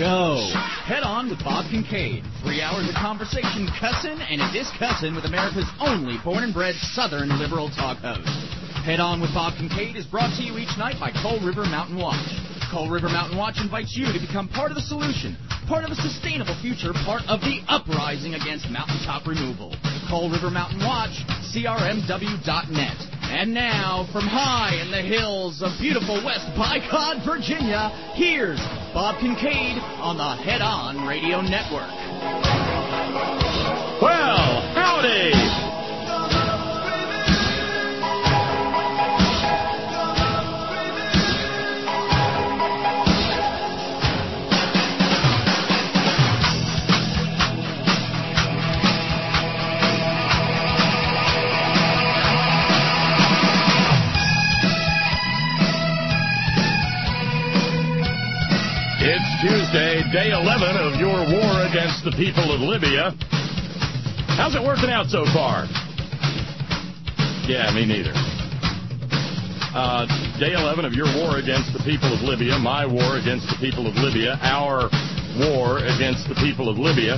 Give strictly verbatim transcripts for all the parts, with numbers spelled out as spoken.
go. Head on with Bob Kincaid. Three hours of conversation, cussin' and a discussin' with America's only born and bred Southern liberal talk host. Head on with Bob Kincaid is brought to you each night by Coal River Mountain Watch. Coal River Mountain Watch invites you to become part of the solution, part of a sustainable future, part of the uprising against mountaintop removal. Coal River Mountain Watch, C R M W dot net. And now, from high in the hills of beautiful West Bycott, Virginia, here's Bob Kincaid on the Head On Radio Network. Well, howdy! It's Tuesday, day eleven of your war against the people of Libya. How's it working out so far? Yeah, me neither. Uh, day eleven of your war against the people of Libya, my war against the people of Libya, our war against the people of Libya.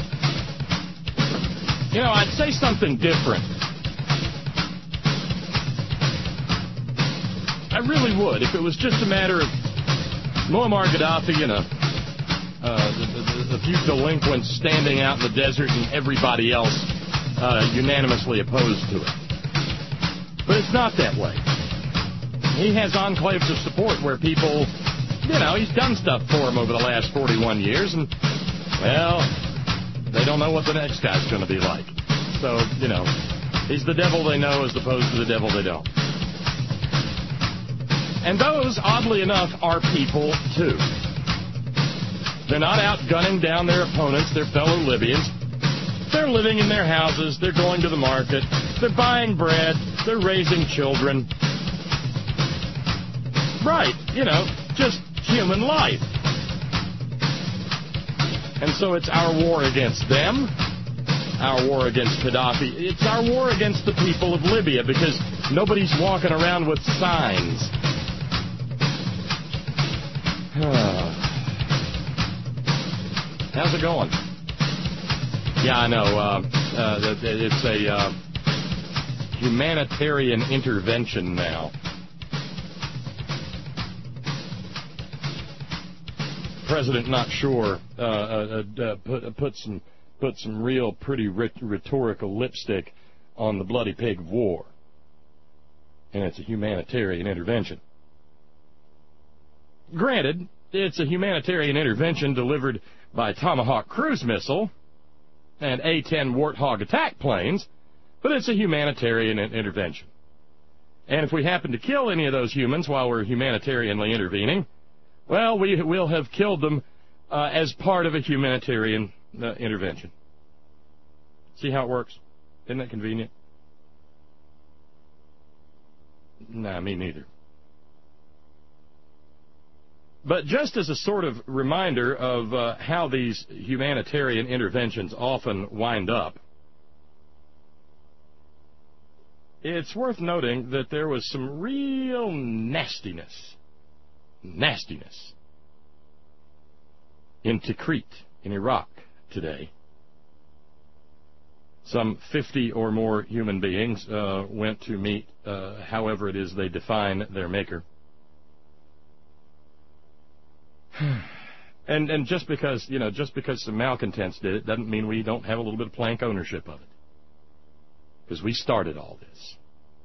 You know, I'd say something different. I really would, if it was just a matter of Muammar Gaddafi and a, uh, the, the, the few delinquents standing out in the desert and everybody else uh, unanimously opposed to it. But it's not that way. He has enclaves of support where people, you know, he's done stuff for them over the last forty-one years, and, well, they don't know what the next guy's going to be like. So, you know, he's the devil they know as opposed to the devil they don't. And those, oddly enough, are people, too. They're not out gunning down their opponents, their fellow Libyans. They're living in their houses. They're going to the market. They're buying bread. They're raising children. Right, you know, just human life. And so it's our war against them, our war against Gaddafi. It's our war against the people of Libya because nobody's walking around with signs. How's it going? Yeah, I know. Uh, uh, it's a uh, humanitarian intervention now. President not sure uh, uh, uh, put, put some put some real pretty rhetorical lipstick on the bloody pig of war, and it's a humanitarian intervention. Granted, it's a humanitarian intervention delivered by Tomahawk cruise missile and A ten Warthog attack planes, but it's a humanitarian intervention. And if we happen to kill any of those humans while we're humanitarianly intervening, well, we will have killed them uh, as part of a humanitarian uh, intervention. See how it works? Isn't that convenient? Nah, me neither. But just as a sort of reminder of uh, how these humanitarian interventions often wind up, it's worth noting that there was some real nastiness, nastiness in Tikrit in Iraq today. Some fifty or more human beings uh, went to meet, uh, however it is they define their maker. And and just because, you know, just because some malcontents did it doesn't mean we don't have a little bit of plank ownership of it. Because we started all this.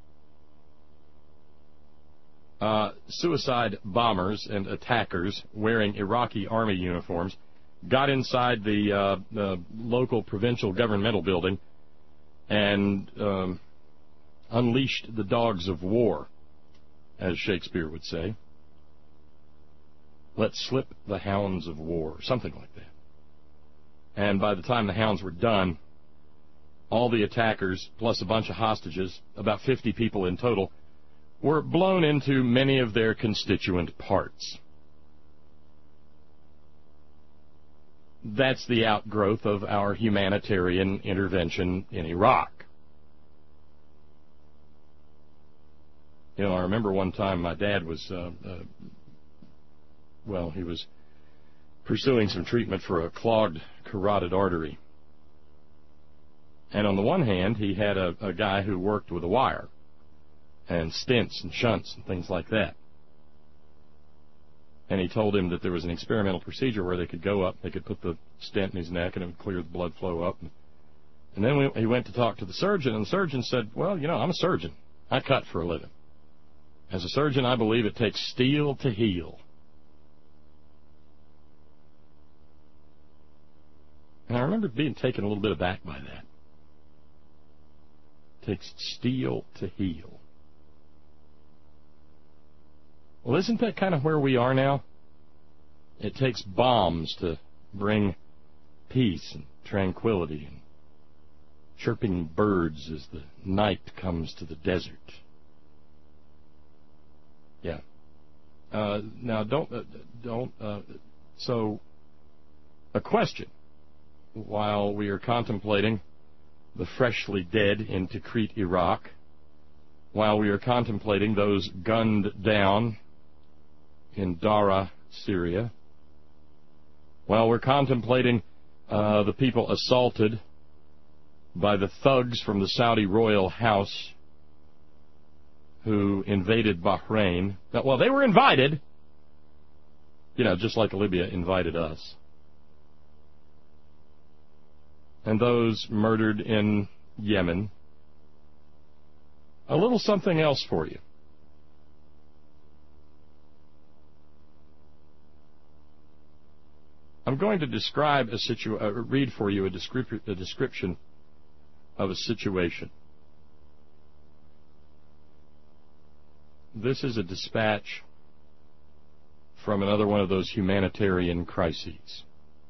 Uh, suicide bombers and attackers wearing Iraqi army uniforms got inside the, uh, the local provincial governmental building and um, unleashed the dogs of war, as Shakespeare would say. Let slip the hounds of war, something like that. And by the time the hounds were done, all the attackers, plus a bunch of hostages, about fifty people in total, were blown into many of their constituent parts. That's the outgrowth of our humanitarian intervention in Iraq. You know, I remember one time my dad was, uh, uh, well, he was pursuing some treatment for a clogged carotid artery. And on the one hand, he had a, a guy who worked with a wire and stents and shunts and things like that. And he told him that there was an experimental procedure where they could go up, they could put the stent in his neck, and it would clear the blood flow up. And then we, he went to talk to the surgeon, and the surgeon said, well, you know, I'm a surgeon. I cut for a living. As a surgeon, I believe it takes steel to heal. And I remember being taken a little bit aback by that. It takes steel to heal. Well, isn't that kind of where we are now? It takes bombs to bring peace and tranquility and chirping birds as the night comes to the desert. Yeah. Uh, now, don't, uh, don't, uh, so, a question. While we are contemplating the freshly dead in Tikrit, Iraq, while we are contemplating those gunned down in Dara, Syria, while we're contemplating uh, the people assaulted by the thugs from the Saudi royal house who invaded Bahrain. Well, they were invited, you know, just like Libya invited us. And those murdered in Yemen. A little something else for you. I'm going to describe a situ- uh, read for you a, descrip- a description of a situation. This is a dispatch from another one of those humanitarian crises.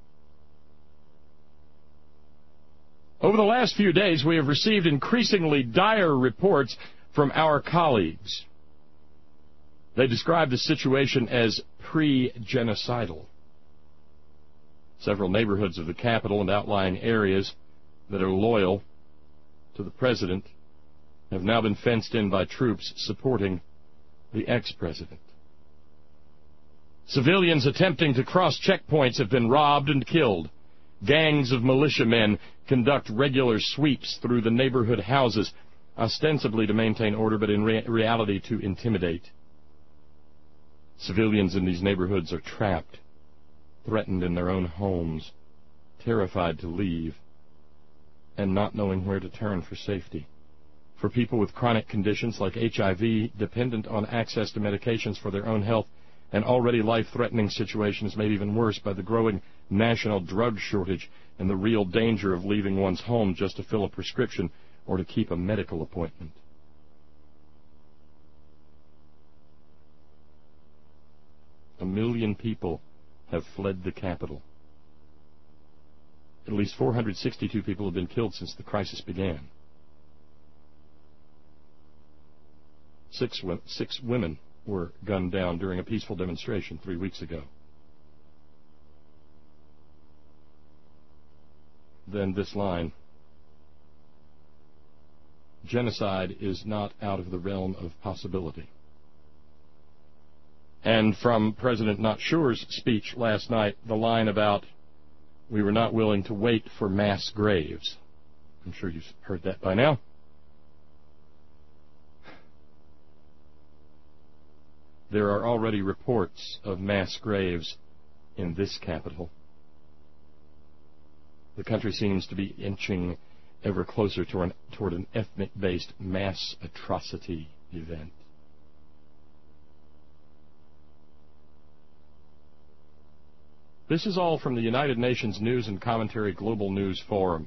Over the last few days, we have received increasingly dire reports from our colleagues. They describe the situation as pre-genocidal. Several neighborhoods of the capital and outlying areas that are loyal to the president have now been fenced in by troops supporting the ex-president. Civilians attempting to cross checkpoints have been robbed and killed. Gangs of militiamen conduct regular sweeps through the neighborhood houses, ostensibly to maintain order, but in rea- reality to intimidate. Civilians in these neighborhoods are trapped, threatened in their own homes, terrified to leave, and not knowing where to turn for safety. For people with chronic conditions like H I V, dependent on access to medications for their own health, and already life-threatening situations made even worse by the growing national drug shortage and the real danger of leaving one's home just to fill a prescription or to keep a medical appointment. A million people have fled the capital. At least four hundred sixty-two people have been killed since the crisis began. Six, six women were gunned down during a peaceful demonstration three weeks ago. Then this line: genocide is not out of the realm of possibility. And from President Not Sure's speech last night, the line about we were not willing to wait for mass graves. I'm sure you've heard that by now. There are already reports of mass graves in this capital. The country seems to be inching ever closer toward an, toward an ethnic-based mass atrocity event. This is all from the United Nations News and Commentary Global News Forum.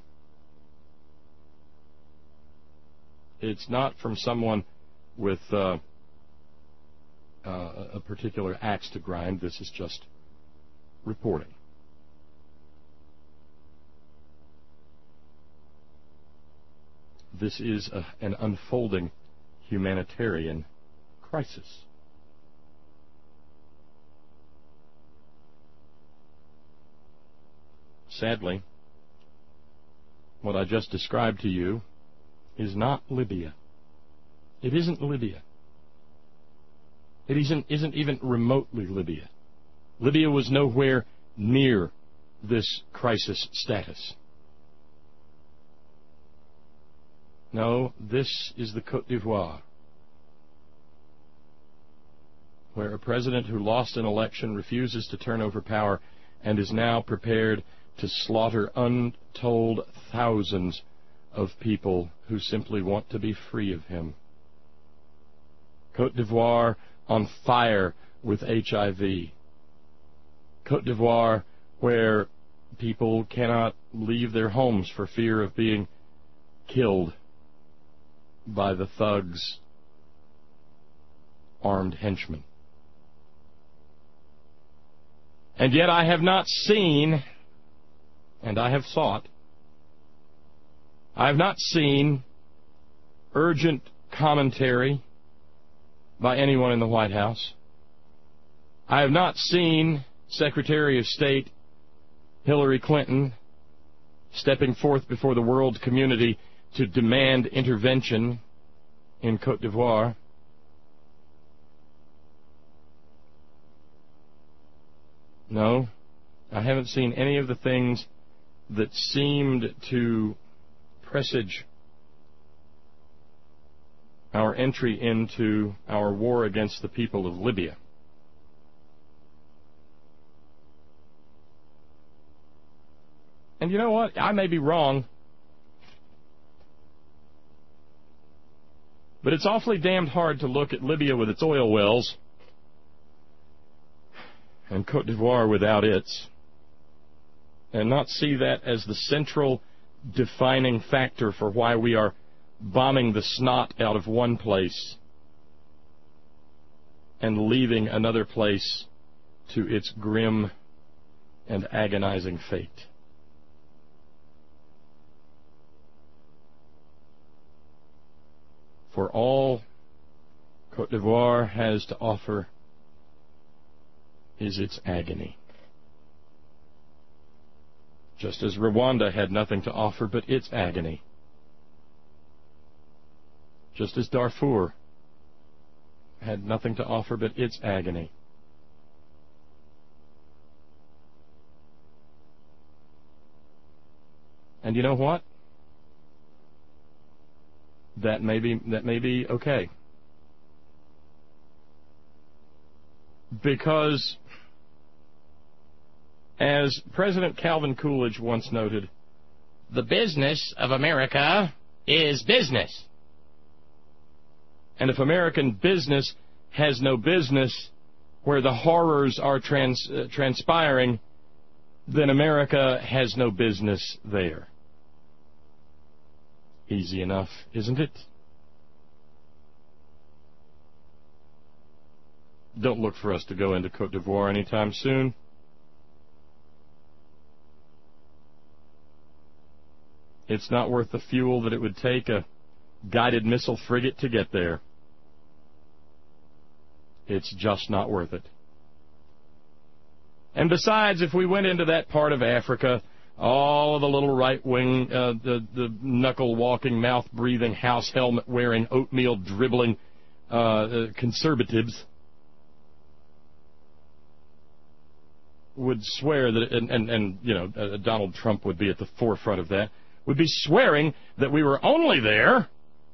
It's not from someone with uh, uh, a particular axe to grind. This is just reporting. This is a, an unfolding humanitarian crisis. Sadly, what I just described to you is not Libya. It isn't Libya. It isn't, isn't even remotely Libya. Libya was nowhere near this crisis status. No, this is the Côte d'Ivoire, where a president who lost an election refuses to turn over power and is now prepared to slaughter untold thousands of people who simply want to be free of him. Côte d'Ivoire on fire with H I V. Côte d'Ivoire where people cannot leave their homes for fear of being killed by the thugs' armed henchmen. And yet I have not seen, and I have sought, I have not seen urgent commentary by anyone in the White House. I have not seen Secretary of State Hillary Clinton stepping forth before the world community to demand intervention in Côte d'Ivoire. No, I haven't seen any of the things that seemed to presage our entry into our war against the people of Libya. And you know what? I may be wrong, but it's awfully damned hard to look at Libya with its oil wells and Côte d'Ivoire without its, and not see that as the central defining factor for why we are bombing the snot out of one place and leaving another place to its grim and agonizing fate. For all Côte d'Ivoire has to offer is its agony. Just as Rwanda had nothing to offer but its agony. Just as Darfur had nothing to offer but its agony. And you know what? That may be, that may be okay. Because, as President Calvin Coolidge once noted, the business of America is business. And if American business has no business where the horrors are trans, uh, transpiring, then America has no business there. Easy enough, isn't it? Don't look for us to go into Côte d'Ivoire anytime soon. It's not worth the fuel that it would take a guided missile frigate to get there. It's just not worth it. And besides, if we went into that part of Africa, all of the little right-wing, uh, the, the knuckle-walking, mouth-breathing, house helmet-wearing, oatmeal-dribbling uh, uh, conservatives would swear that, and, and, and you know, uh, Donald Trump would be at the forefront of that, would be swearing that we were only there,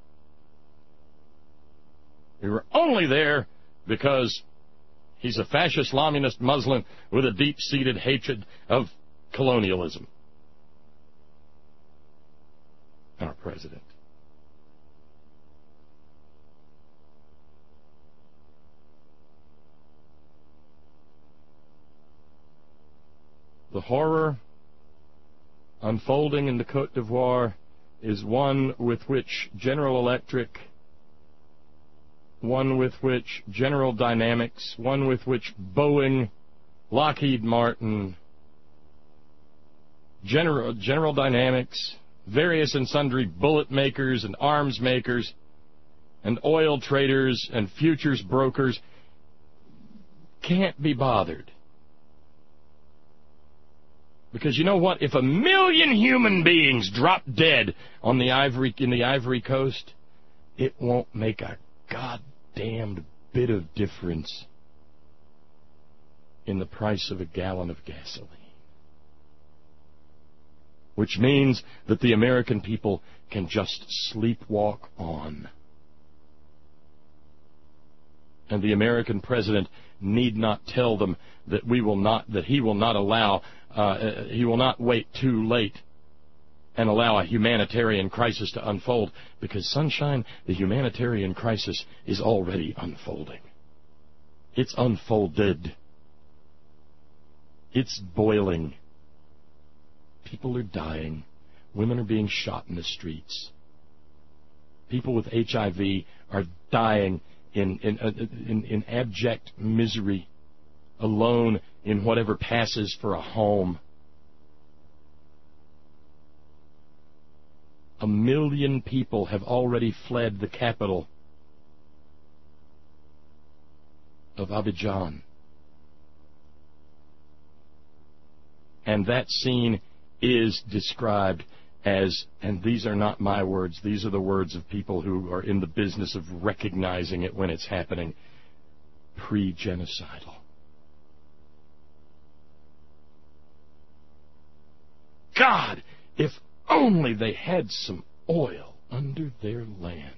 we were only there because he's a fascist, communist Muslim with a deep-seated hatred of colonialism. Our president. The horror unfolding in the Côte d'Ivoire is one with which General Electric, one with which General Dynamics, one with which Boeing, Lockheed Martin, General, General Dynamics, various and sundry bullet makers and arms makers and oil traders and futures brokers can't be bothered. Because you know what? If a million human beings drop dead on the Ivory in the Ivory Coast, it won't make a goddamned bit of difference in the price of a gallon of gasoline. Which means that the American people can just sleepwalk on. And the American president need not tell them that we will not, that he will not allow, uh, he will not wait too late and allow a humanitarian crisis to unfold, because, sunshine, the humanitarian crisis is already unfolding. It's unfolded. It's boiling. People are dying. Women are being shot in the streets. People with H I V are dying in in, in, in abject misery, alone in whatever passes for a home. A million people have already fled the capital of Abidjan. And that scene is described as, and these are not my words, these are the words of people who are in the business of recognizing it when it's happening, pre-genocidal. God, if only they had some oil under their land.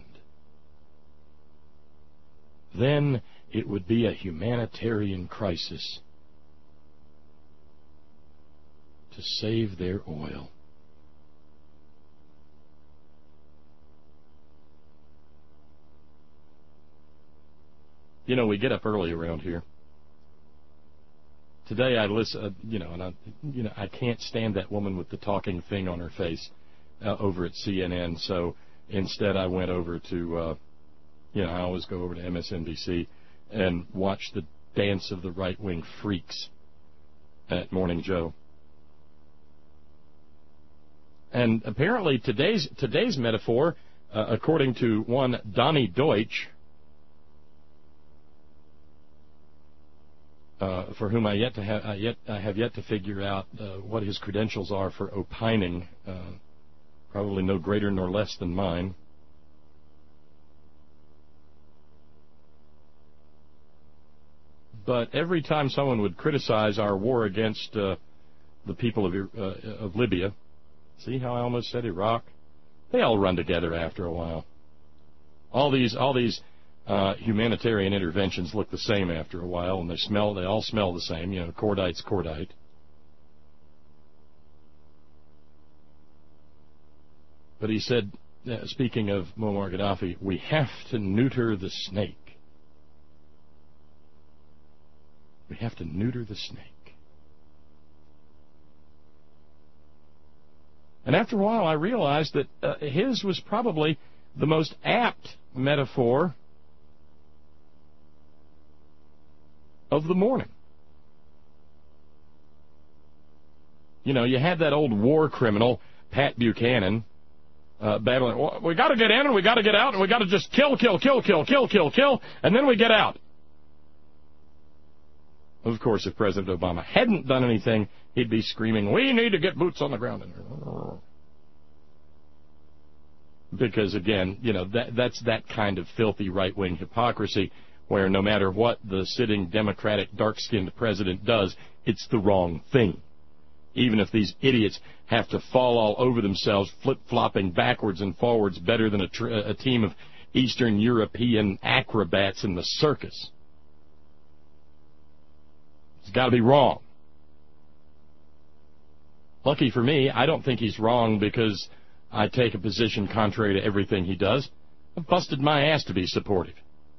Then it would be a humanitarian crisis to save their oil. You know, we get up early around here. Today I listen, uh, you know, and I, you know, I can't stand that woman with the talking thing on her face uh, over at C N N. So instead, I went over to, uh, you know, I always go over to M S N B C and watch the dance of the right-wing freaks at Morning Joe. And apparently today's today's metaphor, uh, according to one Donnie Deutsch, uh, for whom I yet to have I yet I have yet to figure out uh, what his credentials are for opining, uh, probably no greater nor less than mine. But every time someone would criticize our war against uh, the people of uh, of Libya. See how I almost said Iraq? They all run together after a while. All these, all these uh, humanitarian interventions look the same after a while, and they smell. They all smell the same. You know, cordite's cordite. But he said, uh, speaking of Muammar Gaddafi, we have to neuter the snake. We have to neuter the snake. And after a while, I realized that uh, his was probably the most apt metaphor of the morning. You know, you had that old war criminal, Pat Buchanan, uh, battling, well, we got to get in and we got to get out and we got to just kill, kill, kill, kill, kill, kill, kill, and then we get out. Of course, if President Obama hadn't done anything, he'd be screaming, we need to get boots on the ground. Because, again, you know, that, that's that kind of filthy right-wing hypocrisy where no matter what the sitting Democratic dark-skinned president does, it's the wrong thing. Even if these idiots have to fall all over themselves, flip-flopping backwards and forwards better than a, tr- a team of Eastern European acrobats in the circus. It's got to be wrong. Lucky for me, I don't think he's wrong because I take a position contrary to everything he does. I've busted my ass to be supportive.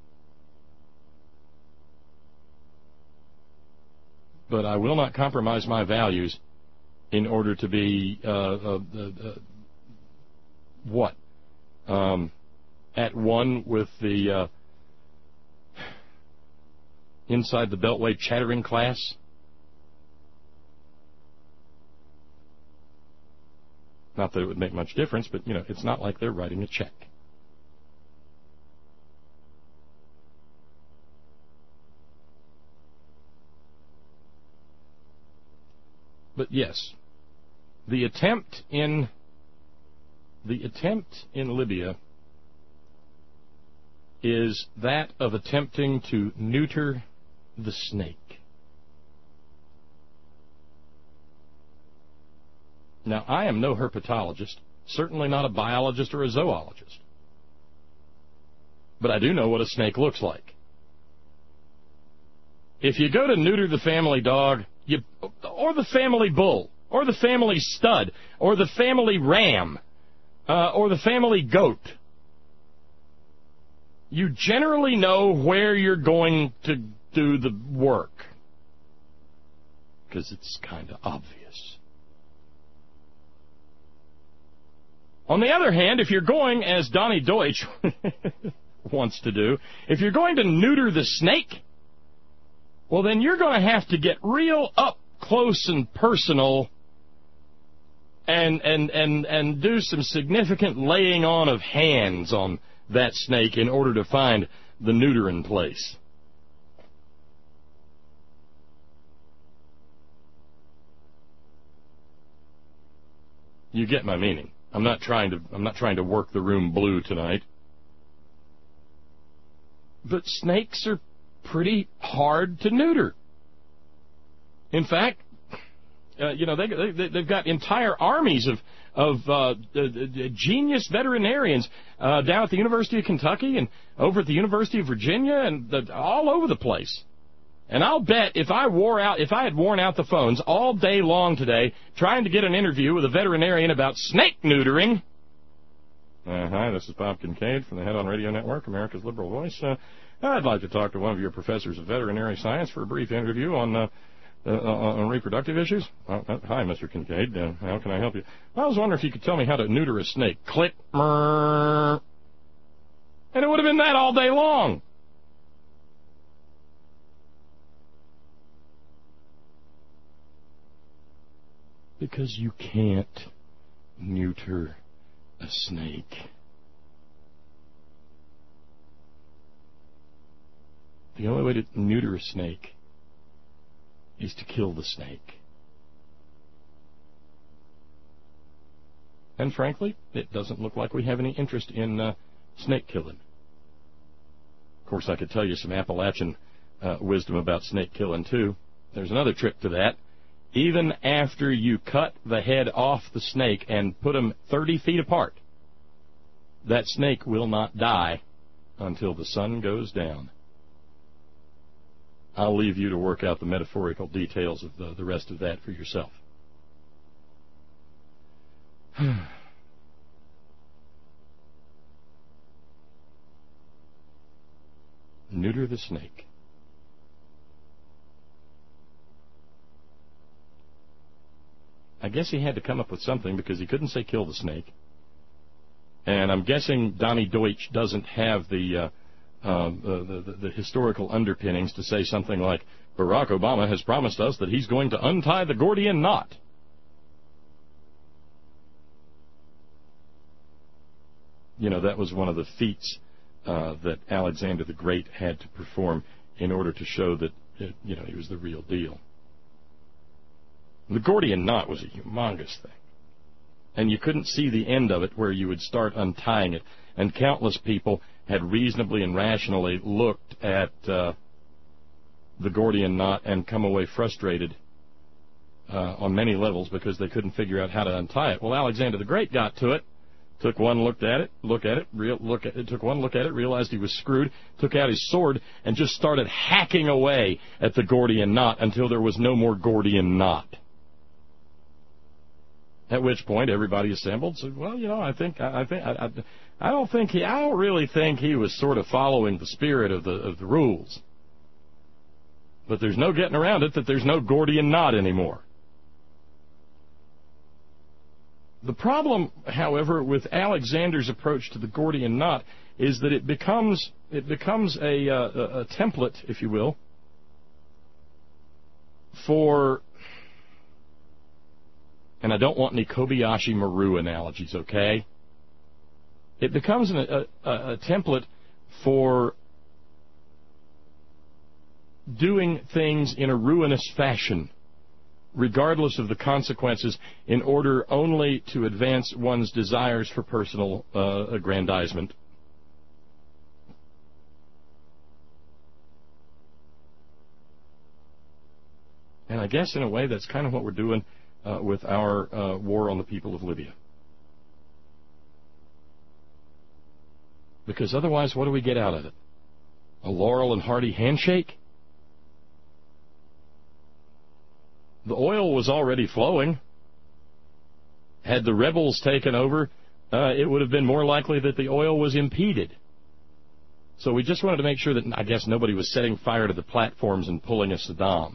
But I will not compromise my values in order to be, uh, uh, uh, uh, what? Um, at one with the uh, inside the Beltway chattering class. Not that it would make much difference, but, you know, it's not like they're writing a check. But yes, the attempt in the attempt in Libya is that of attempting to neuter the snake. Now, I am no herpetologist, certainly not a biologist or a zoologist. But I do know what a snake looks like. If you go to neuter the family dog, you, or the family bull, or the family stud, or the family ram, uh, or the family goat, you generally know where you're going to do the work. Because it's kind of obvious. On the other hand, if you're going, as Donnie Deutsch wants to do, if you're going to neuter the snake, well, then you're going to have to get real up close and personal and, and, and, and do some significant laying on of hands on that snake in order to find the neutering place. You get my meaning. I'm not trying to I'm not trying to work the room blue tonight. But snakes are pretty hard to neuter. In fact, uh, you know, they, they they've got entire armies of of uh, uh, genius veterinarians uh, down at the University of Kentucky and over at the University of Virginia and the, all over the place. And I'll bet if I wore out, if I had worn out the phones all day long today trying to get an interview with a veterinarian about snake neutering. Uh, hi, this is Bob Kincaid from the Head On Radio Network, America's Liberal Voice. Uh, I'd like to talk to one of your professors of veterinary science for a brief interview on uh, uh, on reproductive issues. Uh, uh, hi, Mister Kincaid. Uh, how can I help you? I was wondering if you could tell me how to neuter a snake. Click. And it would have been that all day long. Because you can't neuter a snake. The only way to neuter a snake is to kill the snake. And frankly, it doesn't look like we have any interest in uh, snake killing. Of course, I could tell you some Appalachian uh, wisdom about snake killing, too. There's another trick to that. Even after you cut the head off the snake and put them thirty feet apart, that snake will not die until the sun goes down. I'll leave you to work out the metaphorical details of the, the rest of that for yourself. Neuter the snake. I guess he had to come up with something because he couldn't say kill the snake. And I'm guessing Donnie Deutsch doesn't have the, uh, uh, the, the, the historical underpinnings to say something like, Barack Obama has promised us that he's going to untie the Gordian knot. You know, that was one of the feats uh, that Alexander the Great had to perform in order to show that, you know, he was the real deal. The Gordian knot was a humongous thing. And you couldn't see the end of it where you would start untying it. And countless people had reasonably and rationally looked at uh, the Gordian knot and come away frustrated uh, on many levels because they couldn't figure out how to untie it. Well, Alexander the Great got to it, took one look at it, look at it, real, look at it, took one look at it, realized he was screwed, took out his sword, and just started hacking away at the Gordian knot until there was no more Gordian knot. At which point, everybody assembled. Said, "Well, you know, I think, I, I think, I, I, I don't think he, I don't really think he was sort of following the spirit of the of the rules. But there's no getting around it that there's no Gordian knot anymore." The problem, however, with Alexander's approach to the Gordian knot is that it becomes it becomes a, uh, a, a template, if you will, for. And I don't want any Kobayashi Maru analogies, okay? It becomes an, a, a, a template for doing things in a ruinous fashion, regardless of the consequences, in order only to advance one's desires for personal uh, aggrandizement. And I guess in a way that's kind of what we're doing uh, with our uh, war on the people of Libya. Because otherwise, what do we get out of it? A Laurel and Hardy handshake? The oil was already flowing. Had the rebels taken over, uh, it would have been more likely that the oil was impeded. So we just wanted to make sure that, I guess, nobody was setting fire to the platforms and pulling a Saddam.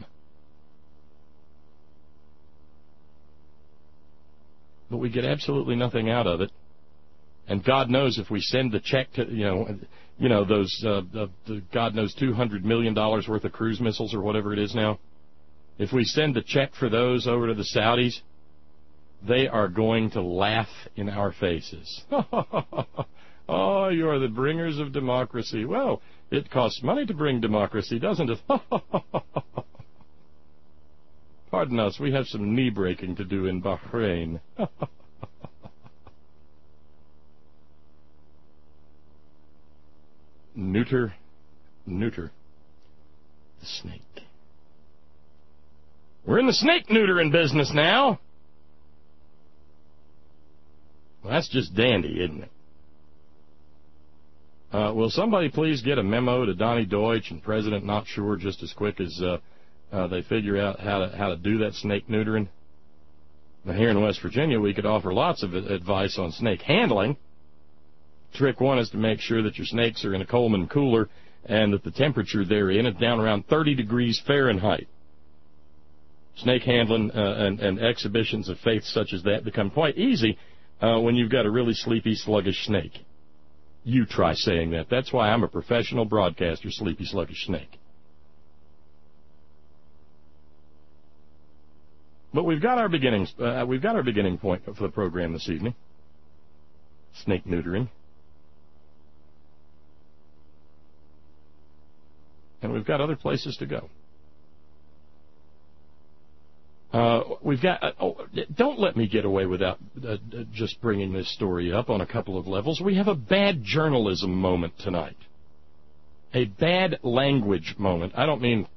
But we get absolutely nothing out of it. And God knows if we send the check to, you know, you know those, uh, the, the, God knows, two hundred million dollars worth of cruise missiles or whatever it is now, if we send the check for those over to the Saudis, they are going to laugh in our faces. Oh, you are the bringers of democracy. Well, it costs money to bring democracy, doesn't it? Pardon us, we have some knee-breaking to do in Bahrain. Neuter, neuter the snake. We're in the snake neutering business now. Well, that's just dandy, isn't it? Uh, will somebody please get a memo to Donnie Deutsch and President Not Sure just as quick as uh, uh, they figure out how to how to do that snake neutering? Now, here in West Virginia, we could offer lots of advice on snake handling. Trick one is to make sure that your snakes are in a Coleman cooler and that the temperature they're in is down around thirty degrees Fahrenheit. Snake handling uh, and, and exhibitions of faith such as that become quite easy uh, when you've got a really sleepy, sluggish snake. You try saying that. That's why I'm a professional broadcaster, sleepy, sluggish snake. But we've got our beginnings. Uh, we've got our beginning point for the program this evening. Snake neutering. And we've got other places to go. Uh, we've got. Uh, oh, don't let me get away without uh, just bringing this story up on a couple of levels. We have a bad journalism moment tonight. A bad language moment. I don't mean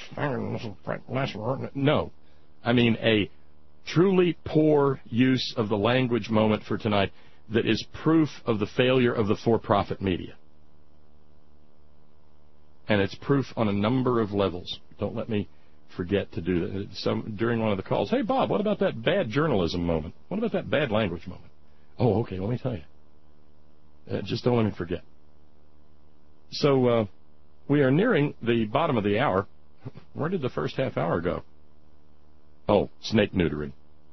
no. I mean a truly poor use of the language moment for tonight that is proof of the failure of the for-profit media. And it's proof on a number of levels. Don't let me forget to do that. Some, during one of the calls, hey, Bob, what about that bad journalism moment? What about that bad language moment? Oh, okay, let me tell you. Uh, just don't let me forget. So uh, we are nearing the bottom of the hour. Where did the first half hour go? Oh, snake neutering.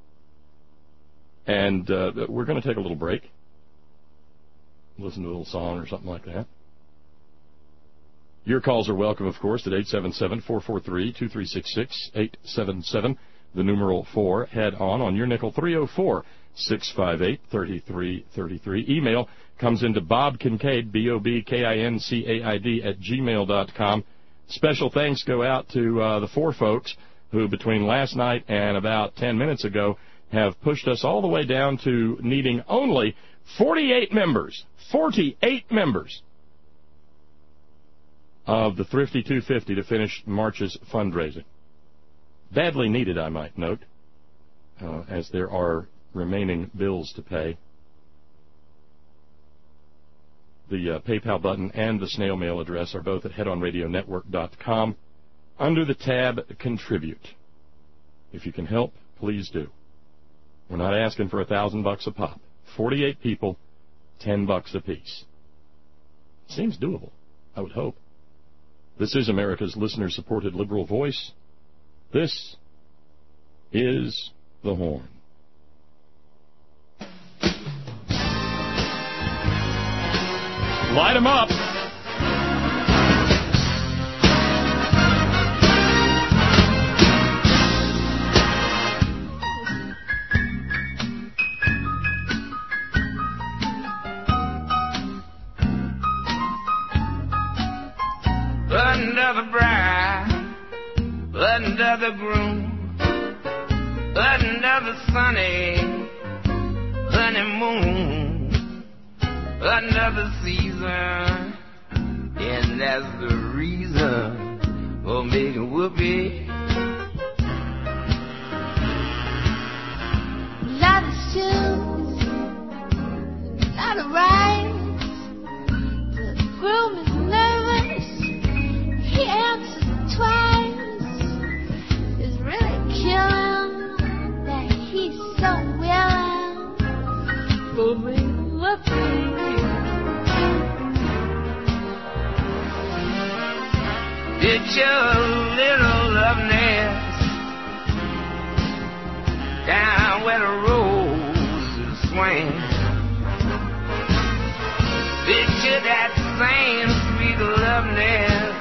And uh, we're going to take a little break. Listen to a little song or something like that. Your calls are welcome, of course, at eight seven seven, four four three, two three six six, eight seven seven, the numeral four, head on on your nickel, three oh four, six five eight, three three three three. Email comes into Bob Kincaid, B O B K I N C A I D, at gmail dot com. Special thanks go out to uh, the four folks who, between last night and about ten minutes ago, have pushed us all the way down to needing only forty-eight members. forty-eight members. Of the Thrifty two fifty to finish March's fundraising. Badly needed, I might note, uh, as there are remaining bills to pay. The uh, PayPal button and the snail mail address are both at head on radio network dot com under the tab Contribute. If you can help, please do. We're not asking for a thousand bucks a pop. Forty-eight people, ten bucks apiece. Seems doable, I would hope. This is America's listener-supported liberal voice. This is The Horn. Light 'em up. Under the bride, under the groom, under the sunny honeymoon, under the season, and that's the reason for making whoopee. thing. Picture that same sweet loveliness.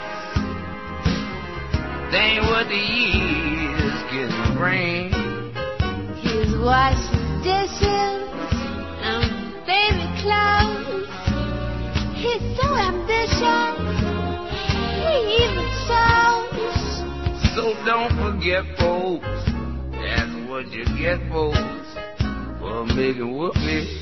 That ain't what the years can bring. He's washing dishes and baby clothes. He's so ambitious. He even sews. So don't forget, folks. That's what you get, folks, for making whoopee.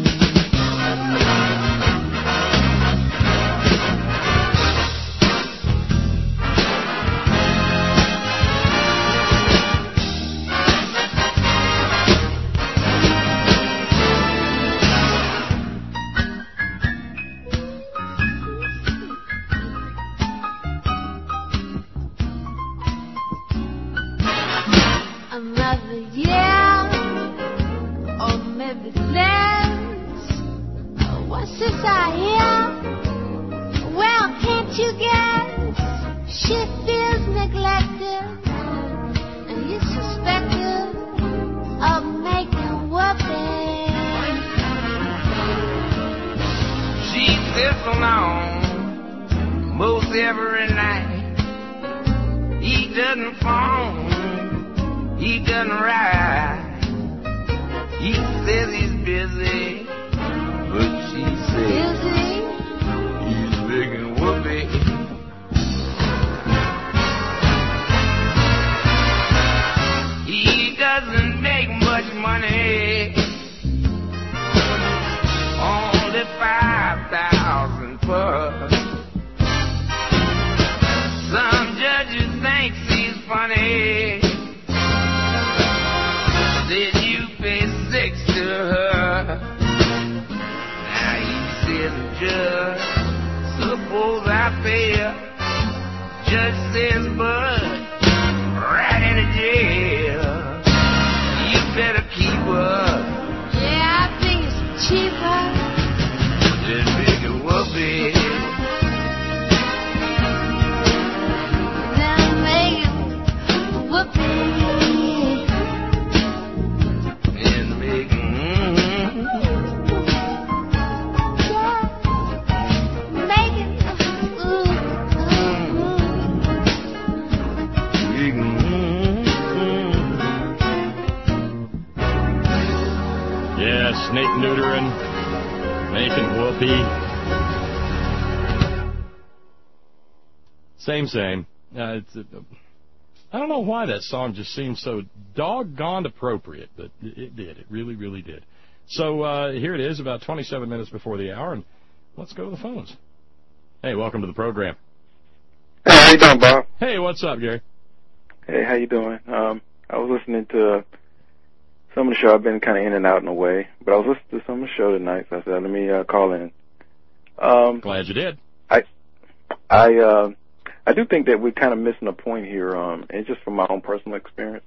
Another year, or maybe less. Oh, what's this I hear? Well, can't you guess? She feels neglected, and he's suspected of making whoopee. She sits alone most every night. He doesn't phone. He doesn't ride. He says he's busy, but she says Busy? he's making whoopee. He doesn't make much money, only five thousand per. Some judges think he's funny. Then you pay six to her. Now he says, Judge, suppose I pay her. Judge says, Bud, right into jail. You better keep her. Yeah, I think it's cheaper. Then make it whoopee. Then make it whoopee. Snake neutering, making whoopee. Same, same. Uh, it's, uh, I don't know why that song just seems so doggone appropriate, but it, it did. It really, really did. So uh, here it is, about twenty-seven minutes before the hour, and let's go to the phones. Hey, welcome to the program. Hey, how you doing, Bob? Hey, what's up, Gary? Hey, how you doing? Um, I was listening to some of the show. I've been kind of in and out in a way, but I was listening to some of the show tonight, so I said, let me uh, call in. Um, Glad you did. I, I, uh, I do think that we're kind of missing a point here, um, and just from my own personal experience,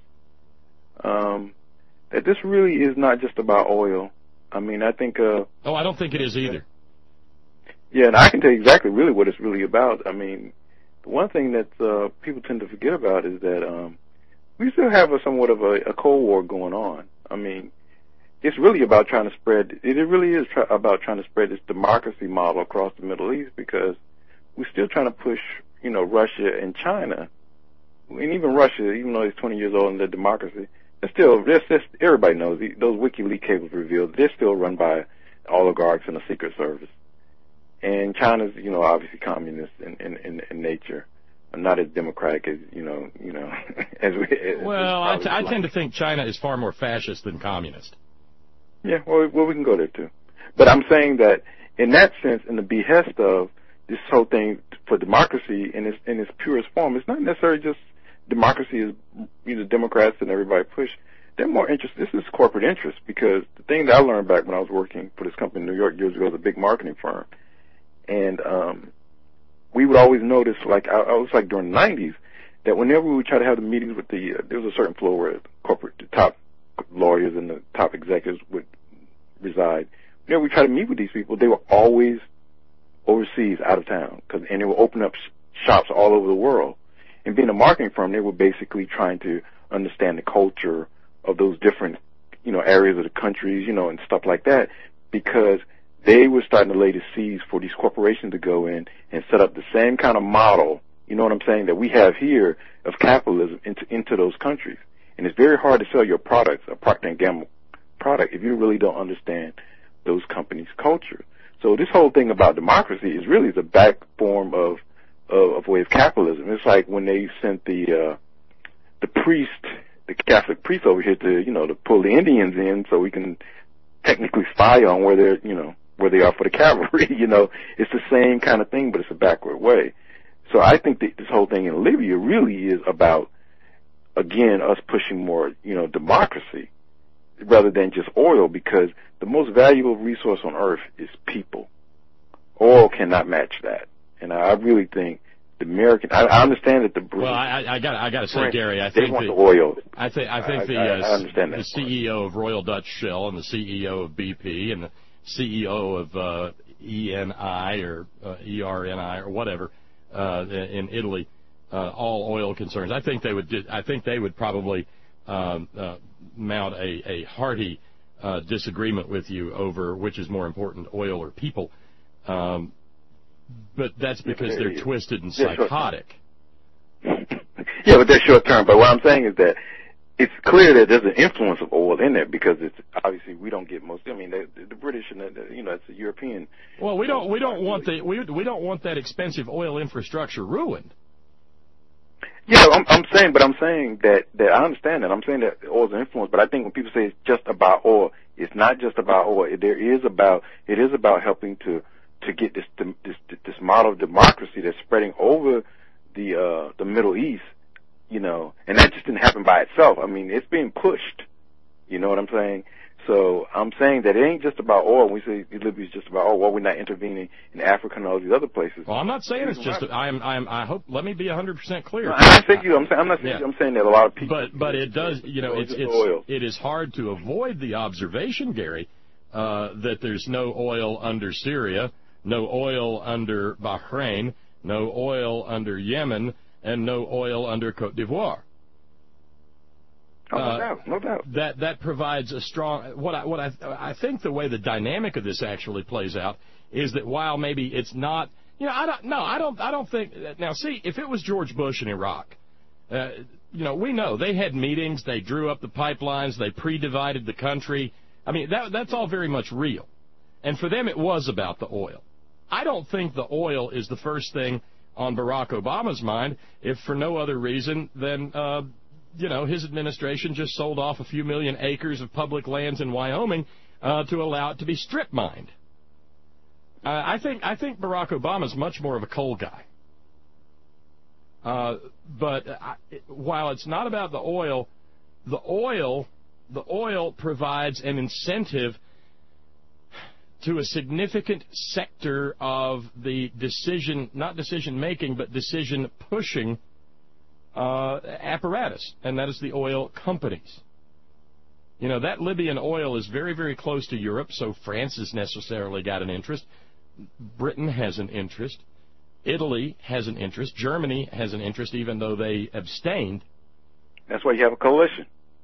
um, that this really is not just about oil. I mean, I think. Uh, oh, I don't think it is either. Yeah, and I can tell you exactly really what it's really about. I mean, the one thing that uh, people tend to forget about is that um, we still have a somewhat of a, a Cold War going on. I mean, it's really about trying to spread, it really is try, about trying to spread this democracy model across the Middle East, because we're still trying to push, you know, Russia and China, and even Russia, even though it's twenty years old and they're democracy, it's still, they're, they're, everybody knows, those WikiLeaks cables revealed, they're still run by oligarchs and the Secret Service. And China's, you know, obviously communist in, in, in, in nature. Not as democratic as, you know, you know, as we. As well, I, t- I like. tend to think China is far more fascist than communist. Yeah, well, well, we can go there too. But I'm saying that in that sense, in the behest of this whole thing for democracy in its in its purest form, it's not necessarily just democracy is, you know, Democrats and everybody push. They're more interested. This is corporate interest, because the thing that I learned back when I was working for this company in New York years ago was a big marketing firm, and um. we would always notice, like, I, I was like during the nineties, that whenever we would try to have the meetings with the, uh, there was a certain floor where the corporate, the top lawyers and the top executives would reside. Whenever we tried to meet with these people, they were always overseas, out of town, cause, and they would open up sh- shops all over the world. And being a marketing firm, they were basically trying to understand the culture of those different you know, areas of the countries, you know, and stuff like that, because they were starting to lay the seeds for these corporations to go in and set up the same kind of model, you know what I'm saying, that we have here of capitalism into into those countries. And it's very hard to sell your products, a Procter and Gamble product, if you really don't understand those companies' culture. So this whole thing about democracy is really the back form of of, of way of capitalism. It's like when they sent the uh, the priest, the Catholic priest over here to, you know, to pull the Indians in so we can technically spy on where they're, you know, where they are for the cavalry. You know, it's the same kind of thing, but it's a backward way. So I think that this whole thing in Libya really is about, again, us pushing more, you know, democracy rather than just oil, because the most valuable resource on earth is people. Oil cannot match that. And I really think the American, I, I understand that the British, well, I, I got, I got to say, French, Gary, I they think want the, the oil. I think, I think I, the, I, uh, I understand that the C E O of Royal Dutch Shell and the C E O of B P and the C E O of uh, E N I or uh, E R N I or whatever uh, in Italy, uh, all oil concerns. I think they would. I think they would probably um, uh, mount a, a hearty uh, disagreement with you over which is more important, oil or people. Um, but that's because they're twisted and psychotic. Yeah, but they're short term. But what I'm saying is that it's clear that there's an influence of oil in there, because it's obviously we don't get most. I mean, the, the British and the, you know, it's a European. Well, we don't we don't want the we we don't want that expensive oil infrastructure ruined. Yeah, I'm, I'm saying, but I'm saying that that I understand that. I'm saying that oil's an influence, but I think when people say it's just about oil, it's not just about oil. There is about it is about helping to to get this this this model of democracy that's spreading over the uh, the Middle East. You know, and that just didn't happen by itself. I mean, it's being pushed. You know what I'm saying? So I'm saying that it ain't just about oil. We say Libya's just about oil. Well, we're not intervening in Africa and all these other places. Well, I'm not saying it's just. I am. I am. I hope. Let me be one hundred percent clear. No, I'm not saying you. I'm saying. I'm not saying. Yeah. I'm saying that a lot of people. But but it does. You know, it's it's oil. It is hard to avoid the observation, Gary, uh, that there's no oil under Syria, no oil under Bahrain, no oil under Yemen, and no oil under Cote d'Ivoire. Oh, no uh, doubt, no doubt. That that provides a strong. What I what I I think the way the dynamic of this actually plays out is that while maybe it's not, you know, I don't no I don't I don't think now. See, if it was George Bush in Iraq, uh, you know, we know they had meetings, they drew up the pipelines, they pre-divided the country. I mean, that that's all very much real, and for them it was about the oil. I don't think the oil is the first thing on Barack Obama's mind, if for no other reason than, uh, you know, his administration just sold off a few million acres of public lands in Wyoming uh, to allow it to be strip mined. Uh, I think I think Barack Obama's much more of a coal guy. Uh, but I, while it's not about the oil, the oil, the oil provides an incentive to a significant sector of the decision, not decision-making, but decision-pushing uh, apparatus, and that is the oil companies. You know, that Libyan oil is very, very close to Europe, so France has necessarily got an interest. Britain has an interest. Italy has an interest. Germany has an interest, even though they abstained. That's why you have a coalition.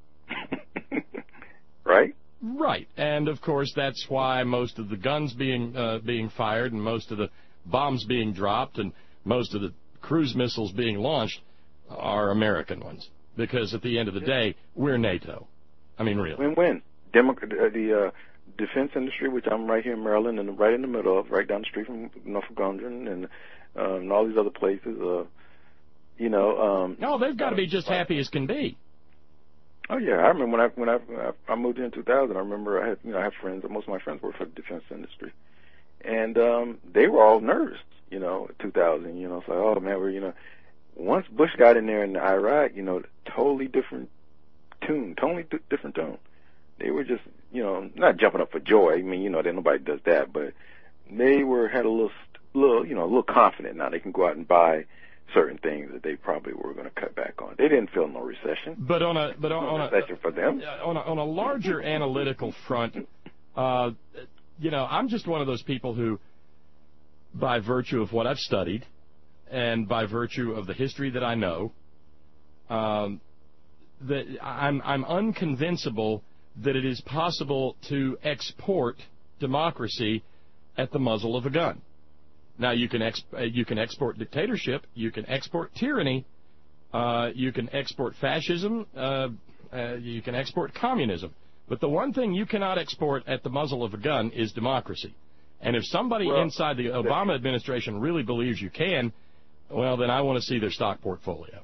Right? Right, and of course that's why most of the guns being uh, being fired and most of the bombs being dropped and most of the cruise missiles being launched are American ones, because at the end of the day we're NATO. I mean, really. Win-win. Demo- the uh, defense industry, which I'm right here in Maryland and right in the middle of, right down the street from Norfolk Gondron and, uh, and all these other places. Uh, you know. Um, no, they've got to be just happy as can be. Oh yeah, I remember when I when I I moved here in two thousand. I remember I had you know I have friends. Most of my friends work for the defense industry, and um, they were all nervous. You know, two thousand. You know, it's like, oh man, we're you know, once Bush got in there in Iraq, you know, totally different tune, totally d- different tone. They were just you know not jumping up for joy. I mean, you know, that nobody does that, but they were had a little little you know a little confident. Now they can go out and buy certain things that they probably were going to cut back on. They didn't feel no recession. But on a but on, no on a recession for them. On a, on a larger analytical front, uh, you know, I'm just one of those people who, by virtue of what I've studied, and by virtue of the history that I know, um, that I'm I'm unconvincible that it is possible to export democracy at the muzzle of a gun. Now, you can ex- you can export dictatorship, you can export tyranny, uh, you can export fascism, uh, uh, you can export communism. But the one thing you cannot export at the muzzle of a gun is democracy. And if somebody well, inside the Obama administration really believes you can, well, then I want to see their stock portfolio.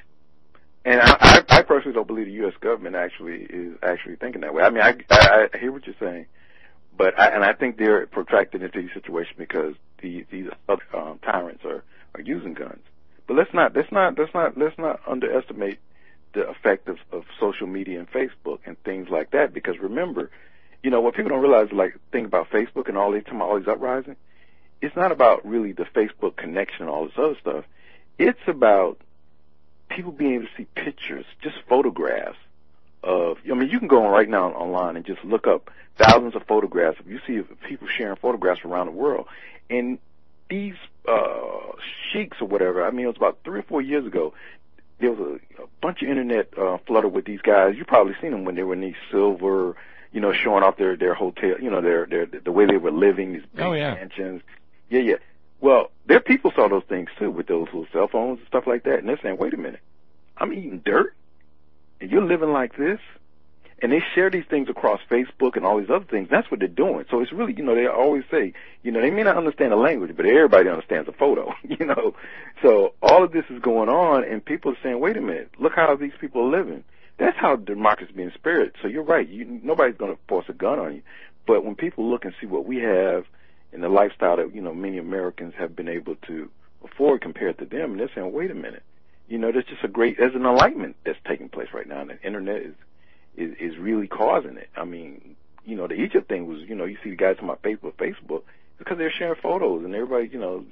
And I, I personally don't believe the U S government actually is actually thinking that way. I mean, I, I, I hear what you're saying, but I, and I think they're protracted into these situations because the, these other um, tyrants are, are using guns. But let's not let's not let's not let's not underestimate the effect of, of social media and Facebook and things like that. Because remember, you know, what people don't realize, like, think about Facebook and all these time all these uprising. It's not about really the Facebook connection and all this other stuff. It's about people being able to see pictures, just photographs of, I mean, you can go on right now online and just look up thousands of photographs. You see people sharing photographs around the world. And these uh, sheiks or whatever, I mean, it was about three or four years ago, there was a, a bunch of internet uh, flooded with these guys. You probably seen them when they were in these silver, you know, showing off their, their hotel, you know, their, their, the way they were living, these big oh, yeah. mansions. Yeah, yeah. Well, their people saw those things too with those little cell phones and stuff like that, and they're saying, wait a minute, I'm eating dirt, and you're living like this? And they share these things across Facebook and all these other things. That's what they're doing. So it's really, you know, they always say, you know, they may not understand the language, but everybody understands the photo, you know. So all of this is going on, and people are saying, wait a minute, look how these people are living. That's how democracy is being spared. So you're right. You, nobody's going to force a gun on you. But when people look and see what we have and the lifestyle that, you know, many Americans have been able to afford compared to them, and they're saying, wait a minute, you know, there's just a great, there's an enlightenment that's taking place right now, and the internet is, is, is really causing it. I mean, you know, the Egypt thing was, you know, you see the guys talking about Facebook, Facebook, because they're sharing photos, and everybody, you know,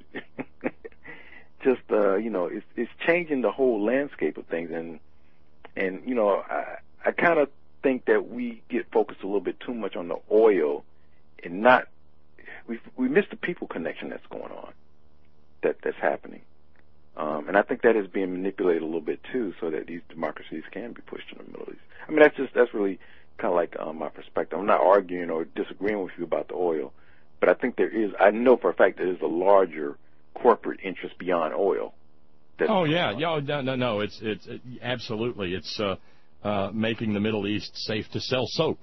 just, uh, you know, it's, it's changing the whole landscape of things, and, and, you know, I, I kind of think that we get focused a little bit too much on the oil and not, we we miss the people connection that's going on, that that's happening. Um, and I think that is being manipulated a little bit too, so that these democracies can be pushed in the Middle East. I mean, that's just that's really kind of like um, my perspective. I'm not arguing or disagreeing with you about the oil, but I think there is. I know for a fact there is a larger corporate interest beyond oil. Oh yeah, yeah, no, no, no. It's it's it, absolutely. It's uh, uh, making the Middle East safe to sell soap.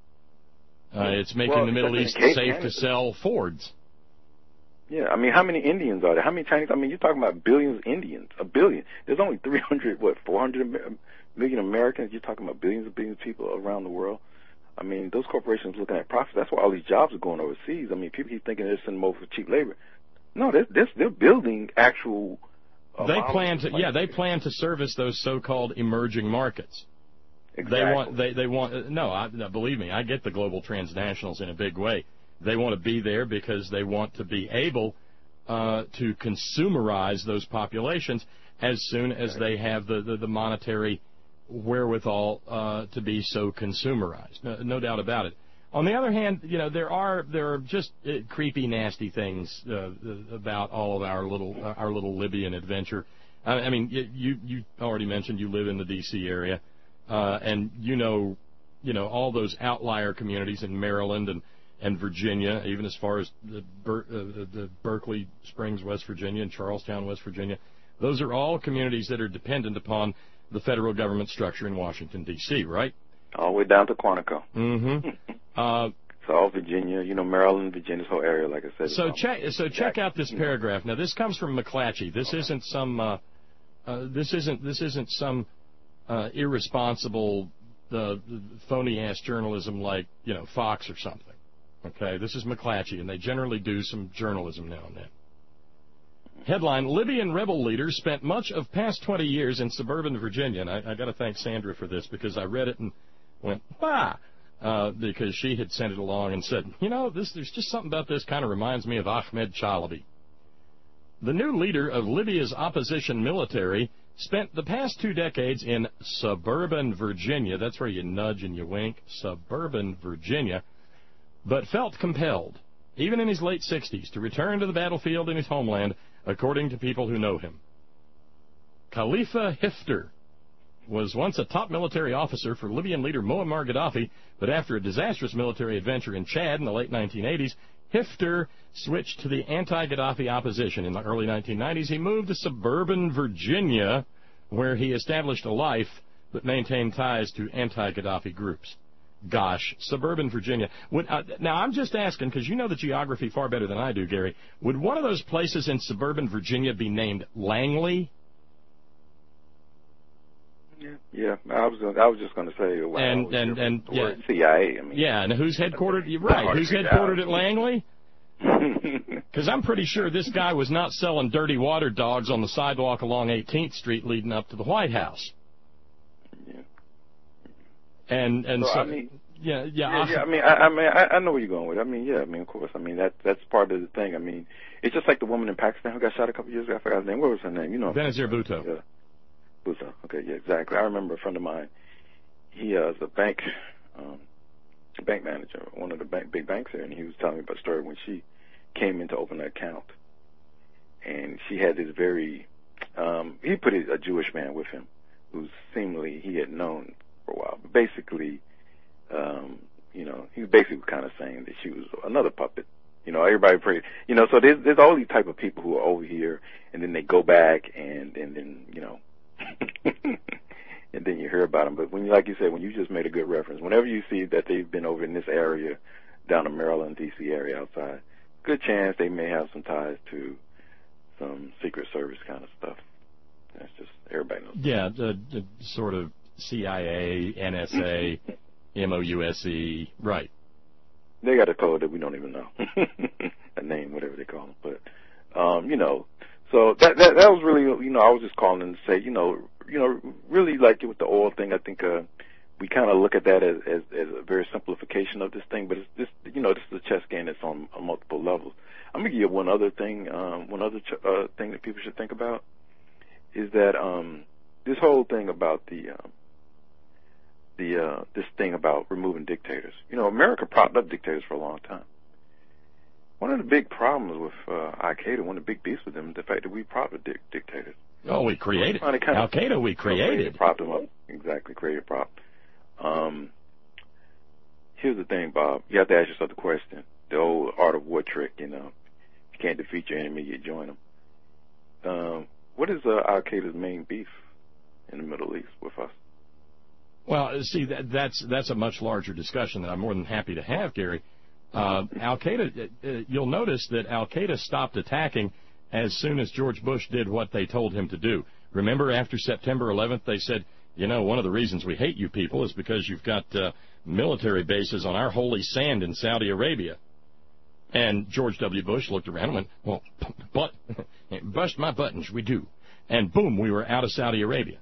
Uh, it's making well, the Middle East safe Canada. to sell Fords. Yeah, I mean, how many Indians are there? How many Chinese? I mean, you're talking about billions of Indians. A billion. There's only three hundred, what, four hundred million Americans. You're talking about billions and billions of people around the world. I mean, those corporations looking at profits. That's why all these jobs are going overseas. I mean, people keep thinking they're sending them over for cheap labor. No, they're, they're, they're building actual. Uh, they plan to, yeah, they plan to service those so-called emerging markets. Exactly. They want, they, they want. No, I, no, believe me, I get the global transnationals in a big way. They want to be there because they want to be able uh, to consumerize those populations as soon as they have the, the, the monetary wherewithal uh, to be so consumerized. No, no doubt about it. On the other hand, you know, there are there are just uh, creepy, nasty things uh, about all of our little uh, our little Libyan adventure. I, I mean, you you already mentioned you live in the D C area, uh, and you know, you know all those outlier communities in Maryland and, and Virginia, even as far as the, Ber- uh, the Berkeley Springs, West Virginia, and Charlestown, West Virginia. Those are all communities that are dependent upon the federal government structure in Washington, D C, right? All the way down to Quantico. Mm-hmm. Uh, so all Virginia, you know, Maryland, Virginia, this whole area, like I said. So check, so check out this paragraph. Now, this comes from McClatchy. This isn't some, uh, uh, this isn't, this isn't some uh, irresponsible, uh, phony-ass journalism like, you know, Fox or something. Okay, this is McClatchy, and they generally do some journalism now and then. Headline: Libyan rebel leaders spent much of past twenty years in suburban Virginia. And I, I got to thank Sandra for this because I read it and went, bah, uh, because she had sent it along and said, you know, this there's just something about this kind of reminds me of Ahmed Chalabi. The new leader of Libya's opposition military spent the past two decades in suburban Virginia. That's where you nudge and you wink, suburban Virginia, but felt compelled, even in his late sixties, to return to the battlefield in his homeland, according to people who know him. Khalifa Hifter, was once a top military officer for Libyan leader Muammar Gaddafi, but after a disastrous military adventure in Chad in the late nineteen eighties, Hifter switched to the anti-Gaddafi opposition. In the early nineteen nineties, he moved to suburban Virginia, where he established a life but maintained ties to anti-Gaddafi groups. Gosh, suburban Virginia. Would, uh, now, I'm just asking, because you know the geography far better than I do, Gary. Would one of those places in suburban Virginia be named Langley? Yeah, yeah. I was I was just going to say, well, and and and yeah, C I A. I mean, yeah, and who's headquartered? You're right. Who's headquartered at Langley? Because I'm pretty sure this guy was not selling dirty water dogs on the sidewalk along eighteenth Street leading up to the White House. Yeah. And and so, so I mean, yeah, yeah. Yeah, yeah, I mean, I, I mean, I, I know where you're going with it. I mean, yeah, I mean, of course. I mean, that that's part of the thing. I mean, it's just like the woman in Pakistan who got shot a couple years ago. I forgot her name. What was her name? You know, Benazir Bhutto. Yeah. Bhutto. Okay, yeah, exactly. I remember a friend of mine. He uh, was a bank, um, bank manager, one of the bank, big banks there, and he was telling me about a story when she came in to open an account, and she had this very, um, he put a Jewish man with him, who seemingly he had known for a while. But basically, um, you know, he was basically kind of saying that she was another puppet. You know, everybody prayed. You know, so there's there's all these type of people who are over here, and then they go back, and and then you know, and then you hear about them. But when, like you said, when you just made a good reference, whenever you see that they've been over in this area, down in Maryland, D C area outside, good chance they may have some ties to some Secret Service kind of stuff. That's just, everybody knows. Yeah, the, the sort of C I A, N S A, M O U S E, right. They got a code that we don't even know, a name, whatever they call them. But, um, you know, so that, that that was really, you know, I was just calling in to say, you know, you know, really like with the oil thing, I think uh, we kind of look at that as, as as a very simplification of this thing, but it's this, you know, this is a chess game that's on, on multiple levels. I'm gonna give you one other thing, um, one other ch- uh, thing that people should think about is that um, this whole thing about the um, the uh, this thing about removing dictators. You know, America propped up dictators for a long time. One of the big problems with uh, Al Qaeda, one of the big beefs with them, is the fact that we propped up dic- dictators. Oh, we created Al Qaeda. We created. Propped them up. Exactly, created prop. Um, here's the thing, Bob. You have to ask yourself the question. The old art of war trick, you know. If you can't defeat your enemy, you join them. Um, what is uh, Al Qaeda's main beef in the Middle East with us? Well, see, that, that's that's a much larger discussion that I'm more than happy to have, Gary. Uh, Al Qaeda. Uh, you'll notice that Al Qaeda stopped attacking as soon as George Bush did what they told him to do. Remember, after September eleventh, they said, you know, one of the reasons we hate you people is because you've got uh, military bases on our holy sand in Saudi Arabia. And George W. Bush looked around and went, well, but, bust my buttons, we do. And boom, we were out of Saudi Arabia.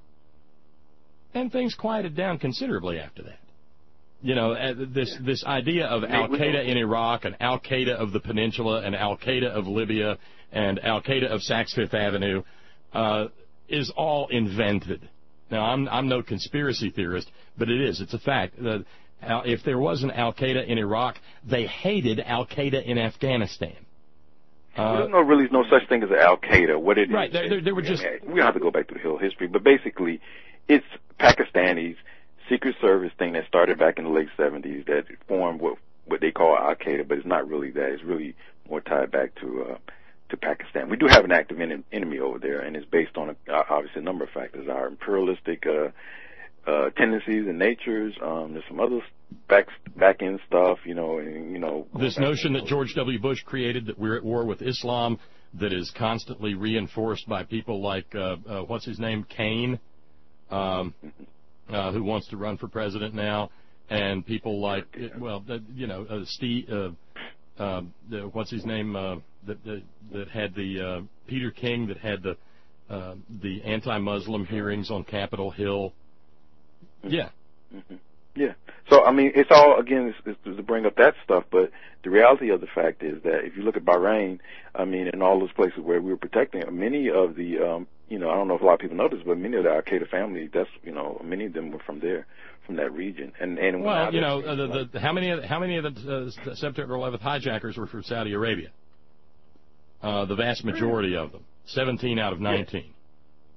And things quieted down considerably after that. You know, this this idea of Al-Qaeda in Iraq and Al-Qaeda of the Peninsula and Al-Qaeda of Libya and Al-Qaeda of Saks Fifth Avenue uh, is all invented. Now, I'm I'm no conspiracy theorist, but it is. It's a fact. Uh, if there was an Al-Qaeda in Iraq, they hated Al-Qaeda in Afghanistan. Uh, There's no really no such thing as an Al-Qaeda. What it right, is, they, they, they were just. We don't have to go back to the hill history, but basically, it's Pakistanis. Secret Service thing that started back in the late seventies that formed what what they call Al-Qaeda, but it's not really that. It's really more tied back to uh, to Pakistan. We do have an active en- enemy over there, and it's based on a, obviously a number of factors: our imperialistic uh, uh, tendencies and natures. Um, there's some other back back end stuff, you know, and you know. This notion that George W. Bush created that we're at war with Islam, that is constantly reinforced by people like uh, uh, what's his name, Kane. Um, Uh, who wants to run for president now, and people like, well, uh, you know, uh, Steve, uh, uh, the, what's his name, uh, that, that that had the uh, Peter King that had the uh, the anti-Muslim hearings on Capitol Hill. Yeah. Mm-hmm. Yeah. So, I mean, it's all, again, it's, it's to bring up that stuff, but the reality of the fact is that if you look at Bahrain, I mean, and all those places where we were protecting, many of the, um, you know, I don't know if a lot of people know this, but many of the Al-Qaeda family, that's, you know, many of them were from there, from that region. And, and well, you know, uh, the, the, how many of the, how many of the uh, September eleventh hijackers were from Saudi Arabia? Uh, the vast majority of them, seventeen out of nineteen.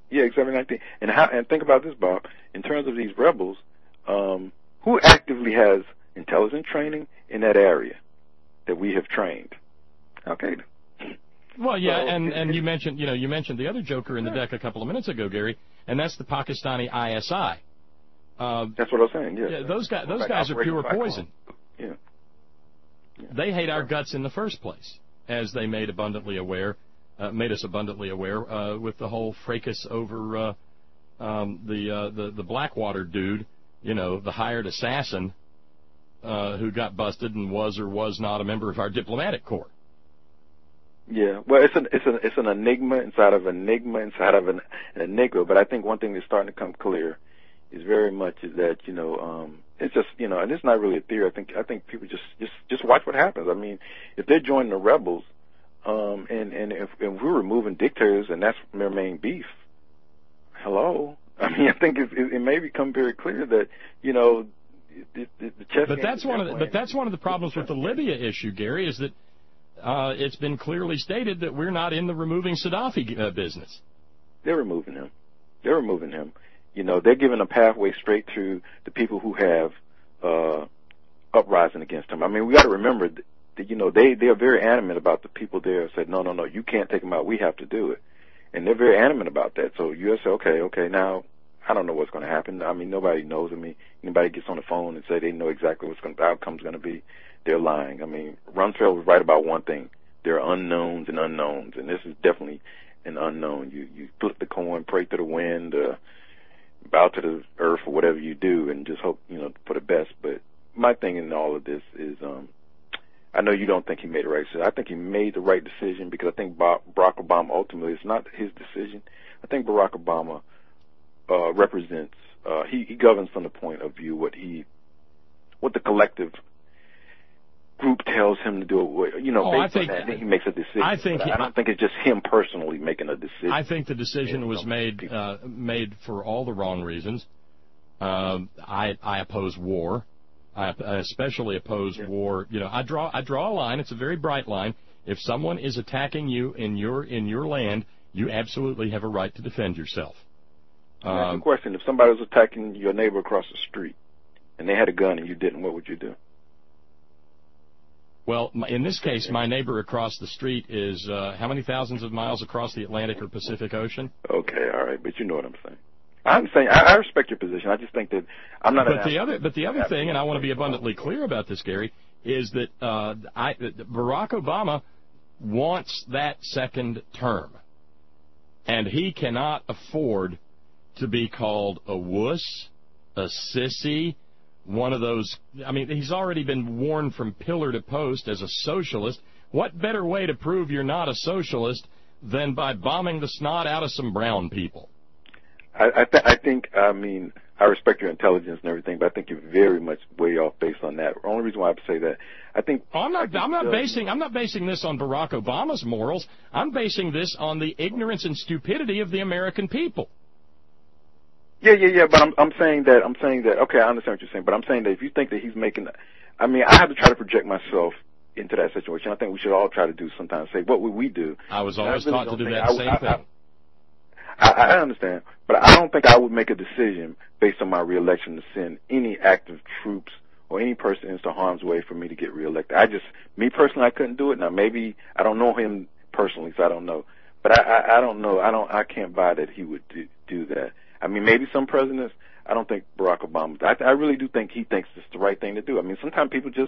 Yeah, September nineteenth. And how? And think about this, Bob. In terms of these rebels, um, who actively has intelligence training in that area that we have trained? Okay. Well, yeah, so, and, it, and you mentioned, you know, you mentioned the other joker in the deck a couple of minutes ago, Gary, and that's the Pakistani I S I. Uh, that's what I was saying. Yeah. yeah those guys, those like guys are pure poison. Yeah. yeah. They hate our guts in the first place, as they made abundantly aware, uh, made us abundantly aware uh, with the whole fracas over uh, um, the, uh, the the Blackwater dude, you know, the hired assassin uh, who got busted and was or was not a member of our diplomatic corps. Yeah, well, it's an it's an it's an enigma inside of an enigma inside of an, an enigma. But I think one thing that's starting to come clear is very much is that you know um, it's just you know, and it's not really a theory. I think I think people just just just watch what happens. I mean, if they're joining the rebels, um, and and if, if we're removing dictators and that's their main beef, hello. I mean, I think it, it, it may become very clear that you know the, the, the chess. But that's one of the, but that's one of the problems with the Libya issue, Gary, is that. Uh, it's been clearly stated that we're not in the removing Gaddafi uh, business. They're removing him. They're removing him. You know, they're giving a pathway straight to the people who have uh, uprising against him. I mean, we got to remember that, that, you know, they, they are very animate about the people there said, no, no, no, you can't take them out. We have to do it. And they're very animate about that. So U S say, okay, okay, now I don't know what's going to happen. I mean, nobody knows. I mean, anybody gets on the phone and say they know exactly what's going, the outcome's going to be. They're lying. I mean, Rumsfeld was right about one thing. There are unknowns and unknowns, and this is definitely an unknown. You you flip the coin, pray to the wind, uh, bow to the earth, or whatever you do, and just hope, you know, for the best. But my thing in all of this is, um, I know you don't think he made the right decision. I think he made the right decision because I think Barack Obama ultimately, it's not his decision. I think Barack Obama uh, represents, uh, he, he governs from the point of view what he, what the collective group tells him to do. You know, oh, based I think, on that, then he makes a decision. I think he, he, I don't think it's just him personally making a decision. I think the decision was made uh, made for all the wrong reasons. Uh, I I oppose war. I, I especially oppose yeah. war. You know, I draw I draw a line. It's a very bright line. If someone is attacking you in your in your land, you absolutely have a right to defend yourself. Um, That's the question. If somebody was attacking your neighbor across the street and they had a gun and you didn't, what would you do? Well, in this case, my neighbor across the street is uh, how many thousands of miles across the Atlantic or Pacific Ocean? Okay, all right, but you know what I'm saying. I'm saying I, I respect your position. I just think that I'm not. But the other, but the other thing, and I want to be abundantly clear about this, Gary, is that uh, I, Barack Obama wants that second term, and he cannot afford to be called a wuss, a sissy. One of those, I mean, he's already been worn from pillar to post as a socialist. What better way to prove you're not a socialist than by bombing the snot out of some brown people? I, I, th- I think, I mean, I respect your intelligence and everything, but I think you're very much way off based on that. The only reason why I say that, I think... Oh, I'm not, I'm not basing, I'm not basing this on Barack Obama's morals. I'm basing this on the ignorance and stupidity of the American people. Yeah, yeah, yeah, but I'm I'm saying that I'm saying that okay, I understand what you're saying, but I'm saying that if you think that he's making, I mean, I have to try to project myself into that situation. I think we should all try to do sometimes. Say, what would we do? I was always really taught to do that I, same I, thing. I, I, I understand, but I don't think I would make a decision based on my reelection to send any active troops or any person into harm's way for me to get reelected. I just, me personally, I couldn't do it. Now maybe I don't know him personally, so I don't know, but I I, I don't know. I don't. I can't buy that he would do, do that. I mean, maybe some presidents, I don't think Barack Obama, I, I really do think he thinks it's the right thing to do. I mean, sometimes people just,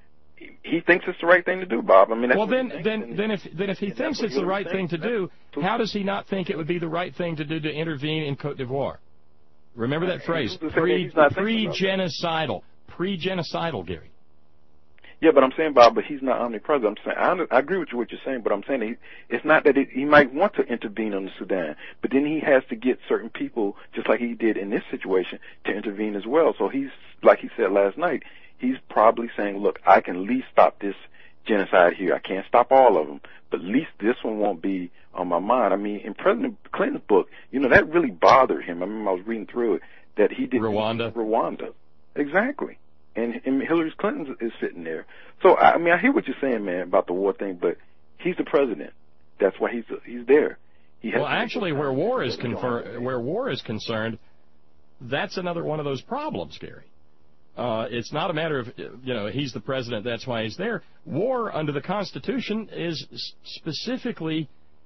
he thinks it's the right thing to do, Bob. I mean, that's well, then, then, then, then if, then if he thinks it's the right thing to do, how does he not think it would be the right thing to do to intervene in Cote d'Ivoire? Remember that phrase, pre, pre-genocidal, pre-genocidal, Gary. Yeah, but I'm saying, Bob, but he's not omnipresent. I'm saying, I, I agree with you what you're saying, but I'm saying he, it's not that it, he might want to intervene on the Sudan, but then he has to get certain people, just like he did in this situation, to intervene as well. So he's, like he said last night, he's probably saying, look, I can at least stop this genocide here. I can't stop all of them, but at least this one won't be on my mind. I mean, in President Clinton's book, you know, that really bothered him. I remember I was reading through it, that he did Rwanda. Rwanda. Exactly. And, and Hillary Clinton is sitting there. So, I mean, I hear what you're saying, man, about the war thing, but he's the president. That's why he's he's there. He has well, actually, where war is confer- where war is concerned, that's another one of those problems, Gary. Uh, it's not a matter of, you know, he's the president, that's why he's there. War under the Constitution is specifically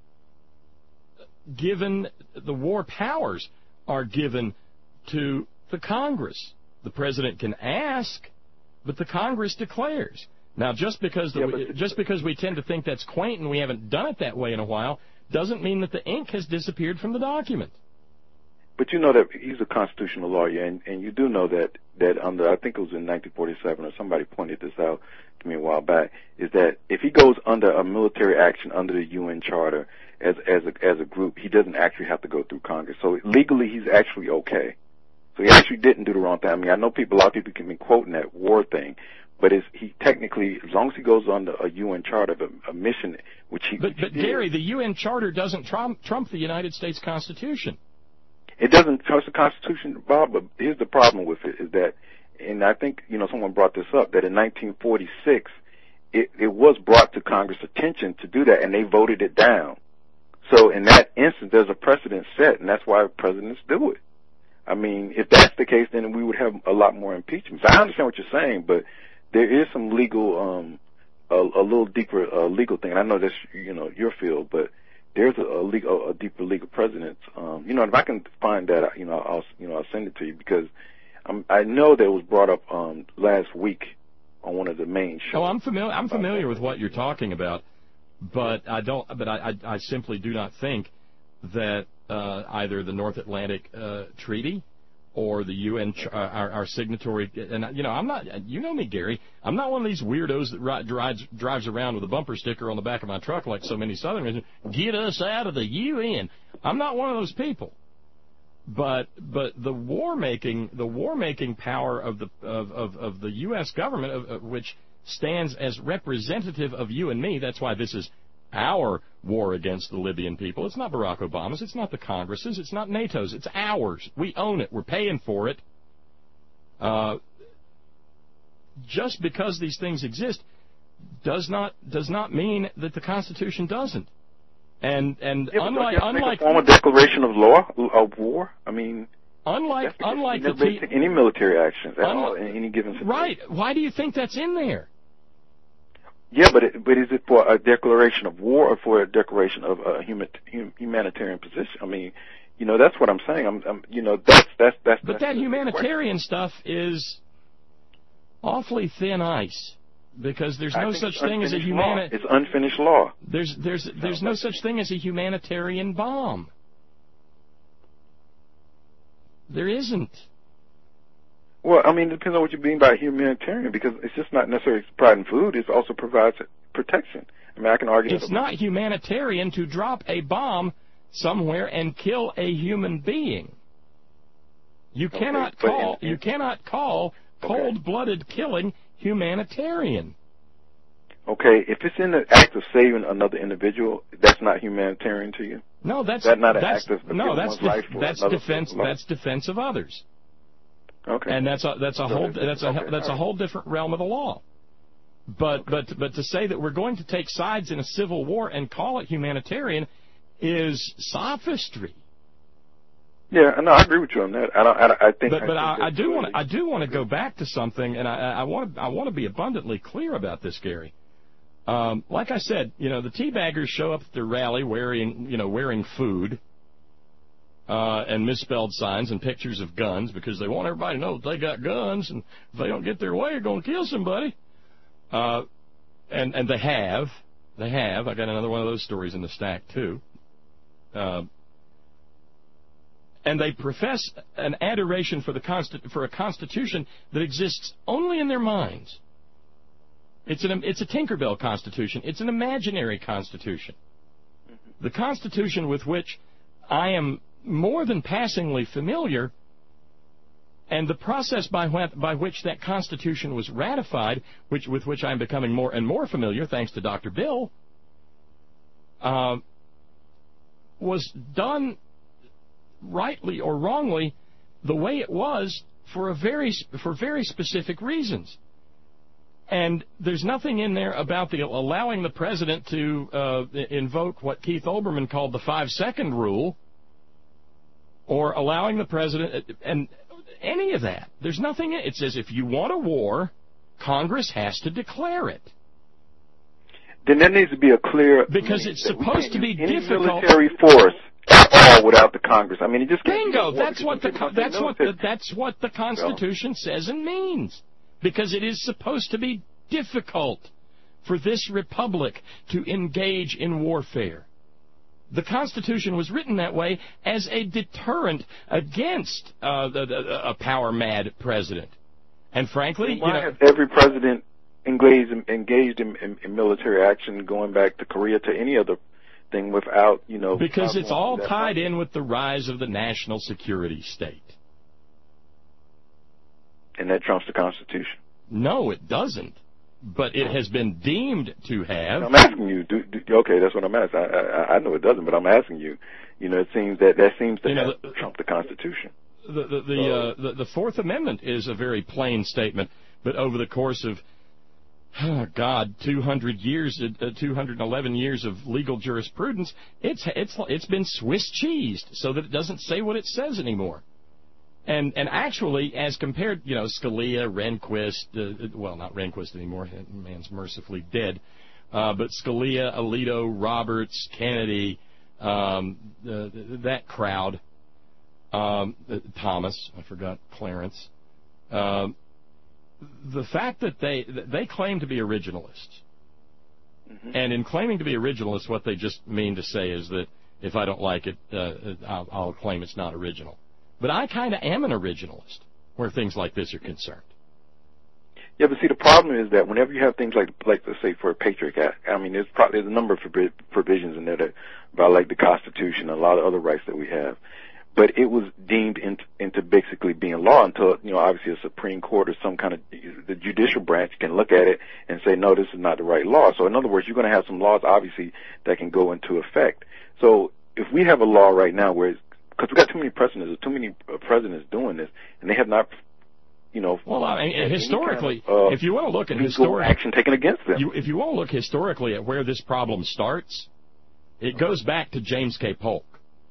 given, the war powers are given to the Congress. The president can ask, but the Congress declares. Now, just because the, yeah, just because we tend to think that's quaint and we haven't done it that way in a while, doesn't mean that the ink has disappeared from the document. But you know that he's a constitutional lawyer, and, and you do know that, that under, I think it was in nineteen forty-seven, or somebody pointed this out to me a while back, is that if he goes under a military action under the U N Charter as as a, as a group, he doesn't actually have to go through Congress. So legally, he's actually okay. So he actually didn't do the wrong thing. I mean, I know people, a lot of people can be quoting that war thing, but it's, he technically, as long as he goes under a U N Charter of a, a mission, which he. But, which but he Gary, did, the U N Charter doesn't trump, trump the United States Constitution. It doesn't trust the Constitution, Bob, but here's the problem with it, is that, and I think, you know, someone brought this up, that in nineteen forty-six, it, it was brought to Congress' attention to do that, and they voted it down. So in that instance, there's a precedent set, and that's why presidents do it. I mean, if that's the case, then we would have a lot more impeachments. I understand what you're saying, but there is some legal, um, a, a little deeper uh, legal thing. And I know that's, you know, your field, but there's a, a legal, a deeper legal precedent. Um, you know, if I can find that, you know, I'll, you know, I'll send it to you, because I'm, I know that it was brought up um, last week on one of the main shows. Oh, I'm familiar. I'm familiar with what you're talking about, but I don't. But I, I, I simply do not think that uh, either the North Atlantic uh, Treaty or the U N, ch- uh, our, our signatory, and you know, I'm not. You know me, Gary. I'm not one of these weirdos that ri- drives drives around with a bumper sticker on the back of my truck like so many Southerners. Get us out of the U N. I'm not one of those people. But but the war making the war making power of the of, of, of the U S government, of, of which stands as representative of you and me. That's why this is our war against the Libyan people. It's not Barack Obama's. It's not the Congress's. It's not NATO's. It's ours. We own it. We're paying for it. Uh, just because these things exist does not does not mean that the Constitution doesn't. And and yeah, unlike unlike a formal declaration of law of war. I mean, unlike unlike the t- take any military actions at unlike, all in any given situation. Right. Why do you think that's in there? Yeah, but it, but is it for a declaration of war or for a declaration of a human, humanitarian position? I mean, you know, that's what I'm saying. I'm, I'm you know, that's that's that's. But that's that humanitarian stuff is awfully thin ice, because there's no such thing as a humanitarian. It's unfinished law. There's there's there's no such thing as a humanitarian bomb. There isn't. Well, I mean, it depends on what you mean by humanitarian, because it's just not necessarily providing food. It also provides protection. I mean, I can argue. It's not humanitarian to drop a bomb somewhere and kill a human being. You okay, cannot call in, in, you cannot call cold-blooded killing humanitarian. Okay, if it's in the act of saving another individual, that's not humanitarian to you? No, that's that not an that's, act of no, that's life for that's defense. That's defense of others. Okay. And that's a that's a whole that's a okay, that's a whole different realm of the law. But okay. but but to say that we're going to take sides in a civil war and call it humanitarian is sophistry. Yeah, no, I agree with you on that. I don't, I, I think. But but I, I, I do want I do want to go back to something, and I, I want to I want to be abundantly clear about this, Gary. Um, like I said, you know, the teabaggers show up at their rally wearing you know wearing food. Uh, and misspelled signs and pictures of guns, because they want everybody to know that they got guns, and if they don't get their way, they're going to kill somebody. Uh, and and they have, they have. I got another one of those stories in the stack too. Uh, and they profess an adoration for the consti- for a constitution that exists only in their minds. It's an it's a Tinkerbell constitution. It's an imaginary constitution. The constitution with which I am more than passingly familiar, and the process by, wh- by which that Constitution was ratified, which with which I'm becoming more and more familiar, thanks to Doctor Bill, uh, was done rightly or wrongly the way it was for a very for very specific reasons. And there's nothing in there about the allowing the president to uh, invoke what Keith Olbermann called the five-second rule, or allowing the president, and any of that. There's nothing. It says if you want a war, Congress has to declare it. Then there needs to be a clear... Because it's supposed to be difficult... military force at all without the Congress. I mean, it just... Bingo! That's what the that's what the, that's what the Constitution says and means. Because it is supposed to be difficult for this republic to engage in warfare. The Constitution was written that way as a deterrent against uh, the, the, a power-mad president. And frankly... Why you know, has every president engaged in, engaged in, in, in military action, going back to Korea, to any other thing without, you know... Because it's all tied in with the rise of the national security state. And that trumps the Constitution. No, it doesn't. But it has been deemed to have. I'm asking you. Do, do, okay, that's what I'm asking. I, I, I know it doesn't, but I'm asking you. You know, it seems that that seems to you know, have trump the Constitution. The the the, so, uh, the the Fourth Amendment is a very plain statement, but over the course of oh God, two hundred years, uh, two hundred eleven years of legal jurisprudence, it's it's it's been Swiss cheesed so that it doesn't say what it says anymore. And and actually, as compared, you know, Scalia, Rehnquist, uh, well, not Rehnquist anymore, man's mercifully dead, uh, but Scalia, Alito, Roberts, Kennedy, um, uh, that crowd, um, uh, Thomas, I forgot Clarence, um, the fact that they they claim to be originalists, mm-hmm. and in claiming to be originalists, what they just mean to say is that if I don't like it, uh, I'll, I'll claim it's not original. But I kind of am an originalist where things like this are concerned. Yeah, but see, the problem is that whenever you have things like, like let's say, for a Patriot Act, I mean, there's probably there's a number of provisions in there that about like the Constitution and a lot of other rights that we have. But it was deemed into, into basically being law until, you know, obviously a Supreme Court or some kind of the judicial branch can look at it and say, no, this is not the right law. So in other words, you're going to have some laws, obviously, that can go into effect. So if we have a law right now where it's, because we've got too many precedents, too many uh, presidents doing this, and they have not, you know... Well, I mean, historically, kind of, uh, if you want to look at historic action taken against them. You, if you want to look historically at where this problem starts, it goes back to James K. Polk.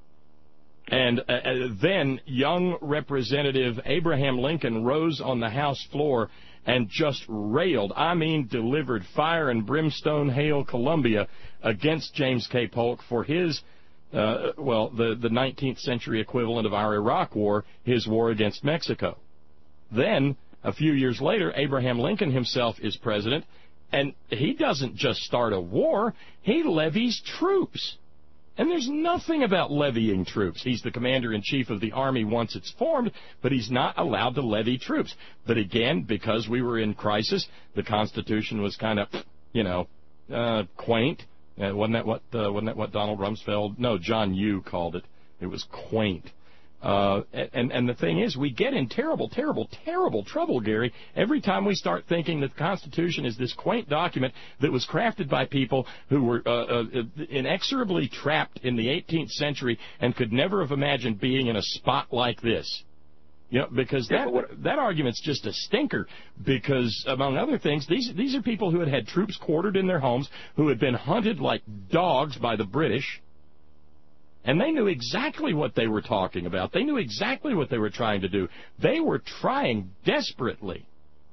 And uh, uh, then young Representative Abraham Lincoln rose on the House floor and just railed, I mean delivered fire and brimstone hail Columbia against James K. Polk for his... Uh, well, the, the nineteenth century equivalent of our Iraq War, his war against Mexico. Then, a few years later, Abraham Lincoln himself is president, and he doesn't just start a war, he levies troops. And there's nothing about levying troops. He's the commander-in-chief of the Army once it's formed, but he's not allowed to levy troops. But again, because we were in crisis, the Constitution was kind of, you know, uh, quaint. Uh, wasn't that what uh, wasn't that what Donald Rumsfeld? No, John Yoo called it. It was quaint. Uh, and and the thing is, we get in terrible, terrible, terrible trouble, Gary, every time we start thinking that the Constitution is this quaint document that was crafted by people who were uh, uh, inexorably trapped in the eighteenth century and could never have imagined being in a spot like this. You know, because that that argument's just a stinker. Because among other things, these these are people who had had troops quartered in their homes, who had been hunted like dogs by the British, and they knew exactly what they were talking about. They knew exactly what they were trying to do. They were trying desperately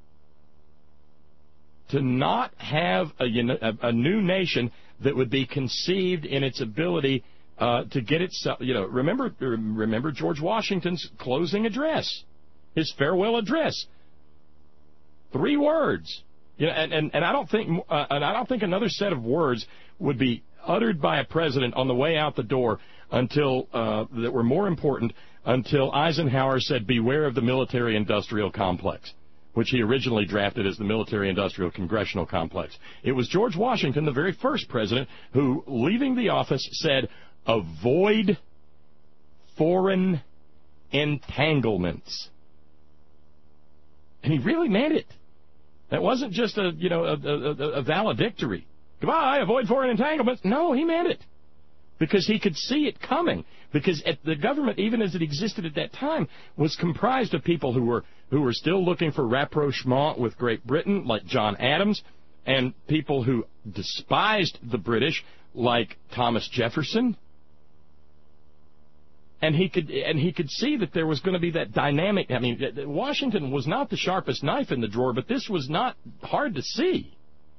to not have a, a, a new nation that would be conceived in its ability. Uh, to get itself, you know, remember remember George Washington's closing address, his farewell address. Three words, you know, and, and, and I don't think uh, and I don't think another set of words would be uttered by a president on the way out the door until uh, that were more important until Eisenhower said, "Beware of the military-industrial complex," which he originally drafted as the military-industrial congressional complex. It was George Washington, the very first president, who, leaving the office, said, "Avoid foreign entanglements." And he really meant it. That wasn't just a, you know, a, a, a valedictory. Goodbye, avoid foreign entanglements. No, he meant it. because he could see it coming. Because at the government, even as it existed at that time, was comprised of people who were who were still looking for rapprochement with Great Britain, like John Adams, and people who despised the British, like Thomas Jefferson. And he could and he could see that there was going to be that dynamic. I mean, Washington was not the sharpest knife in the drawer, but this was not hard to see.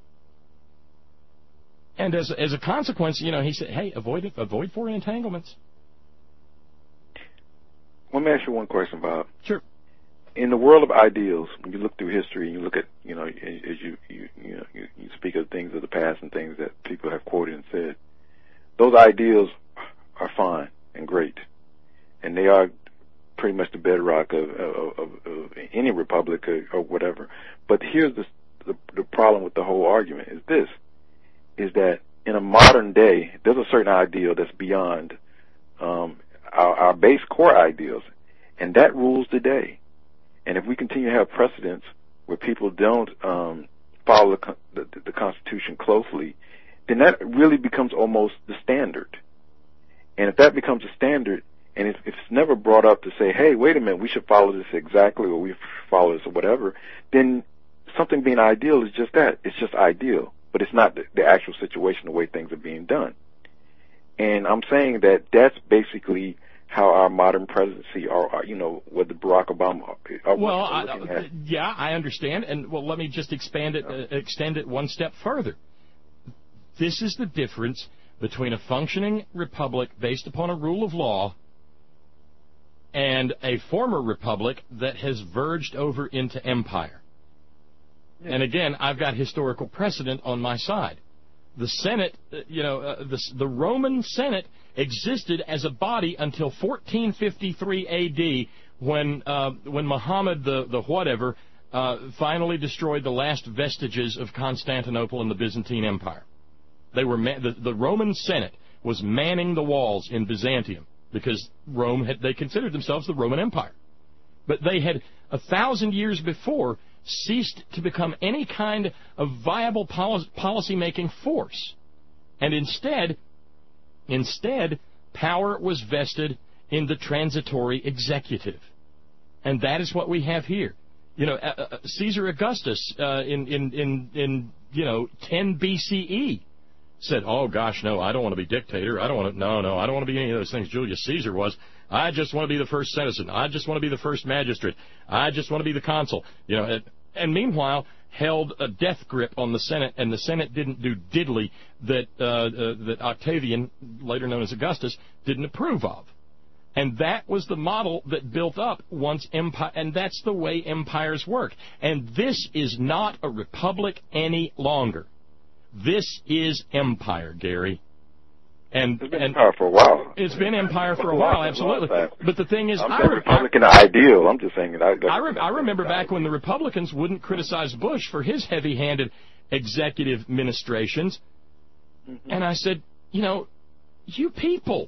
And as as a consequence, you know, he said, "Hey, avoid avoid foreign entanglements." Let me ask you one question, Bob. Sure. In the world of ideals, when you look through history and you look at, you know, as you you you know you, you speak of things of the past and things that people have quoted and said, those ideals are fine and great. And they are pretty much the bedrock of, of, of, of any republic or, or whatever. But here's the, the the problem with the whole argument is this, is that in a modern day, there's a certain ideal that's beyond um, our, our base core ideals, and that rules the day. And if we continue to have precedents where people don't um, follow the, the, the Constitution closely, then that really becomes almost the standard. And if that becomes a standard, and if, if it's never brought up to say, hey, wait a minute, we should follow this exactly, or we follow this or whatever, then something being ideal is just that. It's just ideal, but it's not the, the actual situation, the way things are being done. And I'm saying that that's basically how our modern presidency, or, or you know, whether Barack Obama. Are, well, are I, yeah, I understand, and well, let me just expand it, uh, extend it one step further. This is the difference between a functioning republic based upon a rule of law and a former republic that has verged over into empire. Yeah. And again, I've got historical precedent on my side. The Senate, you know, uh, the, the Roman Senate existed as a body until fourteen fifty-three A D when uh, when Muhammad the, the whatever uh, finally destroyed the last vestiges of Constantinople and the Byzantine Empire. They were ma- the, the Roman Senate was manning the walls in Byzantium, because Rome had, they considered themselves the Roman Empire. But they had, a thousand years before, ceased to become any kind of viable policy-making force. And instead, instead, power was vested in the transitory executive. And that is what we have here. You know, uh, uh, Caesar Augustus uh, in, in, in, in, you know, ten B C E said, oh, gosh, no, I don't want to be dictator. I don't want to, no, no, I don't want to be any of those things Julius Caesar was. I just want to be the first citizen. I just want to be the first magistrate. I just want to be the consul. You know, and, and meanwhile, held a death grip on the Senate, and the Senate didn't do diddly that, uh, uh, that Octavian, later known as Augustus, didn't approve of. And that was the model that built up once empire, and that's the way empires work. And this is not a republic any longer. This is empire, Gary. And, it's been and empire for a while. It's been empire for a while, absolutely. But the thing is, I'm I, saying Republican I, ideal. I'm just saying that. I, I, re- I remember back when the Republicans wouldn't criticize Bush for his heavy-handed executive ministrations, mm-hmm. and I said, you know, you people.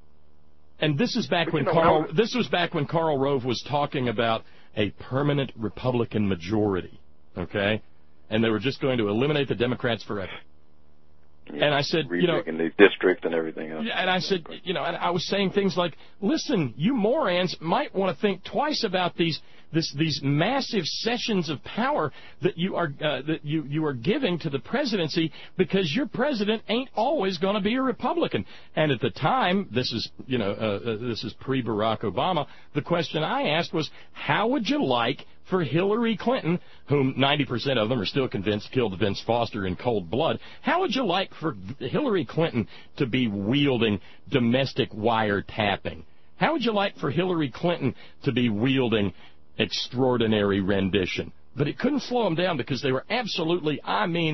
And this is back but when you know, Karl. I, this was back when Karl Rove was talking about a permanent Republican majority. Okay. And they were just going to eliminate the Democrats forever. Yeah, and I said, you know, in the district and everything else. And I said, you know, and I was saying things like, listen, you morons might want to think twice about these this these massive cessions of power that you are uh, that you you are giving to the presidency, because your president ain't always going to be a Republican. And at the time, this is you know uh, uh, this is pre-Barack Obama. The question I asked was, how would you like for Hillary Clinton, whom ninety percent of them are still convinced killed Vince Foster in cold blood, how would you like for Hillary Clinton to be wielding domestic wiretapping? How would you like for Hillary Clinton to be wielding extraordinary rendition? But it couldn't slow them down, because they were absolutely, I mean,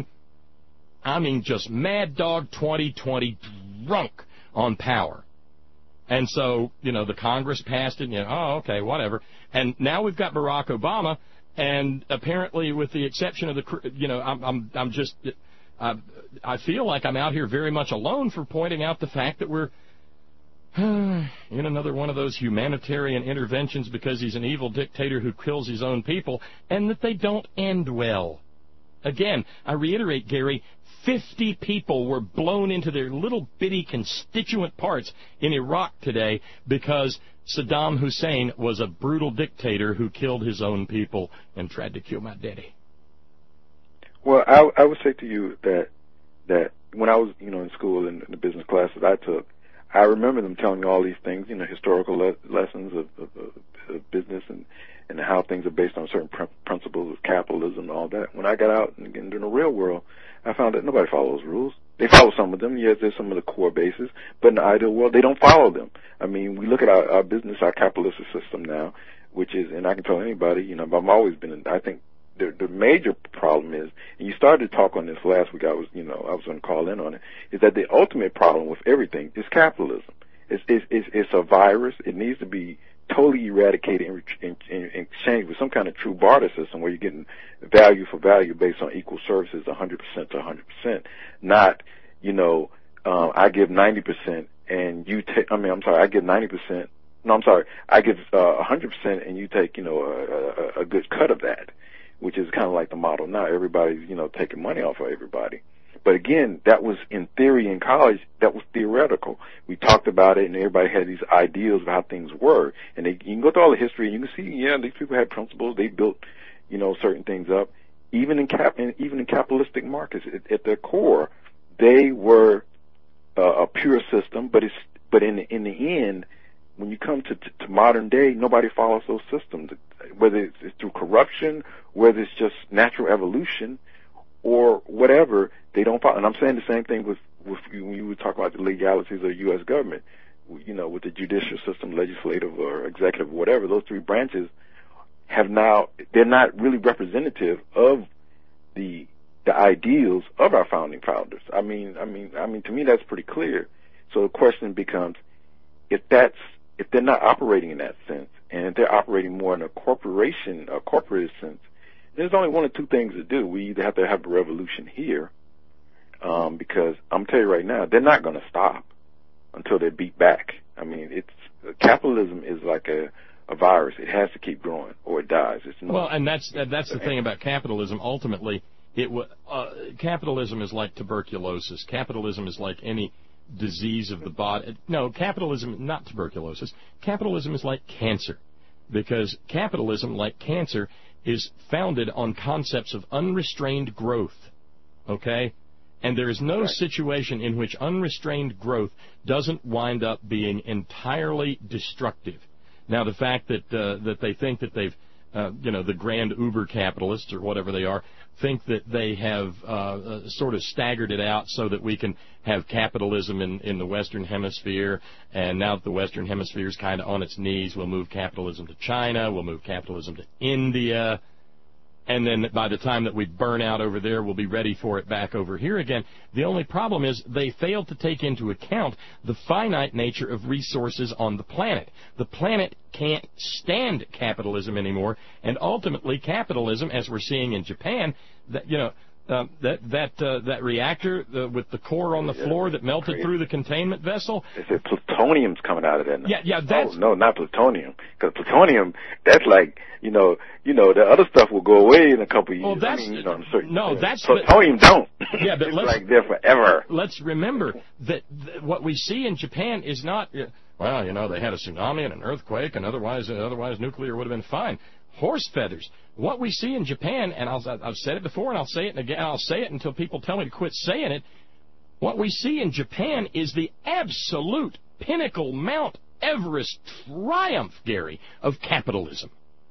I mean just mad dog twenty twenty drunk on power. And so, you know, the Congress passed it, and, you know, oh, okay, whatever. And now we've got Barack Obama, and apparently, with the exception of the, you know, I'm, I'm, I'm just, I, I feel like I'm out here very much alone for pointing out the fact that we're in another one of those humanitarian interventions because he's an evil dictator who kills his own people, and that they don't end well. Again, I reiterate, Gary, fifty people were blown into their little bitty constituent parts in Iraq today because Saddam Hussein was a brutal dictator who killed his own people and tried to kill my daddy. Well, I, I would say to you that that when I was, you know, in school and in the business classes I took, I remember them telling me all these things, you know, historical le- lessons of, of, of, of business and, and how things are based on certain pr- principles of capitalism and all that. When I got out and into the real world, I found that nobody follows rules. They follow some of them, yes, there's some of the core bases, but in the ideal world, they don't follow them. I mean, we look at our, our business, our capitalist system now, which is, and I can tell anybody, you know, but I've always been, I think the, the major problem is, and you started to talk on this last week, I was, you know, I was going to call in on it, is that the ultimate problem with everything is capitalism. It's, it's, it's, it's a virus. It needs to be totally eradicated in, in, in exchange with some kind of true barter system where you're getting value for value based on equal services, one hundred percent to one hundred percent. Not, you know, um, I give ninety percent and you take, I mean, I'm sorry, I give ninety percent. No, I'm sorry, I give uh, one hundred percent and you take, you know, a, a, a good cut of that, which is kind of like the model now. Everybody's, you know, taking money off of everybody. But again, that was in theory in college, that was theoretical. We talked about it and everybody had these ideals of how things were. And they, you can go through all the history and you can see, yeah, these people had principles. They built, you know, certain things up. Even in cap, in, even in capitalistic markets, at, at their core, they were uh, a pure system. But it's, but in the, in the end, when you come to, to, to modern day, nobody follows those systems. Whether it's, it's through corruption, whether it's just natural evolution, or whatever, they don't follow. And I'm saying the same thing with, with when you would talk about the legalities of the U S government, you know, with the judicial system, legislative or executive, whatever, those three branches have now, they're not really representative of the the ideals of our founding founders. I mean, I mean, I mean, to me that's pretty clear. So the question becomes, if that's, if they're not operating in that sense, and if they're operating more in a corporation, a corporate sense, there's only one or two things to do. We either have to have a revolution here, um, because I'm telling you right now, they're not going to stop until they're beat back. I mean, it's capitalism is like a, a virus. It has to keep growing, or it dies. It's no, well, and that's that's the thing about capitalism. Ultimately, it uh, capitalism is like tuberculosis. Capitalism is like any disease of the body. No, capitalism, not tuberculosis. Capitalism is like cancer, because capitalism, like cancer, is founded on concepts of unrestrained growth, okay? And there is no right. situation in which unrestrained growth doesn't wind up being entirely destructive. Now, the fact that uh, that they think that they've, uh, you know, the grand uber capitalists or whatever they are, think that they have uh, uh, sort of staggered it out so that we can have capitalism in, in the Western Hemisphere, and now that the Western Hemisphere is kind of on its knees, we'll move capitalism to China, we'll move capitalism to India, and then by the time that we burn out over there, we'll be ready for it back over here again. The only problem is they failed to take into account the finite nature of resources on the planet. The planet can't stand capitalism anymore, and ultimately capitalism, as we're seeing in Japan, that, you know, Uh, that that uh, that reactor uh, with the core on the yeah, floor that melted crazy. through the containment vessel. They said plutonium's coming out of that now. Yeah, yeah, that's... Oh, no, not plutonium. Because plutonium, that's like, you know, you know, the other stuff will go away in a couple of years. Well, that's... I mean, you know, in certain no, things. that's... Plutonium the, don't. Yeah, but it's let's... like there forever. Let's remember that th- what we see in Japan is not... Uh, well, you know, they had a tsunami and an earthquake, and otherwise, uh, otherwise nuclear would have been fine. Horse feathers. What we see in Japan, and I'll, I've said it before, and I'll say it again, I'll say it until people tell me to quit saying it. What we see in Japan is the absolute pinnacle, Mount Everest triumph, Gary, of capitalism.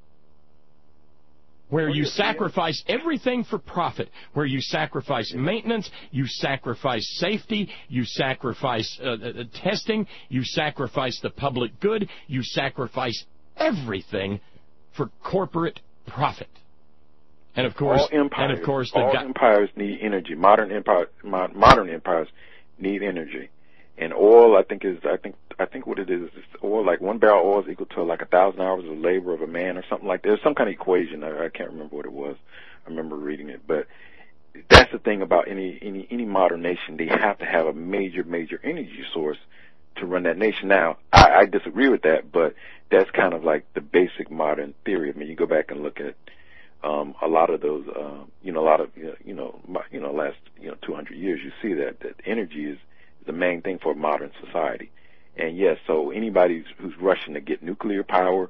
Where you sacrifice everything for profit, where you sacrifice maintenance, you sacrifice safety, you sacrifice uh, uh, testing, you sacrifice the public good, you sacrifice everything for corporate profit. And of course, all empires, and of course, all go- empires need energy. Modern empire, modern empires need energy, and oil. I think is I think I think what it is is oil. Like one barrel of oil is equal to like a thousand hours of labor of a man, or something like that. There's some kind of equation. I, I can't remember what it was. I remember reading it, but that's the thing about any any any modern nation. They have to have a major major energy source to run that nation. Now, I, I disagree with that, but that's kind of like the basic modern theory. I mean, you go back and look at um, a lot of those, uh, you know, a lot of, you know, you know, last you know two hundred years, you see that that energy is the main thing for modern society. And yes, so anybody who's rushing to get nuclear power,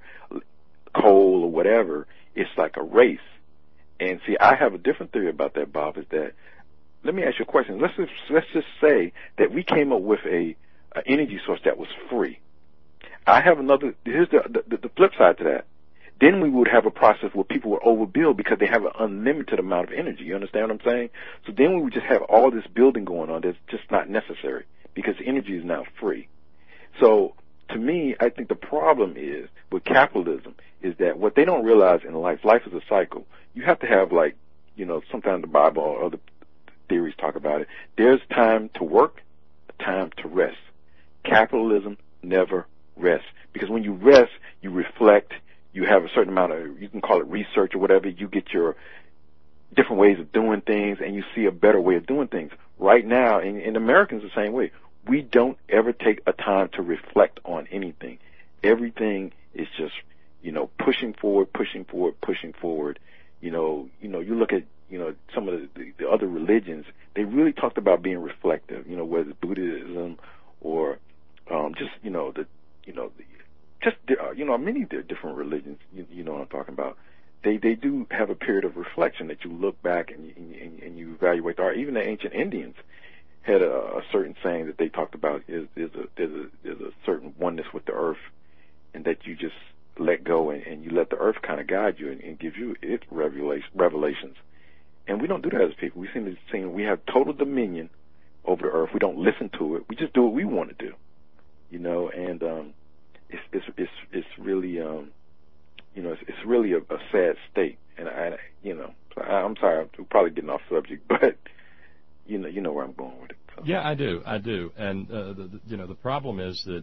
coal or whatever, it's like a race. And see, I have a different theory about that, Bob. Is that, let me ask you a question. Let's just, let's just say that we came up with a, a energy source that was free. I have another. Here's the, the the flip side to that. Then we would have a process where people would overbuild because they have an unlimited amount of energy. You understand what I'm saying? So then we would just have all this building going on that's just not necessary because energy is now free. So to me, I think the problem is with capitalism is that what they don't realize in life, life is a cycle. You have to have, like, you know, sometimes the Bible or other theories talk about it. There's time to work, time to rest. Capitalism never rests because when you rest, you reflect. You have a certain amount of, you can call it research or whatever. You get your different ways of doing things, and you see a better way of doing things. Right now, and, and Americans the same way, we don't ever take a time to reflect on anything. Everything is just, you know, pushing forward, pushing forward, pushing forward. You know, you know, you look at, you know, some of the, the, the other religions, they really talked about being reflective, you know, whether it's Buddhism or um, just, you know, the, you know, the, just, uh, you know, many different religions, you, you know what I'm talking about. They they do have a period of reflection that you look back and you, and, and you evaluate. Or even the ancient Indians had a, a certain saying that they talked about is there's a, there's a, there's a certain oneness with the earth, and that you just let go and, and you let the earth kind of guide you and, and give you its revelation, revelations. And we don't do that as people. We seem to think we have total dominion over the earth. We don't listen to it. We just do what we want to do, you know. And um, it's it's it's it's really um, you know it's, it's really a, a sad state. And I, you know, I, I'm sorry, I'm probably getting off subject, but you know, you know where I'm going with it. So. Yeah, I do, I do. And uh, the, the, you know, the problem is that.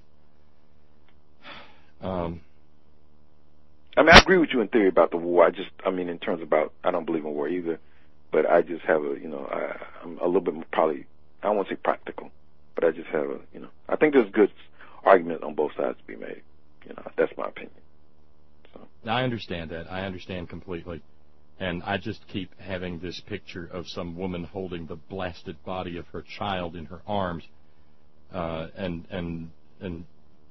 Um, I mean, I agree with you in theory about the war. I just, I mean, in terms about, I don't believe in war either, but I just have a, you know, I, I'm a little bit more probably, I don't want to say practical, but I just have a, you know, I think there's good argument on both sides to be made. You know, that's my opinion. So. I understand that. I understand completely. And I just keep having this picture of some woman holding the blasted body of her child in her arms, uh, and, and, and,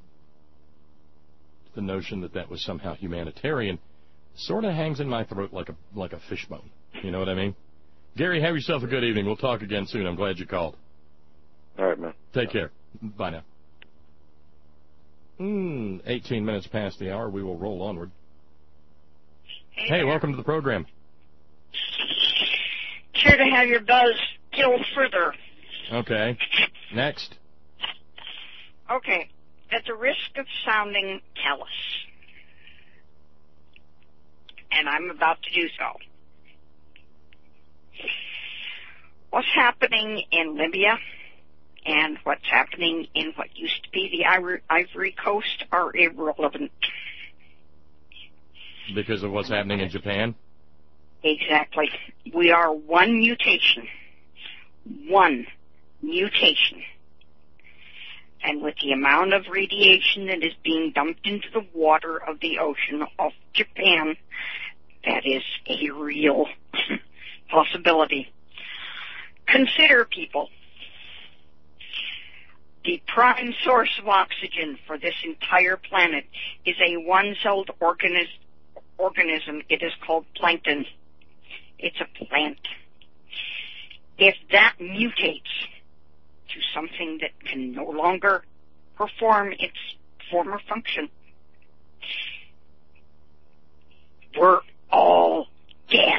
the notion that that was somehow humanitarian sort of hangs in my throat like a like a fishbone. You know what I mean? Gary, have yourself a good evening. We'll talk again soon. I'm glad you called. All right, man. Take care. Bye now. Mm, eighteen minutes past the hour. We will roll onward. Hey, hey welcome to the program. Care to have your buzz kill further. Okay. Next. Okay. At the risk of sounding callous, and I'm about to do so, what's happening in Libya and what's happening in what used to be the Ivory Coast are irrelevant. Because of what's happening in Japan? Exactly. We are one mutation. One mutation. And with the amount of radiation that is being dumped into the water of the ocean off Japan, that is a real possibility. Consider, people, the prime source of oxygen for this entire planet is a one-celled organis- organism. It is called plankton. It's a plant. If that mutates to something that can no longer perform its former function, we're all dead.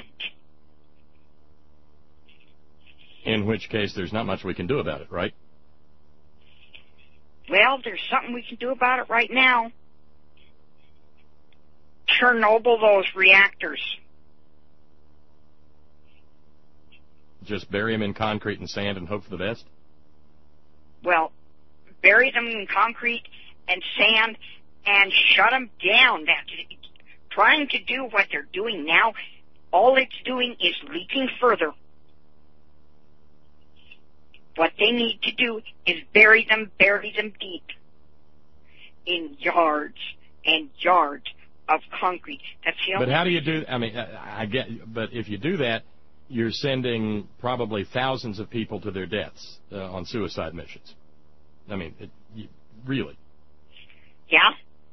In which case, there's not much we can do about it, right? Well, there's something we can do about it right now. Chernobyl those reactors. Just bury them in concrete and sand and hope for the best? Well, bury them in concrete and sand and shut them down. That's trying to do what they're doing now. All it's doing is leaking further. What they need to do is bury them, bury them deep in yards and yards of concrete. That's the only. But how do you do? I mean, I get. But if you do that, you're sending probably thousands of people to their deaths uh, on suicide missions. I mean, it, you, really. Yeah?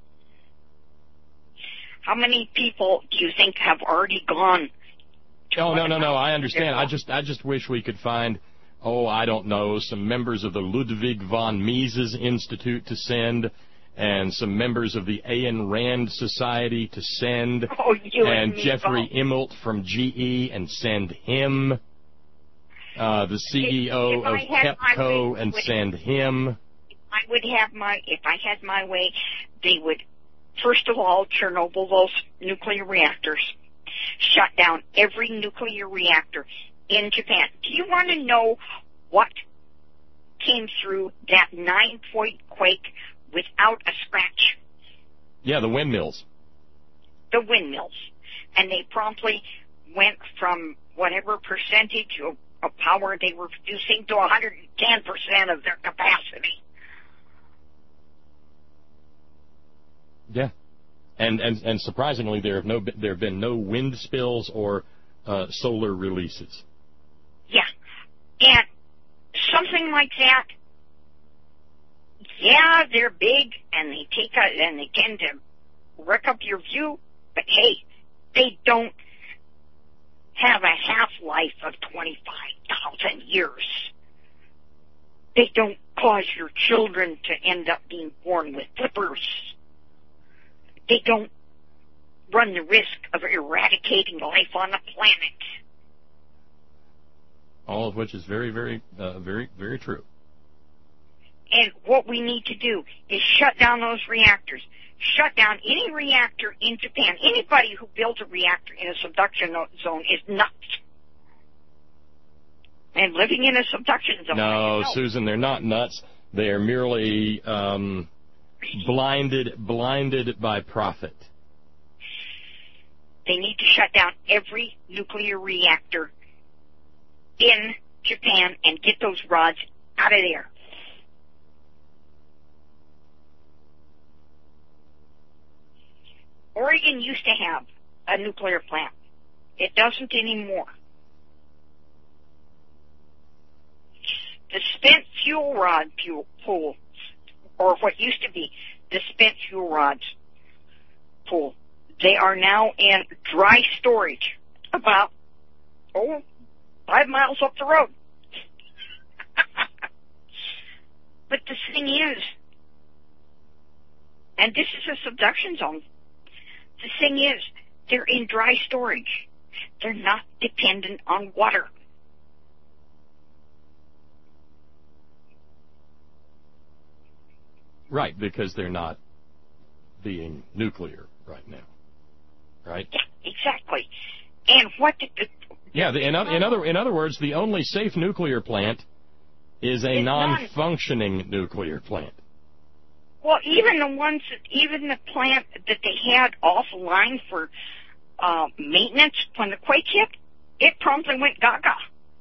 How many people do you think have already gone? Oh, no, no, no, I understand. I just I just wish we could find, oh, I don't know, some members of the Ludwig von Mises Institute to send, and some members of the Ayn Rand Society to send, oh, you and, and me Jeffrey both. Immelt from G E and send him, uh, the C E O if, if of Pepco way, and would, send him. I would have my, if I had my way, they would, first of all, Chernobyl those nuclear reactors, shut down every nuclear reactor in Japan. Do you want to know what came through that nine-point quake without a scratch? Yeah, the windmills. The windmills. And they promptly went from whatever percentage of, of power they were producing to one hundred ten percent of their capacity. Yeah. And, and and surprisingly, there have no there have been no wind spills or uh, solar releases. Yeah, and something like that. Yeah, they're big and they take a, and they tend to wreck up your view. But hey, they don't have a half-life of twenty-five thousand years. They don't cause your children to end up being born with flippers. They don't run the risk of eradicating life on the planet. All of which is very, very, uh, very, very true. And what we need to do is shut down those reactors. Shut down any reactor in Japan. Anybody who builds a reactor in a subduction zone is nuts. And living in a subduction zone. No, know. Susan, they're not nuts. They are merely um, blinded, blinded by profit. They need to shut down every nuclear reactor in Japan and get those rods out of there. Oregon used to have a nuclear plant. It doesn't anymore. The spent fuel rod pool, or what used to be the spent fuel rods pool, they are now in dry storage about, oh, five miles up the road. But the thing is, and this is a subduction zone, the thing is, they're in dry storage. They're not dependent on water. Right, because they're not being nuclear right now. Right? Yeah, exactly. And what did the... Yeah, the, in, in, other, in other words, the only safe nuclear plant is a it's non-functioning non- nuclear plant. Well, even the ones, that, even the plant that they had offline for uh, maintenance when the quake hit, it promptly went gaga.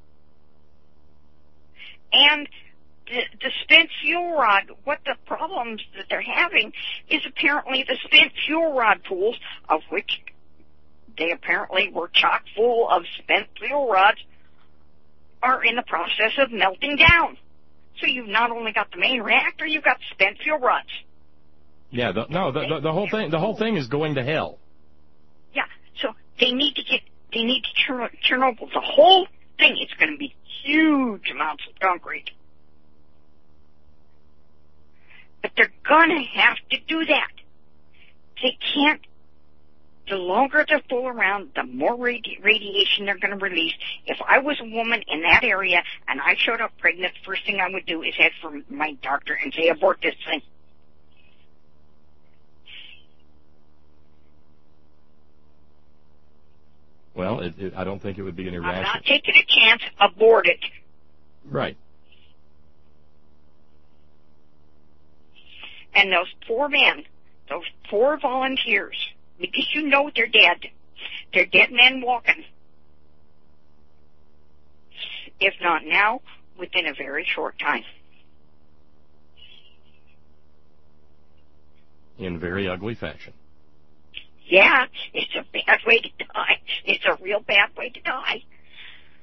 And the, the spent fuel rod, what the problems that they're having is apparently the spent fuel rod pools, of which they apparently were chock full of spent fuel rods, are in the process of melting down. So you've not only got the main reactor, you've got spent fuel rods. Yeah, the, no, the, the, the whole thing, the whole thing is going to hell. Yeah, so they need to get, they need to turn Chernobyl. The whole thing is going to be huge amounts of concrete. But they're gonna have to do that. They can't. The longer they fool around, the more radi- radiation they're going to release. If I was a woman in that area and I showed up pregnant, the first thing I would do is head for my doctor and say, abort this thing. Well, it, it, I don't think it would be an irrational... I'm not taking a chance. Abort it. Right. And those poor men, those poor volunteers, because you know they're dead. They're dead men walking. If not now, within a very short time. In very ugly fashion. Yeah, it's a bad way to die. It's a real bad way to die.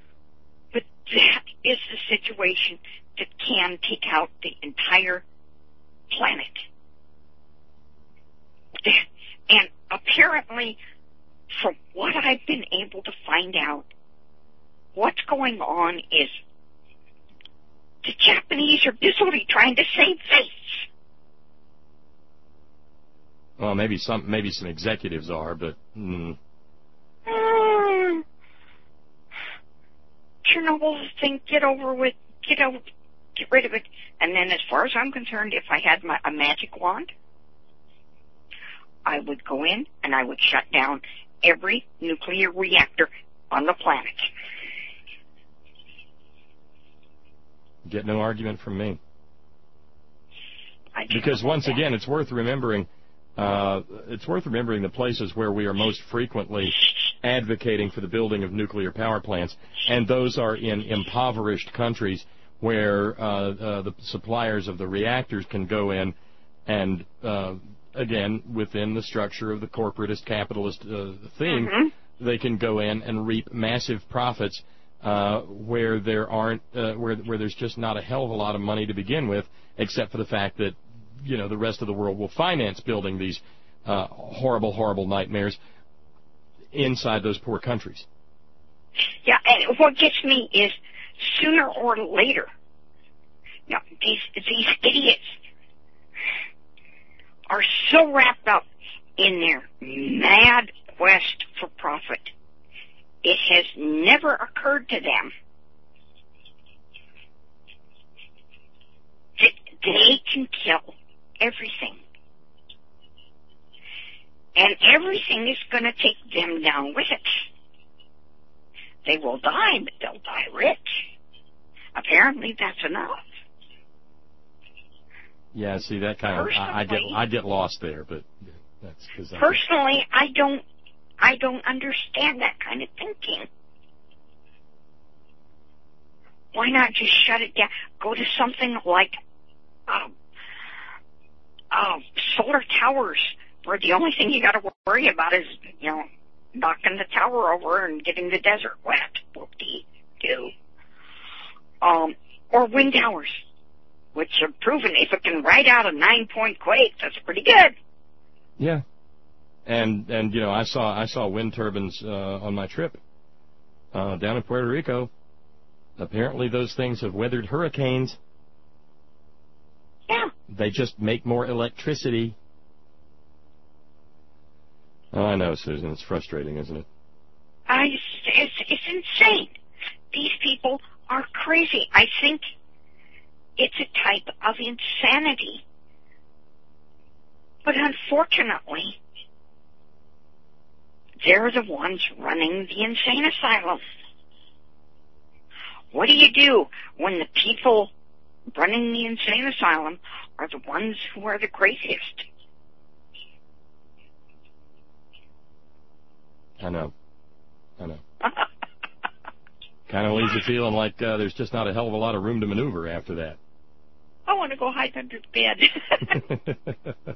is the situation that can take out the entire planet. And apparently, from what I've been able to find out, what's going on is the Japanese are busily trying to save face. Well, maybe some maybe some executives are, but mm. Mm. Chernobyl thing, get over with, get over, get rid of it. And then, as far as I'm concerned, if I had my, a magic wand, I would go in and I would shut down every nuclear reactor on the planet. Get no argument from me. I Because once again, it's worth remembering. Uh, it's worth remembering the places where we are most frequently advocating for the building of nuclear power plants, and those are in impoverished countries where uh, uh, the suppliers of the reactors can go in and, uh, again, within the structure of the corporatist capitalist uh, thing, mm-hmm. they can go in and reap massive profits uh, where there aren't, uh, where where there's just not a hell of a lot of money to begin with, except for the fact that, you know, the rest of the world will finance building these uh, horrible, horrible nightmares inside those poor countries. Yeah, and what gets me is sooner or later, you know, these these idiots are so wrapped up in their mad quest for profit, it has never occurred to them that they can kill everything. And everything is going to take them down with it. They will die, but they'll die rich. Apparently that's enough. Yeah, see, that kind of, I, I get I get lost there, but that's because personally, I don't, I don't understand that kind of thinking. Why not just shut it down? Go to something like um, uh, solar towers, where the only thing you got to worry about is, you know, knocking the tower over and getting the desert wet. Whoop-dee-doo. Um, or wind towers, which have proven if it can ride out a nine-point quake, that's pretty good. Yeah, and and you know, I saw I saw wind turbines uh, on my trip uh, down in Puerto Rico. Apparently, those things have weathered hurricanes. Yeah. They just make more electricity. Oh, I know, Susan. It's frustrating, isn't it? I, it's, it's insane. These people are crazy. I think it's a type of insanity. But unfortunately, they're the ones running the insane asylum. What do you do when the people running the insane asylum are the ones who are the craziest? I know. I know. Kind of leaves you feeling like uh, there's just not a hell of a lot of room to maneuver after that. I want to go hide under the bed.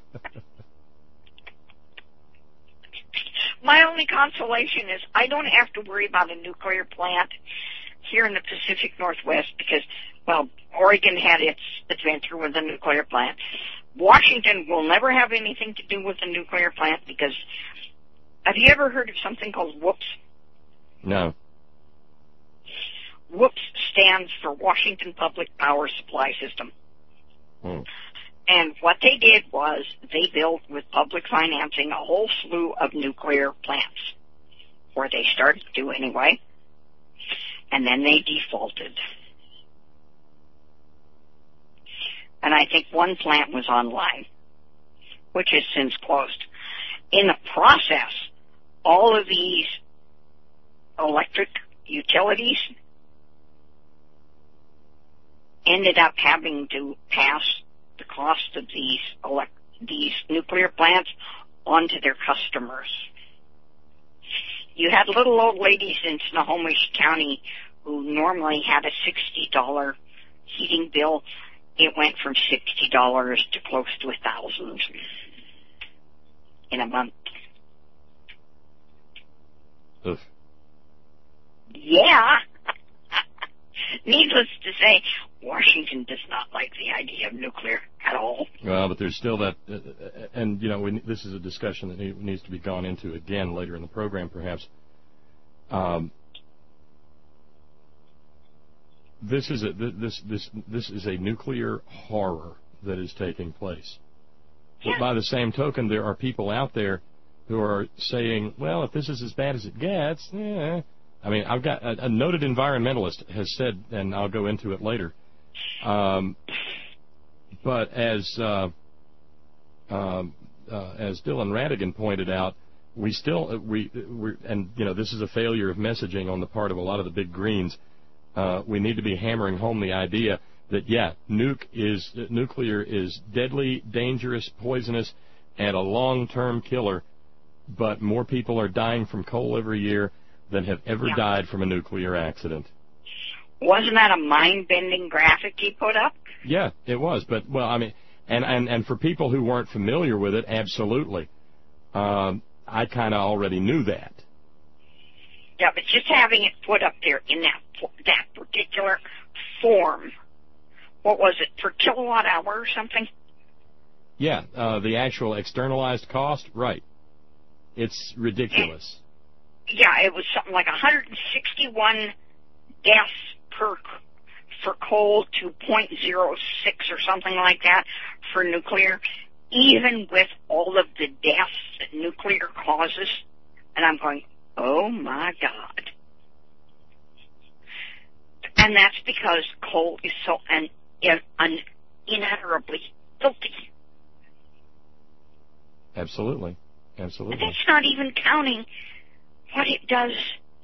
My only consolation is I don't have to worry about a nuclear plant here in the Pacific Northwest because, well, Oregon had its adventure with a nuclear plant. Washington will never have anything to do with a nuclear plant because, have you ever heard of something called WHOOPS? No. WHOOPS stands for Washington Public Power Supply System. Hmm. And what they did was they built with public financing a whole slew of nuclear plants, or they started to anyway, and then they defaulted. And I think one plant was online, which has since closed. In the process, all of these electric utilities ended up having to pass the cost of these elect- these nuclear plants onto their customers. You had little old ladies in Snohomish County who normally had a sixty dollars heating bill. It went from sixty dollars to close to a thousand dollars in a month. Oof. Yeah. Needless to say, Washington does not like the idea of nuclear at all. Well, but there's still that, uh, and, you know, we, this is a discussion that needs to be gone into again later in the program, perhaps. Um, this is a this this this is a nuclear horror that is taking place. Yeah. But by the same token, there are people out there who are saying, well, if this is as bad as it gets, yeah. I mean, I've got a, a noted environmentalist has said, and I'll go into it later. Um, but as uh, um, uh, as Dylan Radigan pointed out, we still we we and you know this is a failure of messaging on the part of a lot of the big greens. Uh, we need to be hammering home the idea that yeah, nuke is uh, nuclear is deadly, dangerous, poisonous, and a long-term killer. But more people are dying from coal every year than have ever yeah. died from a nuclear accident. Wasn't that a mind-bending graphic he put up? Yeah, it was. But, well, I mean, and, and, and for people who weren't familiar with it, absolutely. Um, I kind of already knew that. Yeah, but just having it put up there in that that particular form, what was it, per kilowatt hour or something? Yeah, uh, the actual externalized cost, right. It's ridiculous. Yeah, it was something like one hundred sixty-one deaths per for coal to zero point zero six or something like that for nuclear, even with all of the deaths that nuclear causes. And I'm going, oh my God. And that's because coal is so un, un, unutterably filthy. Absolutely. Absolutely. And that's not even counting what it does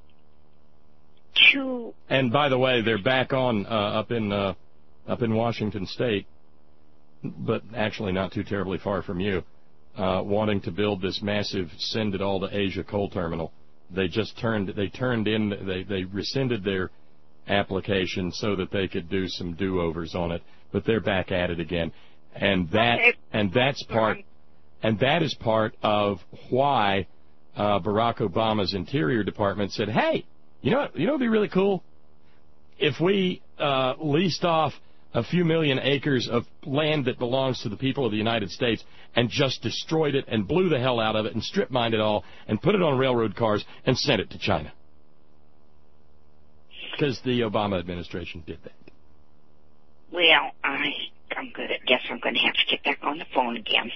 to... And by the way, they're back on uh, up in uh, up in Washington State, but actually not too terribly far from you, uh, wanting to build this massive send it all to Asia coal terminal. They just turned they turned in they they rescinded their application so that they could do some do-overs on it, but they're back at it again, and that and that's part and that is part of why uh, Barack Obama's Interior Department said, hey, you know what, you know what'd be really cool if we uh, leased off a few million acres of land that belongs to the people of the United States and just destroyed it and blew the hell out of it and strip mined it all and put it on railroad cars and sent it to China. Because the Obama administration did that. Well, I, I'm good. I guess I'm going to have to get back on the phone again.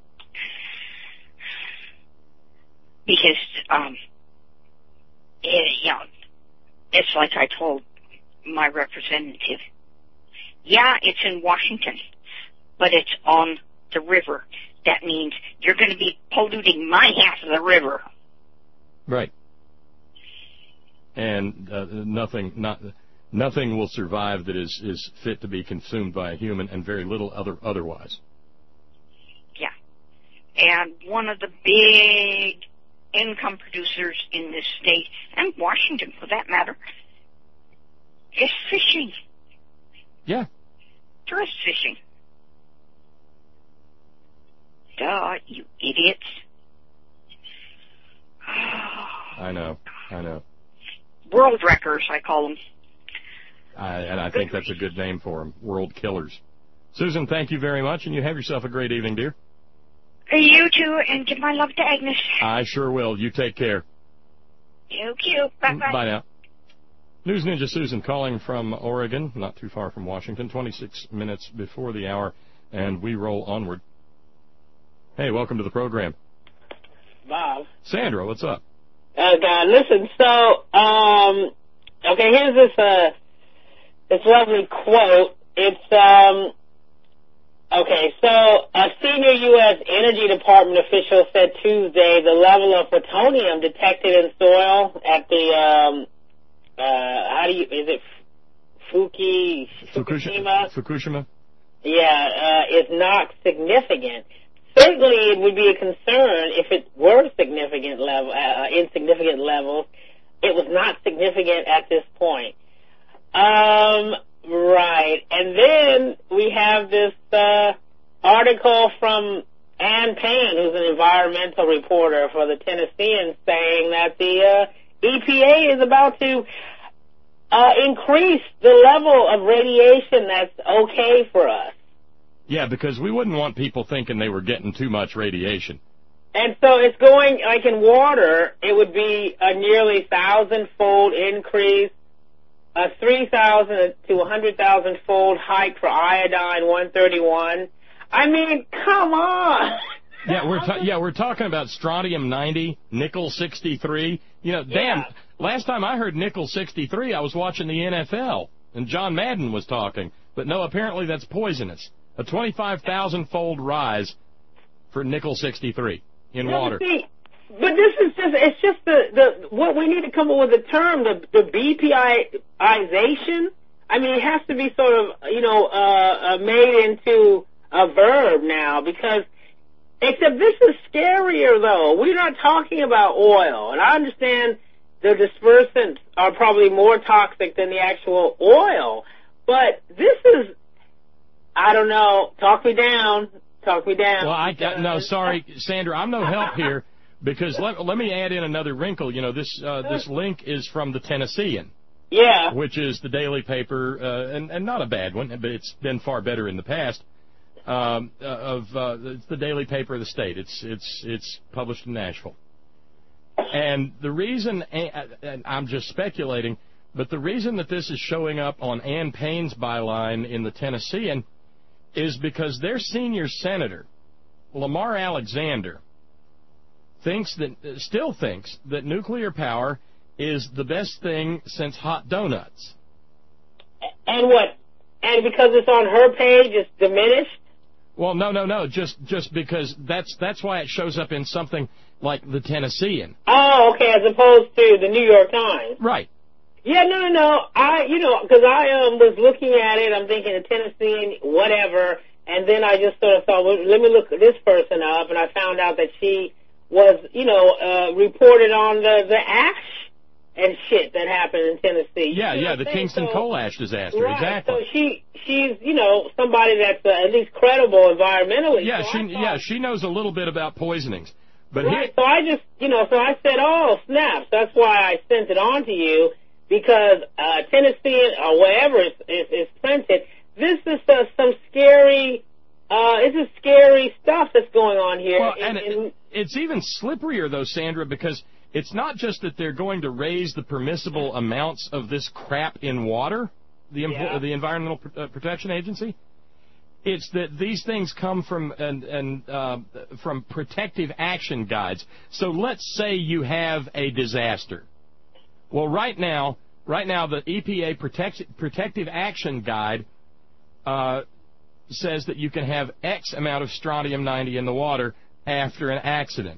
Because, um, it, you know, it's like I told my representative. Yeah, it's in Washington, but it's on the river. That means you're going to be polluting my half of the river. Right. And uh, nothing, not nothing will survive that is, is fit to be consumed by a human, and very little other otherwise. Yeah. And one of the big income producers in this state, and Washington for that matter, is fishing. Yeah. Tourist fishing. Duh, you idiots. I know, I know. World wreckers, I call them. I, and I think that's a good name for them, world killers. Susan, thank you very much, and you have yourself a great evening, dear. You too, and give my love to Agnes. I sure will. You take care. You cute. Bye-bye. Bye now. News Ninja Susan calling from Oregon, not too far from Washington, twenty-six minutes before the hour, and we roll onward. Hey, welcome to the program. Bob. Sandra, what's up? Uh, God, listen, so, um, okay, here's this, uh, this lovely quote. It's, um, okay, so a senior U S Energy Department official said Tuesday the level of plutonium detected in soil at the, um, uh, how do you, is it Fuki, Fukushima? Fukushima? Yeah, uh, is not significant. Certainly, it would be a concern if it were significant level, uh, insignificant levels. It was not significant at this point. Um, right. And then we have this uh, article from Ann Payne, who's an environmental reporter for the Tennessean, saying that the uh, E P A is about to uh, increase increase the level of radiation that's okay for us. Yeah, because we wouldn't want people thinking they were getting too much radiation. And so it's going, like in water, it would be a nearly thousand-fold increase, a three thousand to one hundred thousand fold hike for iodine one thirty-one. I mean, come on. Yeah, we're ta- yeah we're talking about strontium ninety, nickel sixty-three. You know, damn. Yeah. Last time I heard nickel sixty-three, I was watching the N F L and John Madden was talking. But no, apparently that's poisonous. A twenty-five thousand fold rise for nickel sixty-three in Yeah, water. But, see, but this is just—it's just the the what we need to come up with a term, the the B P I-ization. I mean, it has to be sort of you know uh, uh, made into a verb now because. Except this is scarier, though. We're not talking about oil. And I understand the dispersants are probably more toxic than the actual oil. But this is, I don't know, talk me down, talk me down. Well, I, no, sorry, Sandra, I'm no help here because let, let me add in another wrinkle. You know, this uh, this link is from the Tennessean. Yeah. Which is the daily paper, uh, and, and not a bad one, but it's been far better in the past. Um, uh, of uh, it's the daily paper of the state. It's it's it's published in Nashville, and the reason, and I'm just speculating, but the reason that this is showing up on Ann Payne's byline in the Tennessean is because their senior senator, Lamar Alexander, thinks that still thinks that nuclear power is the best thing since hot donuts. And what? And because it's on her page, it's diminished? Well, no, no, no. Just just because that's that's why it shows up in something like the Tennessean. Oh, okay, as opposed to the New York Times. Right. Yeah, no, no, no. I, you know, because I um, was looking at it, I'm thinking the Tennessean, whatever, and then I just sort of thought, well, let me look this person up, and I found out that she was, you know, uh, reported on the the ash and shit that happened in Tennessee. Yeah, you know yeah, the Kingston so, coal ash disaster, right, exactly. So she, she's, you know, somebody that's uh, at least credible environmentally. Yeah, so she, thought, yeah, she knows a little bit about poisonings. But right, here, so I just, you know, so I said, oh, snaps. That's why I sent it on to you, because uh, Tennessee or wherever is, is, is printed, this is uh, some scary, uh, this is scary stuff that's going on here. well, in, and in, it, it's even slipperier, though, Sandra, because it's not just that they're going to raise the permissible amounts of this crap in water, the, Yeah. the Environmental uh, Protection Agency. It's that these things come from and, and uh, from protective action guides. So let's say you have a disaster. Well, right now, right now the E P A protect, protective action guide uh, says that you can have X amount of strontium ninety in the water after an accident.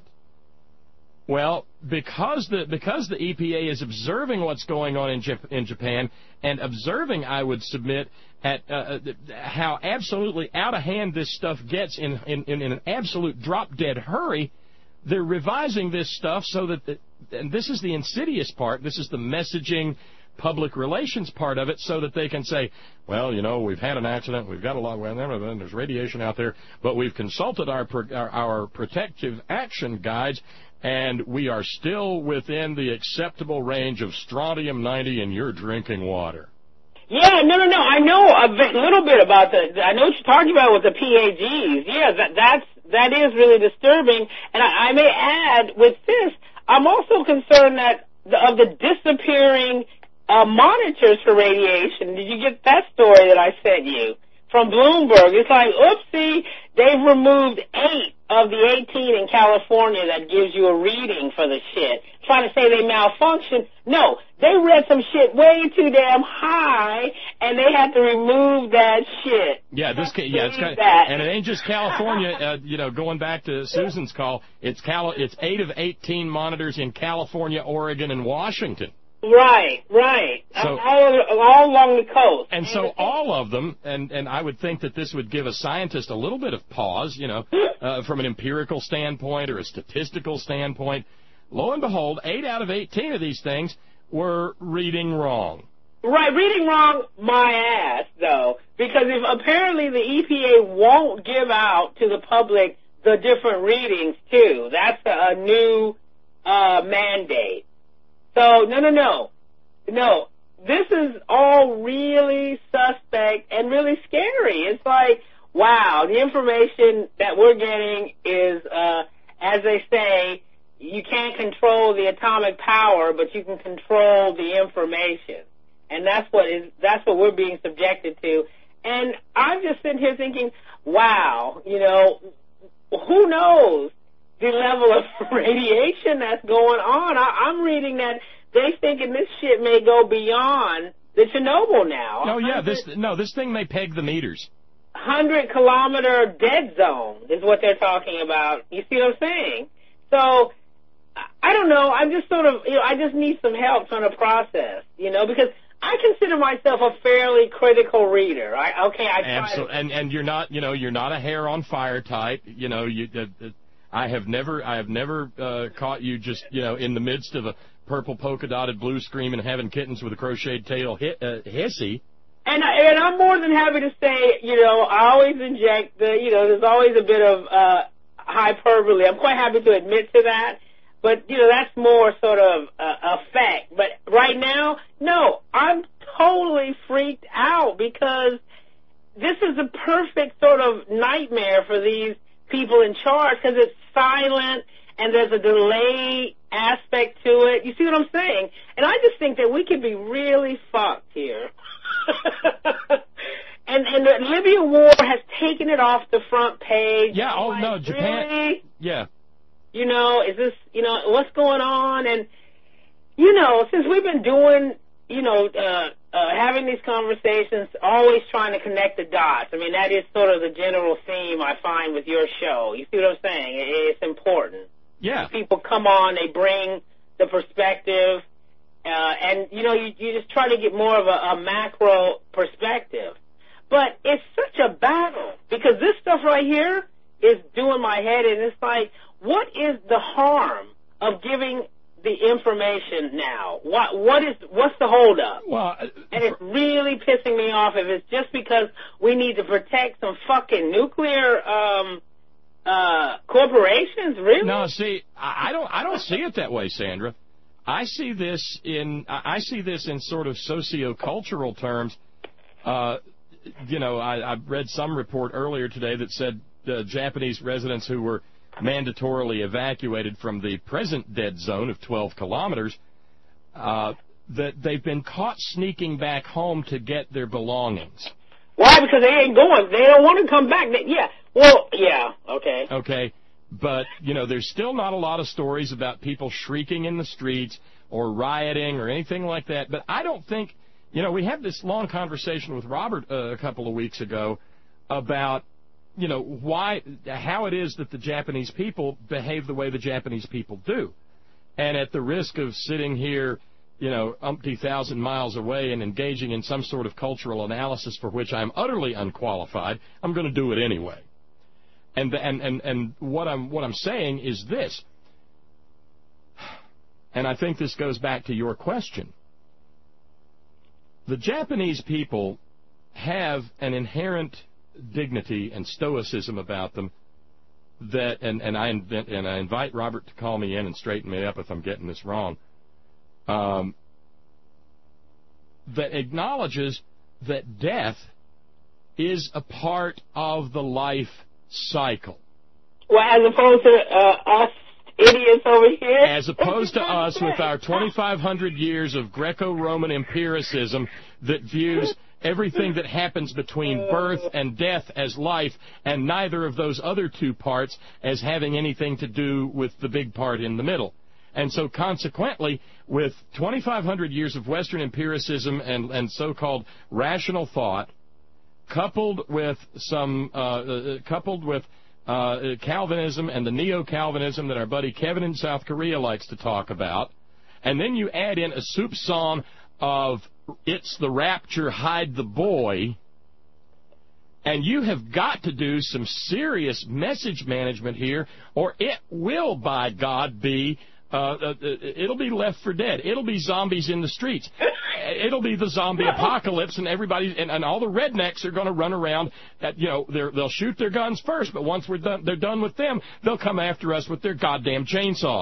Well, because the because the E P A is observing what's going on in Jap- in Japan and observing, I would submit, at uh, how absolutely out of hand this stuff gets in, in, in an absolute drop-dead hurry, they're revising this stuff so that, the, and this is the insidious part, this is the messaging, public relations part of it, so that they can say, well, you know, we've had an accident, we've got a lot, well, there's radiation out there, but we've consulted our, our, our protective action guides, and we are still within the acceptable range of strontium ninety in your drinking water. Yeah, no, no, no. I know a bit, little bit about the. I know what you're talking about with the P A Gs. Yeah, that that's that is really disturbing. And I, I may add, with this, I'm also concerned that the, of the disappearing uh, monitors for radiation. Did you get that story that I sent you from Bloomberg? It's like, oopsie, they've removed eight of the eighteen in California that gives you a reading for the shit. Trying to say they malfunction. No, they read some shit way too damn high, and they had to remove that shit. Yeah, this ca- yeah, it's kind of, that. and it ain't just California. Uh, you know, going back to Susan's call, it's Cal- it's eight of eighteen monitors in California, Oregon, and Washington. Right, right. So, all, all along the coast. And so all of them, and, and I would think that this would give a scientist a little bit of pause, you know, uh, from an empirical standpoint or a statistical standpoint. Lo and behold, eight out of eighteen of these things were reading wrong. Right, reading wrong my ass, though, because if apparently the E P A won't give out to the public the different readings, too. That's a, a new uh, mandate. So, no, no, no. No, this is all really suspect and really scary. It's like, wow, the information that we're getting is, uh, as they say, you can't control the atomic power, but you can control the information. And that's what is, that's what we're being subjected to. And I'm just sitting here thinking, wow, you know, who knows the level of radiation that's going on? I, I'm reading that they thinking this shit may go beyond the Chernobyl now. Oh yeah, this no, this thing may peg the meters. Hundred kilometer dead zone is what they're talking about. You see what I'm saying? So I don't know. I'm just sort of, you know, I just need some help trying to process, you know, because I consider myself a fairly critical reader. I, okay, I try. Absolutely, to... and and you're not, you know, you're not a hair on fire type. You know, you. Uh, uh, I have never, I have never uh, caught you just, you know, in the midst of a purple polka dotted blue screaming having kittens with a crocheted tail hi- uh, hissy. And I, and I'm more than happy to say, you know, I always inject the, you know, there's always a bit of uh, hyperbole. I'm quite happy to admit to that. But, you know, that's more sort of uh, effect. But right now, no, I'm totally freaked out because this is a perfect sort of nightmare for these people in charge because it's silent and there's a delay aspect to it. You see what I'm saying? And I just think that we could be really fucked here. and and the Libya war has taken it off the front page. Yeah, oh, like, no, Japan. Really? Yeah. You know, is this, you know, what's going on? And, you know, since we've been doing, you know, uh, uh, having these conversations, always trying to connect the dots. I mean, that is sort of the general theme I find with your show. You see what I'm saying? It's important. Yeah. People come on, they bring the perspective, uh, and, you know, you, you just try to get more of a, a macro perspective. But it's such a battle because this stuff right here is doing my head, and it's like, what is the harm of giving the information now? What what is what's the holdup? Well, uh, and it's really pissing me off if it's just because we need to protect some fucking nuclear um, uh, corporations. Really? No, see, I I don't I don't see it that way, Sandra. I see this in I see this in sort of socio-cultural terms. Uh, you know, I, I read some report earlier today that said uh, Japanese residents who were mandatorily evacuated from the present dead zone of twelve kilometers, uh, that they've been caught sneaking back home to get their belongings. Why? Because they ain't going. They don't want to come back. They, yeah. Well, yeah. Okay. Okay. But, you know, there's still not a lot of stories about people shrieking in the streets or rioting or anything like that. But I don't think, you know, we had this long conversation with Robert uh, a couple of weeks ago about, you know, why, how it is that the Japanese people behave the way the Japanese people do. And at the risk of sitting here, you know, umpty thousand miles away and engaging in some sort of cultural analysis for which I'm utterly unqualified, I'm going to do it anyway. And and and and what I'm what I'm saying is this, and I think this goes back to your question. The Japanese people have an inherent dignity and stoicism about them that, and, and I invent, and I invite Robert to call me in and straighten me up if I'm getting this wrong, um, that acknowledges that death is a part of the life cycle. Well, as opposed to uh, us idiots over here? As opposed to us with our twenty-five hundred years of Greco-Roman empiricism that views everything that happens between birth and death as life, and neither of those other two parts as having anything to do with the big part in the middle. And so consequently, with twenty-five hundred years of Western empiricism and, and so-called rational thought, coupled with some, uh, uh, coupled with uh, Calvinism and the neo-Calvinism that our buddy Kevin in South Korea likes to talk about, and then you add in a soupçon of it's the rapture, hide the boy, and you have got to do some serious message management here, or it will, by God, be, uh, uh, it'll be left for dead. It'll be zombies in the streets. It'll be the zombie apocalypse, and everybody, and, and all the rednecks are going to run around. At, you know, they're, they'll shoot their guns first, but once we're done, they're done with them, they'll come after us with their goddamn chainsaws.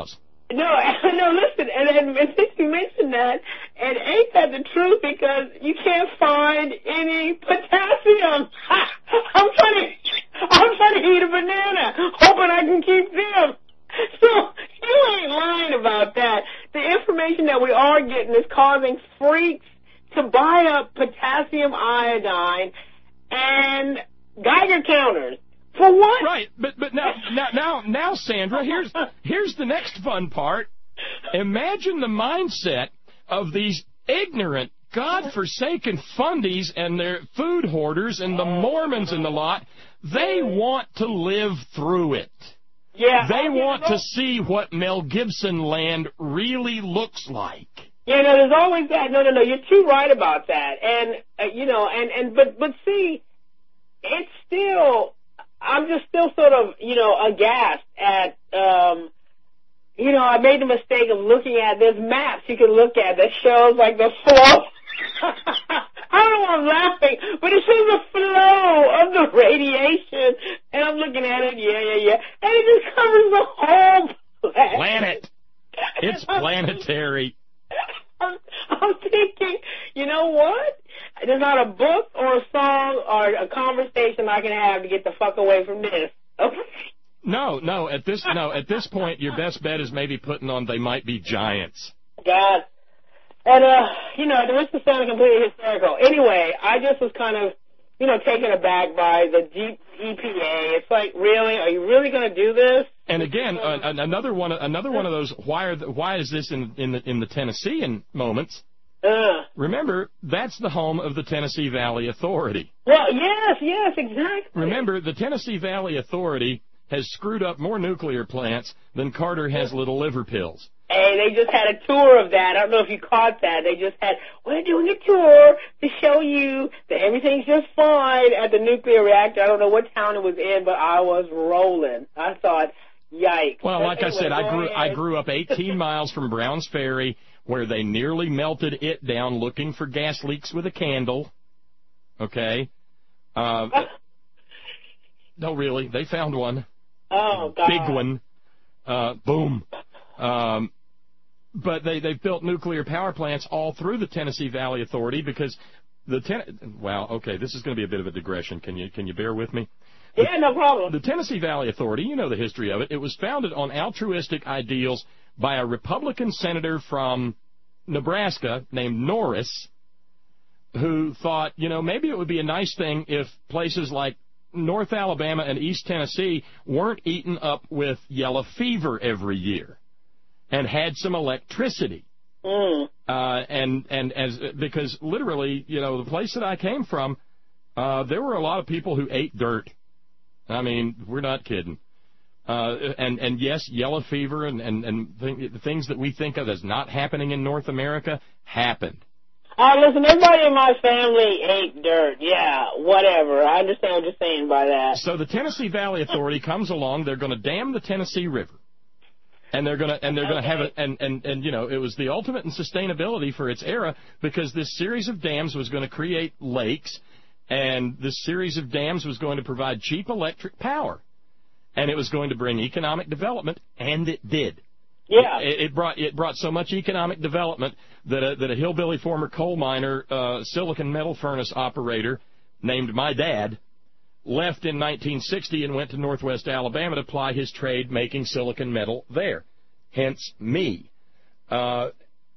No, no, listen, and, and, and since you mentioned that, and ain't that the truth, because you can't find any potassium. I'm trying to, I'm trying to eat a banana, hoping I can keep them. So you ain't lying about that. The information that we are getting is causing freaks to buy up potassium iodine and Geiger counters. For what? Right, but but now now now now Sandra, here's here's the next fun part. Imagine the mindset of these ignorant, God-forsaken fundies and their food hoarders and the Mormons and the lot. They want to live through it. Yeah. They want to see what Mel Gibson land really looks like. Yeah, no, there's always that. No, no, no, you're too right about that. And uh, you know, and and but but see, it's still. I'm just still sort of, you know, aghast at, um, you know, I made the mistake of looking at, there's maps you can look at that shows, like, the flow. I don't know why I'm laughing, but it shows the flow of the radiation, and I'm looking at it, yeah, yeah, yeah, and it just covers the whole planet. Planet. It's planetary. I'm, I'm thinking, you know what? There's not a book or a song or a conversation I can have to get the fuck away from this. Okay? No, no. At this no, at this point, your best bet is maybe putting on "They Might Be Giants." God, and uh, you know, the risk of sounding completely hysterical. Anyway, I just was kind of, you know, taken aback by the deep E P A. It's like, really, are you really going to do this? And again, uh, another one, another one of those. Why are the, why is this in in the in the Tennessean moments? Uh, Remember, that's the home of the Tennessee Valley Authority. Well, yes, yes, exactly. Remember, the Tennessee Valley Authority has screwed up more nuclear plants than Carter has little liver pills. Hey, they just had a tour of that. I don't know if you caught that. They just had, we're doing a tour to show you that everything's just fine at the nuclear reactor. I don't know what town it was in, but I was rolling. I thought, yikes. Well, like anyway, I said, I grew ahead. I grew up eighteen miles from Browns Ferry, where they nearly melted it down looking for gas leaks with a candle. Okay? Uh, no, really. They found one. Oh, God. Big one. Uh, boom. Um, but they, they've built nuclear power plants all through the Tennessee Valley Authority because the ten- wow, okay, this is going to be a bit of a digression. Can you can you bear with me? Yeah, no problem. The Tennessee Valley Authority, you know the history of it. It was founded on altruistic ideals by a Republican senator from Nebraska named Norris, who thought, you know, maybe it would be a nice thing if places like North Alabama and East Tennessee weren't eaten up with yellow fever every year and had some electricity. Mm. Uh, and and as because literally, you know, the place that I came from, uh, there were a lot of people who ate dirt. I mean, we're not kidding. Uh, and, and yes, yellow fever and, and, and th- things that we think of as not happening in North America happened. Uh, listen, everybody in my family ate dirt. Yeah, whatever. I understand what you're saying by that. So the Tennessee Valley Authority comes along. They're going to dam the Tennessee River. And they're going to and they're going to have it and, and, and, you know, it was the ultimate in sustainability for its era because this series of dams was going to create lakes, and this series of dams was going to provide cheap electric power. And it was going to bring economic development, and it did. Yeah. It, it brought it brought so much economic development that a, that a hillbilly former coal miner, uh, silicon metal furnace operator named my dad, left in nineteen sixty and went to Northwest Alabama to ply his trade making silicon metal there. Hence me. Uh,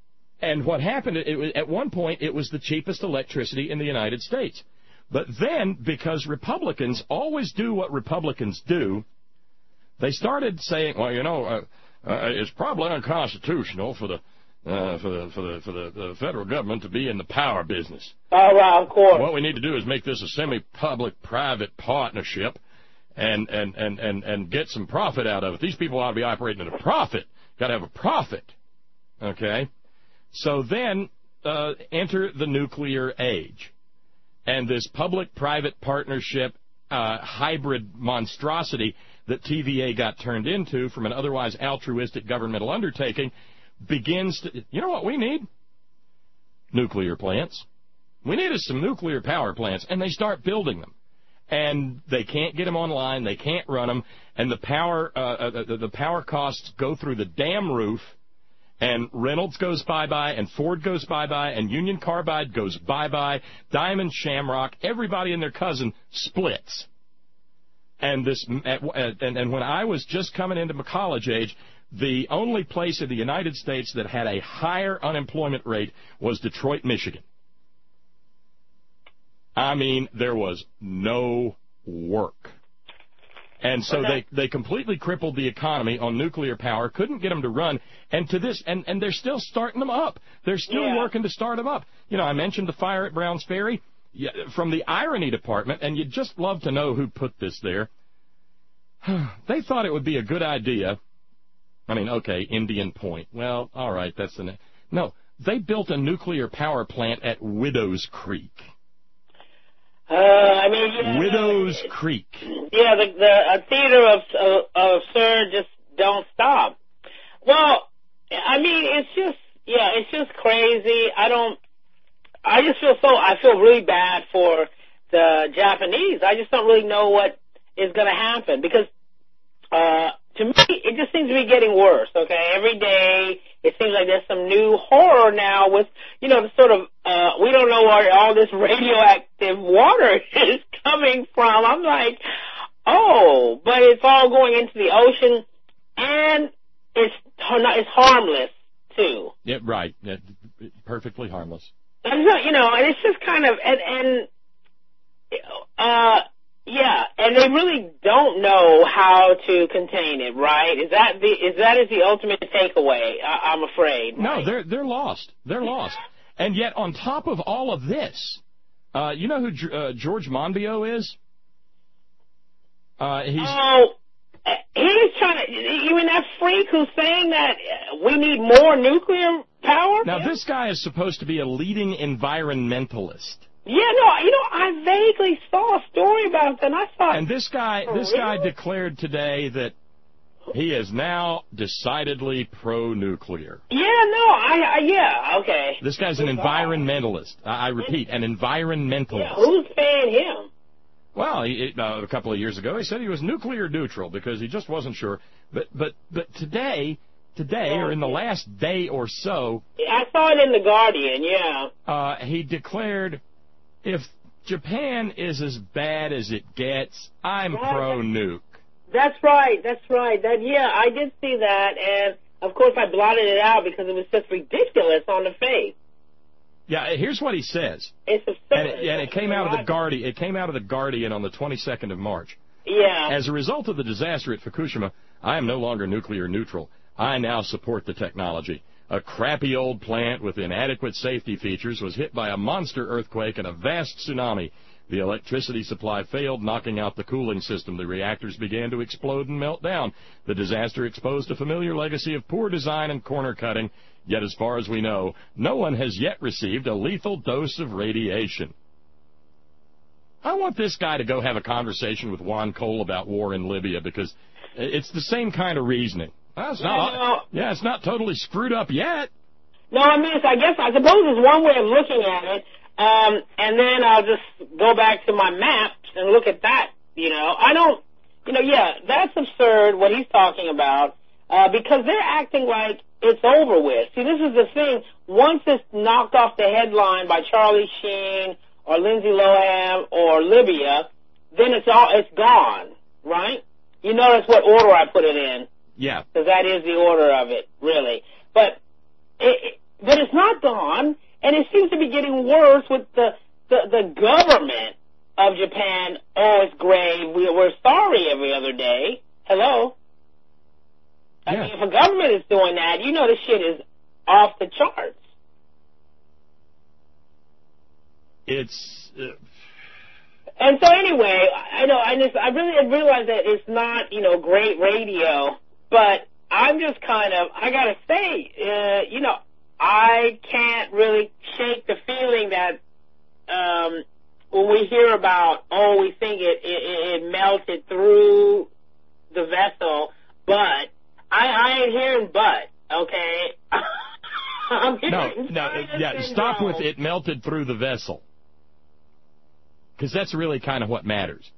and what happened? It was, at one point, it was the cheapest electricity in the United States. But then, because Republicans always do what Republicans do, they started saying, well, you know, uh, uh, it's probably unconstitutional for the uh, for the for the for the, the federal government to be in the power business. All right, of course. What we need to do is make this a semi-public-private partnership, and and and and and get some profit out of it. These people ought to be operating at a profit. Got to have a profit. Okay. So then uh, enter the nuclear age, and this public-private partnership uh, hybrid monstrosity that T V A got turned into from an otherwise altruistic governmental undertaking begins to, you know what we need? Nuclear plants. We needed some nuclear power plants, and they start building them. and they can't get them online, they can't run them, and the power uh, the, the power costs go through the damn roof, and Reynolds goes bye-bye, and Ford goes bye-bye, and Union Carbide goes bye-bye, Diamond, Shamrock, everybody and their cousin splits. And this, and, and when I was just coming into my college age, the only place in the United States that had a higher unemployment rate was Detroit, Michigan. I mean, there was no work. And so they, they completely crippled the economy on nuclear power, couldn't get them to run, and to this, and, and they're still starting them up. They're still yeah. working to start them up. You know, I mentioned the fire at Browns Ferry. Yeah, from the irony department, and you'd just love to know who put this there. They thought it would be a good idea. I mean, okay, Indian Point. Well, all right, that's the name. No, they built a nuclear power plant at Widows Creek. Uh, I mean, yeah, Widows uh, Creek. Yeah, the the uh, theater of of, of absurd just don't stop. Well, I mean, it's just yeah, it's just crazy. I don't. I just feel so. I feel really bad for the Japanese. I just don't really know what is going to happen because uh, to me, it just seems to be getting worse. Okay, every day it seems like there's some new horror now with, you know, the sort of, uh, we don't know where all this radioactive water is coming from. I'm like, oh, but it's all going into the ocean, and it's it's harmless, too. Yeah, right. Yeah, perfectly harmless. And, you know, and it's just kind of, and, and uh, yeah, and they really don't know how to contain it, right? Is that the is that is the ultimate takeaway? I, I'm afraid. No, right? they're they're lost. They're lost. And yet, on top of all of this, uh, you know who uh, George Monbiot is? Uh, he's. Oh, he's trying to. You mean that freak who's saying that we need more nuclear power? Now, this guy is supposed to be a leading environmentalist. Yeah, no, you know, I vaguely saw a story about that, and I thought... And this guy, this real? guy declared today that he is now decidedly pro-nuclear. Yeah, no, I, I yeah, okay. This guy's an environmentalist. I, I repeat, an environmentalist. Yeah, who's paying him? Well, he, uh, a couple of years ago, he said he was nuclear neutral because he just wasn't sure. But but but today, today, or in the last day or so... I saw it in The Guardian, yeah. Uh, he declared... If Japan is as bad as it gets, I'm Right. pro-nuke. That's right, that's right. That yeah, I did see that, and of course I blotted it out because it was just ridiculous on the face. Yeah, here's what he says. It's absurd. And it, and it came out of the Guardian. It came out of the Guardian on the twenty-second of March. Yeah. As a result of the disaster at Fukushima, I am no longer nuclear neutral. I now support the technology. A crappy old plant with inadequate safety features was hit by a monster earthquake and a vast tsunami. The electricity supply failed, knocking out the cooling system. The reactors began to explode and melt down. The disaster exposed a familiar legacy of poor design and corner cutting. Yet, as far as we know, no one has yet received a lethal dose of radiation. I want this guy to go have a conversation with Juan Cole about war in Libya because it's the same kind of reasoning. Well, it's not, yeah, no. yeah, it's not totally screwed up yet. No, I mean, it's, I guess, I suppose it's one way of looking at it, um, and then I'll just go back to my maps and look at that, you know. I don't, you know, yeah, that's absurd what he's talking about, uh, because they're acting like it's over with. See, this is the thing. Once it's knocked off the headline by Charlie Sheen or Lindsay Lohan or Libya, then it's all, it's gone, right? You notice what order I put it in. Yeah. Because that is the order of it, really. But it, it, but it's not gone, and it seems to be getting worse with the, the, the government of Japan. Oh, it's grave. We, we're sorry every other day. Hello? Yeah. I mean, if a government is doing that, you know this shit is off the charts. It's... Uh... And so anyway, I know, I just, I really realize that it's not, you know, great radio, but I'm just kind of, I gotta say, uh, you know, I can't really shake the feeling that, um, when we hear about, oh, we think it, it, it melted through the vessel, but, I, I ain't hearing but, okay? I'm hearing no, no, yeah, stop no. with it melted through the vessel. Because that's really kind of what matters.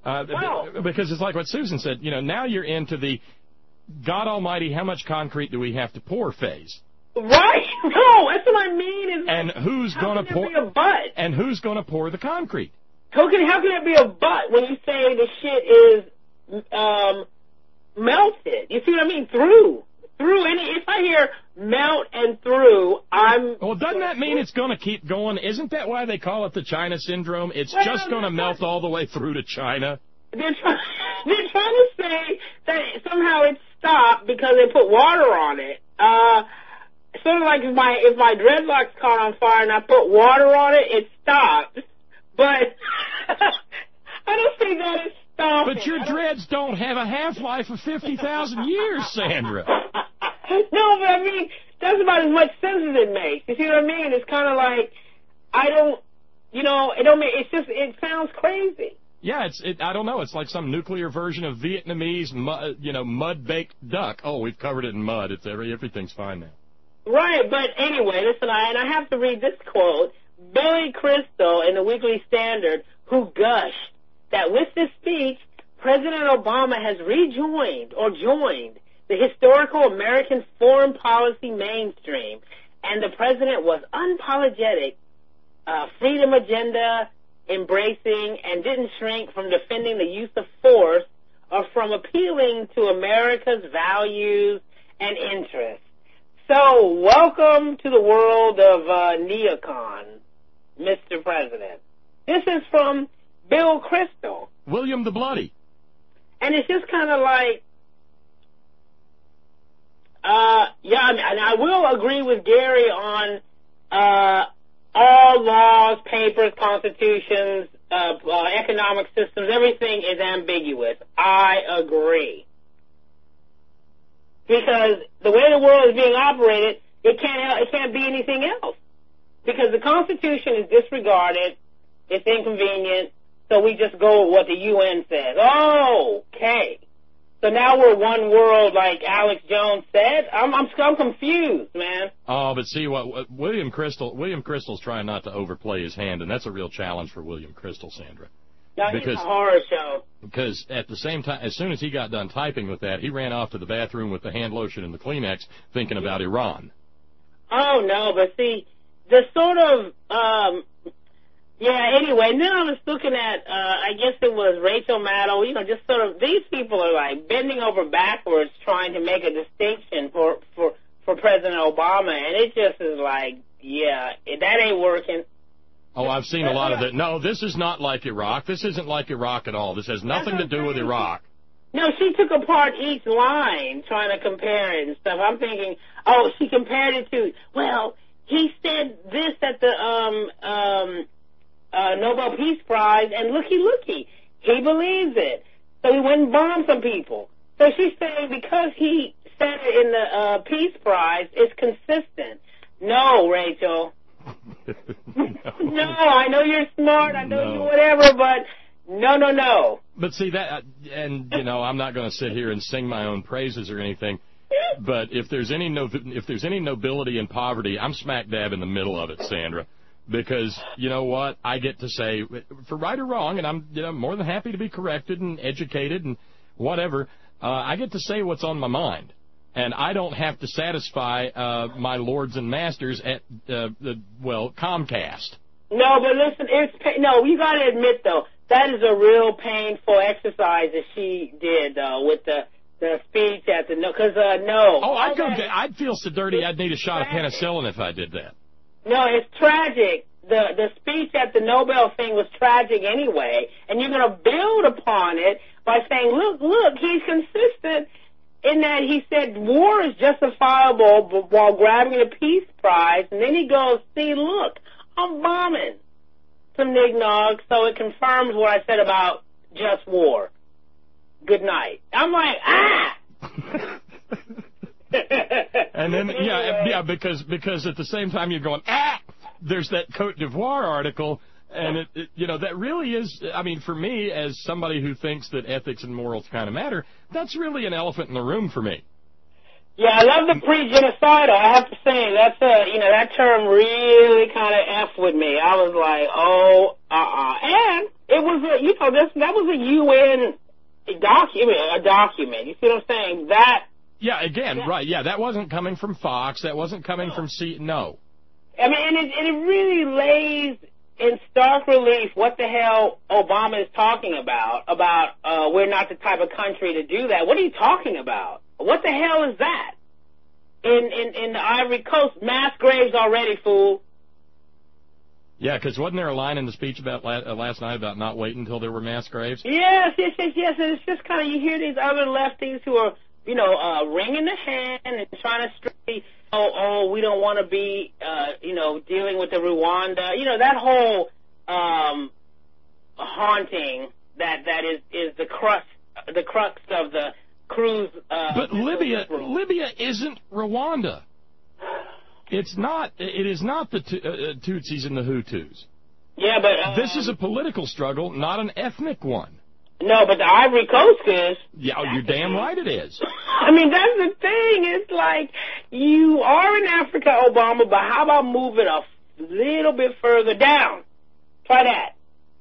Uh, Wow. Because it's like what Susan said, you know, now you're into the God Almighty, how much concrete do we have to pour phase? Right? No, that's what I mean. Is And who's how going to can pour? there be a but? And who's going to pour the concrete? How can how can there be a but when you say the shit is um, melted? You see what I mean? Through, through any. If I hear melt and through, I'm. Well, doesn't that mean it's going to keep going? Isn't that why they call it the China syndrome? It's Well, just going to that's melt all the way through to China. They're trying. They're trying to say that somehow it stopped because they put water on it. Uh, sort of like if my if my dreadlocks caught on fire and I put water on it, it stopped. But I don't think that it stopped. But your dreads don't have a half-life of fifty thousand years, Sandra. No, but I mean, that's about as much sense as it makes. You see what I mean? It's kind of like, I don't, you know, it don't make, it's just, it sounds crazy. Yeah, it's, it, I don't know, it's like some nuclear version of Vietnamese, mu- you know, mud-baked duck. Oh, we've covered it in mud. It's every, everything's fine now. Right, but anyway, listen, I, and I have to read this quote. Billy Crystal in the Weekly Standard, who gushed that with this speech, President Obama has rejoined or joined the historical American foreign policy mainstream, and the president was unapologetic, uh, freedom agenda embracing, and didn't shrink from defending the use of force or from appealing to America's values and interests. So, welcome to the world of uh, neocon, Mister President. This is from Bill Crystal. William the Bloody. And it's just kind of like, uh, yeah, I mean, and I will agree with Gary on uh, all laws, papers, constitutions, uh, uh, economic systems, everything is ambiguous. I agree. Because the way the world is being operated, it can't, it can't be anything else. Because the Constitution is disregarded, it's inconvenient, so we just go with what the U N says. Oh, okay. So now we're one world, like Alex Jones said. I'm, I'm, I'm confused, man. Oh, but see what, what William Crystal, William Crystal's trying not to overplay his hand, and that's a real challenge for William Crystal, Sandra. Now, because, it's a horror show. Because at the same time, as soon as he got done typing with that, he ran off to the bathroom with the hand lotion and the Kleenex, thinking about Iran. Oh no, but see, the sort of, um, yeah. Anyway, and then I was looking at, uh, I guess it was Rachel Maddow. You know, just sort of these people are like bending over backwards trying to make a distinction for for for President Obama, and it just is like, yeah, that ain't working. Oh, I've seen a lot of it. No, this is not like Iraq. This isn't like Iraq at all. This has nothing to do with Iraq. No, she took apart each line trying to compare it and stuff. I'm thinking, oh, she compared it to, well, he said this at the um, um, uh, Nobel Peace Prize, and looky, looky, he believes it. So he went and bombed some people. So she's saying because he said it in the uh, Peace Prize, it's consistent. No, Rachel. no. no, I know you're smart, I know no. you whatever, but no, no, no. But see that, and you know, I'm not going to sit here and sing my own praises or anything. But if there's any no, if there's any nobility in poverty, I'm smack dab in the middle of it, Sandra. Because you know what, I get to say, for right or wrong, and I'm you know more than happy to be corrected and educated and whatever. Uh, I get to say what's on my mind. And I don't have to satisfy uh, my lords and masters at, uh, the, well, Comcast. No, but listen, it's no, you got to admit, though, that is a real painful exercise that she did, though, with the, the speech at the, no, because, uh, no. Oh, I'd, go, I'd feel so dirty I'd need a shot tragic. of penicillin if I did that. No, it's tragic. The, the speech at the Nobel thing was tragic anyway, and you're going to build upon it by saying, look, look, he's consistent. In that he said war is justifiable while grabbing the Peace Prize, and then he goes, see, look, I'm bombing some nignog, so it confirms what I said about just war. Good night. I'm like, ah! And then, yeah, yeah, because because at the same time you're going, ah! There's that Cote d'Ivoire article, and, it, it, you know, that really is, I mean, for me, as somebody who thinks that ethics and morals kind of matter, that's really an elephant in the room for me. Yeah, I love the pre-genocidal. I have to say, that's a, you know, that term really kind of F with me. I was like, oh, uh-uh. And it it was a, you know, this, that was a U N document, a document. You see what I'm saying? That. Yeah, again, that, right, yeah, that wasn't coming from Fox. That wasn't coming no. from C, no. I mean, and it, and it really lays in stark relief what the hell Obama is talking about, about uh, we're not the type of country to do that. What are you talking about? What the hell is that? In, in, in the Ivory Coast, mass graves already, fool. Yeah, because wasn't there a line in the speech about la- uh, last night about not waiting until there were mass graves? Yes, yes, yes, yes. And it's just kind of, you hear these other lefties who are, you know, uh, wringing the hand and trying to straight, oh, oh, we don't want to be, uh, you know, dealing with the Rwanda. You know, that whole um, haunting that that is, is the crux, the crux of the cruise. Uh, but Libya, Libya isn't Rwanda. It's not. It is not the t- uh, Tutsis and the Hutus. Yeah, but um, this is a political struggle, not an ethnic one. No, but the Ivory Coast is. Yeah, oh, you're damn right it is. I mean, that's the thing. It's like you are in Africa, Obama, but how about moving a little bit further down? Try that.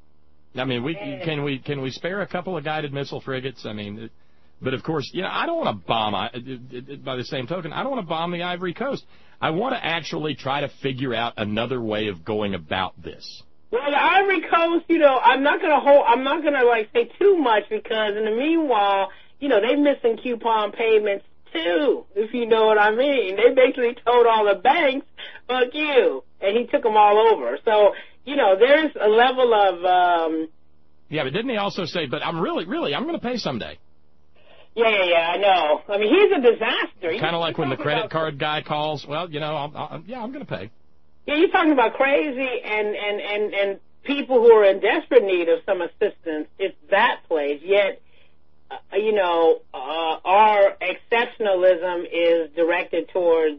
I mean, we can we can we spare a couple of guided missile frigates? I mean. It, But, of course, you know, I don't want to bomb, I, by the same token, I don't want to bomb the Ivory Coast. I want to actually try to figure out another way of going about this. Well, the Ivory Coast, you know, I'm not going to hold, I'm not going to, like, say too much because in the meanwhile, you know, they're missing coupon payments, too, if you know what I mean. They basically told all the banks, fuck you, and he took them all over. So, you know, there's a level of... um Yeah, but didn't he also say, but I'm really, really, I'm going to pay someday? Yeah, yeah, yeah, I know. I mean, he's a disaster. Kind of like when the credit card guy calls, well, you know, I'll, I'll, yeah, I'm going to pay. Yeah, you're talking about crazy and, and, and, and people who are in desperate need of some assistance. It's that place. Yet, uh, you know, uh, our exceptionalism is directed towards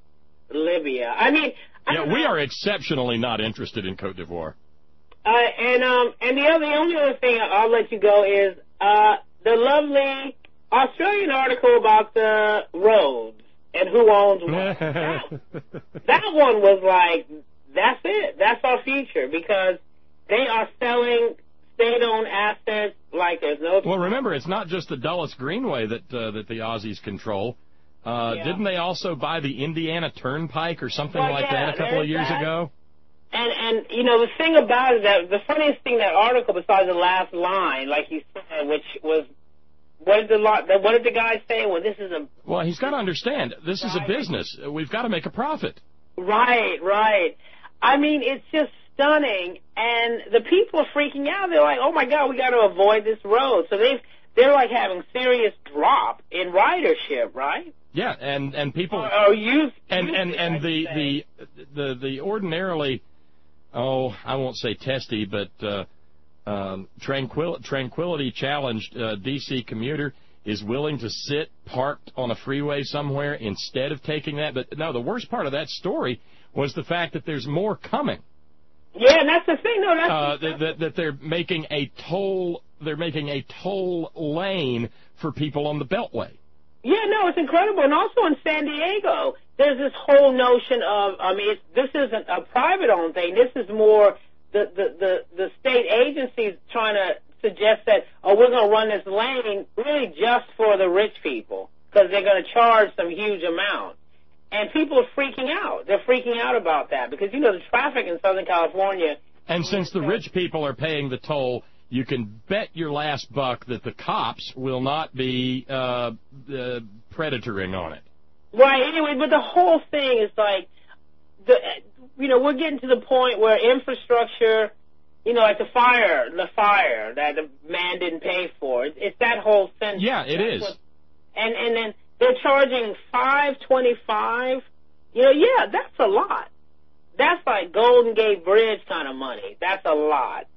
Libya. I mean... I yeah, we are exceptionally not interested in Cote d'Ivoire. Uh, and, um, and the other, the only other thing I'll let you go is, uh, the lovely... Australian article about the roads and who owns what. that, that one was like, that's it. That's our future because they are selling state-owned assets like there's no... Well, remember, it's not just the Dulles Greenway that uh, that the Aussies control. Uh, yeah. Didn't they also buy the Indiana Turnpike or something well, like yeah, that a couple of years that. ago? And, and you know, the thing about it, that the funniest thing, that article, besides the last line, like you said, which was... What did the what did the guy say? Well, this is a... Well, he's got to understand, this is a business. We've got to make a profit. Right, right. I mean, it's just stunning, and the people are freaking out. They're like, oh, my God, we got to avoid this road. So they've, they're, like, having serious drop in ridership, right? Yeah, and, and people... Or, or use, and use and, it, and the, the, the, the ordinarily, oh, I won't say testy, but... Uh, Um, tranquil- tranquility-challenged uh, D C commuter is willing to sit parked on a freeway somewhere instead of taking that. But, no, the worst part of that story was the fact that there's more coming. Yeah, and that's the thing. No, that's uh, that, that, that they're making a toll. They're making a toll lane for people on the Beltway. Yeah, no, it's incredible. And also in San Diego, there's this whole notion of. I mean, it's, this isn't a private-owned thing. This is more. The, the, the, the state agencies trying to suggest that, oh, we're going to run this lane really just for the rich people because they're going to charge some huge amount. And people are freaking out. They're freaking out about that because, you know, the traffic in Southern California. And since the rich people are paying the toll, you can bet your last buck that the cops will not be uh, uh, predatoring on it. Right. Anyway, but the whole thing is like, the, you know, we're getting to the point where infrastructure, you know, like the fire, the fire that the man didn't pay for. It's, it's that whole sense. Yeah, it is. What, and and then they're charging five twenty-five. You know, yeah, that's a lot. That's like Golden Gate Bridge kind of money. That's a lot.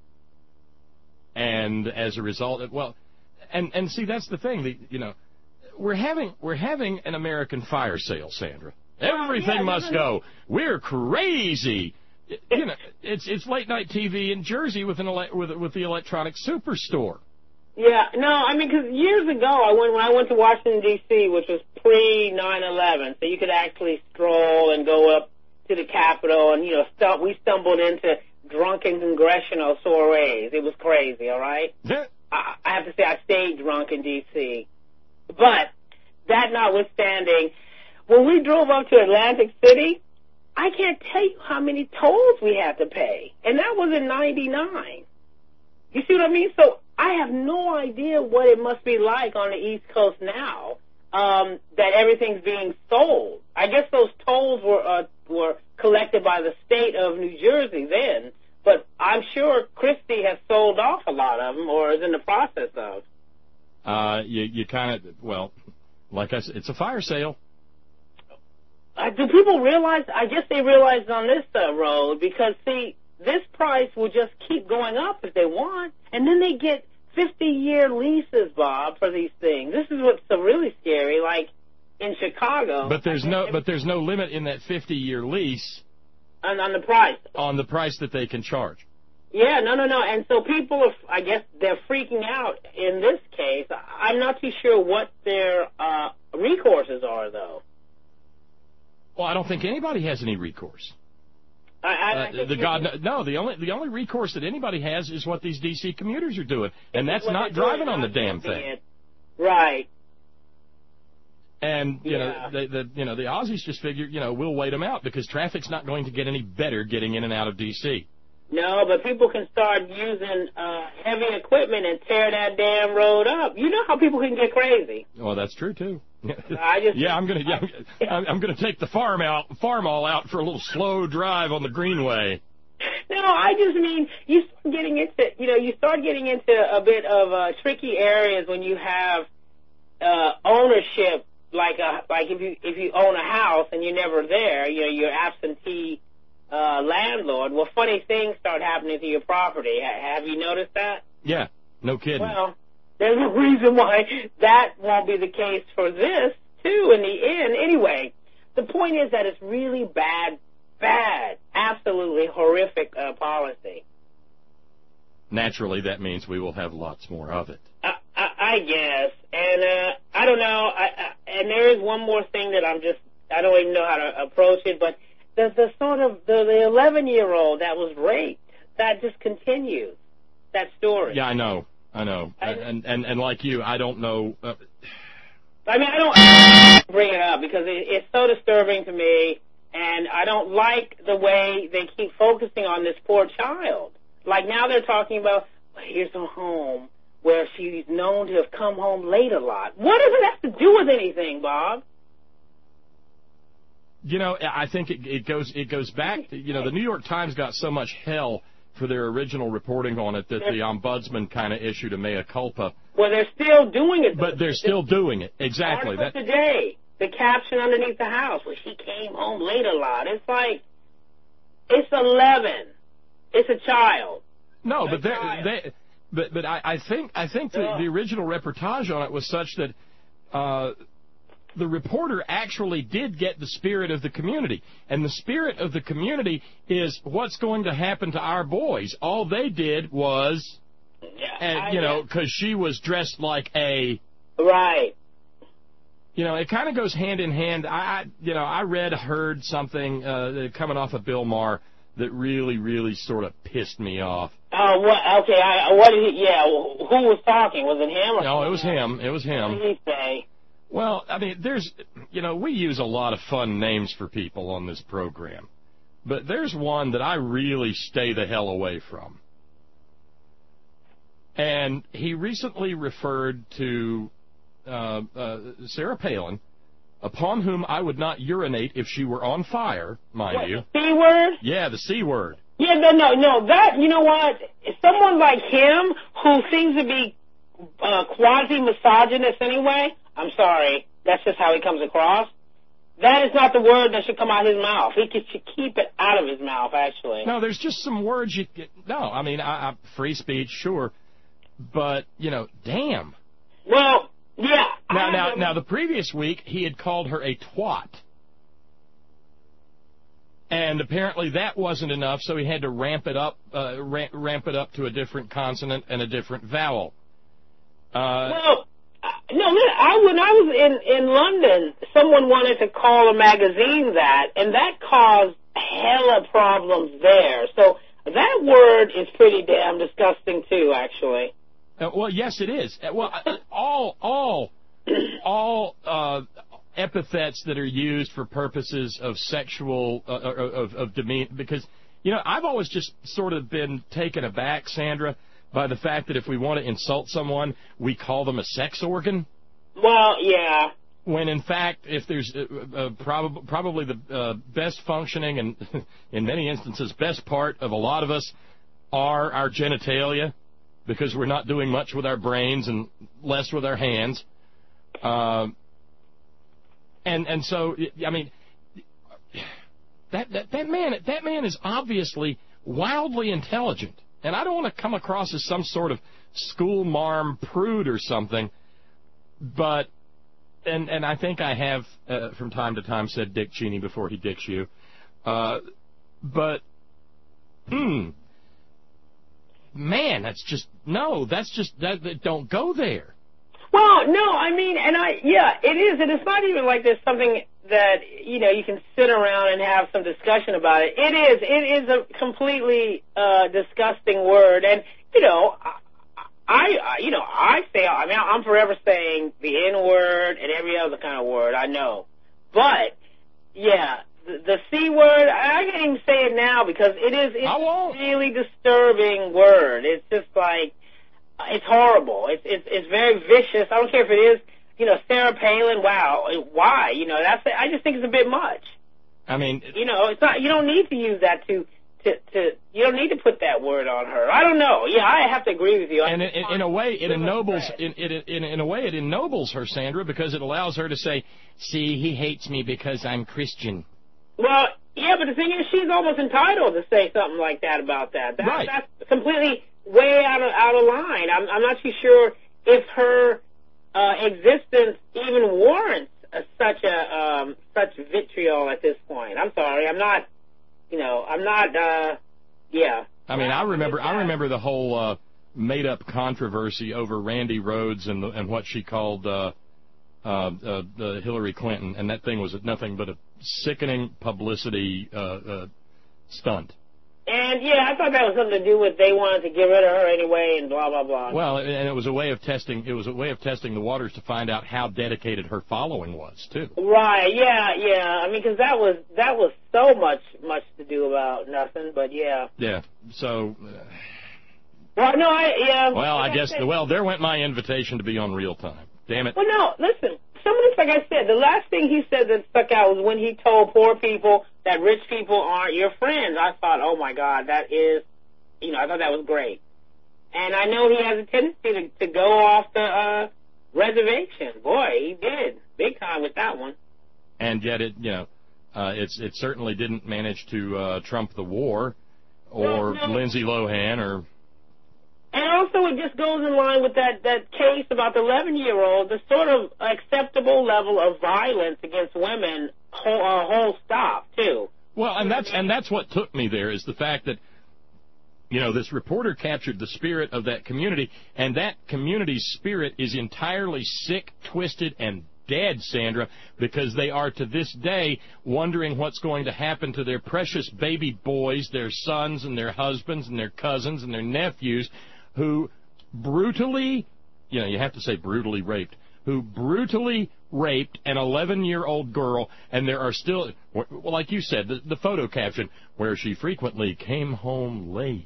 And as a result, well, and and see, that's the thing. The, you know, we're having we're having an American fire sale, Sandra. Everything yeah, must go. We're crazy. You know, it's it's late night T V in Jersey with an ele- with with the electronic superstore. Yeah, no, I mean, because years ago, I went when I went to Washington D C, which was pre nine eleven, so you could actually stroll and go up to the Capitol, and you know, stu- we stumbled into drunken congressional soirees. It was crazy, all right? I, I have to say I stayed drunk in D C But that notwithstanding, when we drove up to Atlantic City, I can't tell you how many tolls we had to pay. And that was in ninety-nine. You see what I mean? So I have no idea what it must be like on the East Coast now, um, that everything's being sold. I guess those tolls were uh, were collected by the state of New Jersey then, but I'm sure Christie has sold off a lot of them or is in the process of. Uh, you you kind of, well, like I said, it's a fire sale. Uh, do people realize? I guess they realized on this uh, road because, see, this price will just keep going up if they want, and then they get fifty-year leases, Bob, for these things. This is what's so really scary. Like in Chicago, but there's no, but there's no limit in that fifty-year lease on, on the price. On the price that they can charge. Yeah, no, no, no. And so people are, I guess, they're freaking out in this case. I'm not too sure what their uh, recourses are, though. Well, I don't think anybody has any recourse. I, I, uh, I the God, no, the only the only recourse that anybody has is what these D C commuters are doing, and that's not driving on the damn thing. It. Right. And you yeah. know, the, the you know the Aussies just figure, you know, we'll wait them out because traffic's not going to get any better getting in and out of D C. No, but people can start using uh, heavy equipment and tear that damn road up. You know how people can get crazy. Well, that's true too. I just, yeah, I'm gonna yeah, I'm, I'm gonna take the farm out, farm all out for a little slow drive on the Greenway. No, I just mean you start getting into, you know, you start getting into a bit of uh, tricky areas when you have uh, ownership, like a, like if you if you own a house and you're never there, you know, you're absentee uh, landlord. Well, funny things start happening to your property. Have you noticed that? Yeah, no kidding. Well, there's a reason why that won't be the case for this, too, in the end. Anyway, the point is that it's really bad, bad, absolutely horrific uh, policy. Naturally, that means we will have lots more of it. I, I, I guess. And uh, I don't know. I, I, and there is one more thing that I'm just, I don't even know how to approach it, but the, the sort of, the, the eleven-year-old that was raped, that just continues, that story. Yeah, I know. I know, I, and, and and like you, I don't know. Uh, I mean, I don't bring it up because it, it's so disturbing to me, and I don't like the way they keep focusing on this poor child. Like now they're talking about, well, here's a home where she's known to have come home late a lot. What does it have to do with anything, Bob? You know, I think it, it goes it goes back to, you know, the New York Times got so much hell for their original reporting on it that the ombudsman kind of issued a mea culpa. Well, they're still doing it. But they're still doing it. Exactly. That today, the caption underneath the house, well, she came home late a lot. It's like, it's eleven. It's a child. No, but they, but but I, I think I think the, the original reportage on it was such that uh, the reporter actually did get the spirit of the community. And the spirit of the community is what's going to happen to our boys. All they did was, yeah, and, you know, because she was dressed like a... Right. You know, it kind of goes hand in hand. I, you know, I read, heard something uh, coming off of Bill Maher that really, really sort of pissed me off. Oh, what? Okay, I, what did he... Yeah, who was talking? Was it him? Or no, it was him. It was him. What did he say? Well, I mean, there's, you know, we use a lot of fun names for people on this program. But there's one that I really stay the hell away from. And he recently referred to uh, uh, Sarah Palin, upon whom I would not urinate if she were on fire, mind what, you. The C word? Yeah, the C word. Yeah, no, no, no. That, you know what? Someone like him who seems to be uh, quasi-misogynist anyway, I'm sorry, that's just how he comes across. That is not the word that should come out of his mouth. He should keep it out of his mouth, actually. No, there's just some words you... No, I mean, I, I, free speech, sure. But, you know, damn. Well, yeah. Now, now, now, the previous week, he had called her a twat. And apparently that wasn't enough, so he had to ramp it up, uh, ramp, ramp it up to a different consonant and a different vowel. Uh, well... No, I, when I was in, in London, someone wanted to call a magazine that, and that caused hella problems there. So That word is pretty damn disgusting, too, actually. Uh, well, yes, it is. Uh, well, uh, all all all uh, epithets that are used for purposes of sexual uh, of of demean because you know I've always just sort of been taken aback, Sandra, by the fact that if we want to insult someone, we call them a sex organ. Well, yeah. When in fact, if there's uh, uh, prob- probably the uh, best functioning and in many instances best part of a lot of us are our genitalia, because we're not doing much with our brains and less with our hands. Uh, and and so I mean that, that that man that man is obviously wildly intelligent, and I don't want to come across as some sort of school marm prude or something, but. And and I think I have, uh, from time to time, said Dick Cheney before he dicks you. Uh, but, hmm, man, that's just, no, that's just, that, that don't go there. Well, no, I mean, and I, yeah, it is, and it's not even like there's something that, you know, you can sit around and have some discussion about it. It is, it is a completely uh, disgusting word, and, you know, I, you know, I say, I mean, I'm forever saying the N-word and every other kind of word, I know. But, yeah, the, the C-word, I can't even say it now because it is it's a really disturbing word. It's just like, it's horrible. It's, it's, it's very vicious. I don't care if it is, you know, Sarah Palin, wow, why? You know, that's, I just think it's a bit much. I mean, you know, it's not, you don't need to use that to, To, to, you don't need to put that word on her. I don't know. Yeah, I have to agree with you. And in, in, in a way, it ennobles. In, in, in a way, it ennobles her, Sandra, because it allows her to say, "See, he hates me because I'm Christian." Well, yeah, but the thing is, she's almost entitled to say something like that about that. that right. That's completely way out of out of line. I'm, I'm not too sure if her uh, existence even warrants a, such a um, such vitriol at this point. I'm sorry. I'm not. You know, I'm not, uh, yeah. I mean, I remember I remember the whole uh, made-up controversy over Randy Rhoads and the, and what she called uh, uh, uh, the Hillary Clinton, and that thing was nothing but a sickening publicity uh, uh, stunt. And, yeah, I thought that was something to do with they wanted to get rid of her anyway and blah, blah, blah. Well, and it was a way of testing it was a way of testing the waters to find out how dedicated her following was, too. Right, yeah, yeah. I mean, because that was, that was so much, much to do about nothing, but yeah. Yeah, so... Uh, well, no, I, yeah. Well, I like guess, I said, well, there went my invitation to be on Real Time. Damn it. Well, no, listen. Some of this, like I said, the last thing he said that stuck out was when he told poor people that rich people aren't your friends. I thought, oh, my God, that is, you know, I thought that was great. And I know he has a tendency to, to go off the uh, reservation. Boy, he did. Big time with that one. And yet, it, you know, uh, it's it certainly didn't manage to uh, trump the war or no, no. Lindsay Lohan or... And also it just goes in line with that, that case about the eleven-year-old, the sort of acceptable level of violence against women, whole, uh, whole stop, too. Well, and that's and that's what took me there is the fact that, you know, this reporter captured the spirit of that community, and that community's spirit is entirely sick, twisted, and dead, Sandra, because they are to this day wondering what's going to happen to their precious baby boys, their sons and their husbands and their cousins and their nephews, who brutally, you know, you have to say brutally raped, who brutally raped an eleven-year-old girl, and there are still, well, like you said, the, the photo caption, where she frequently came home late.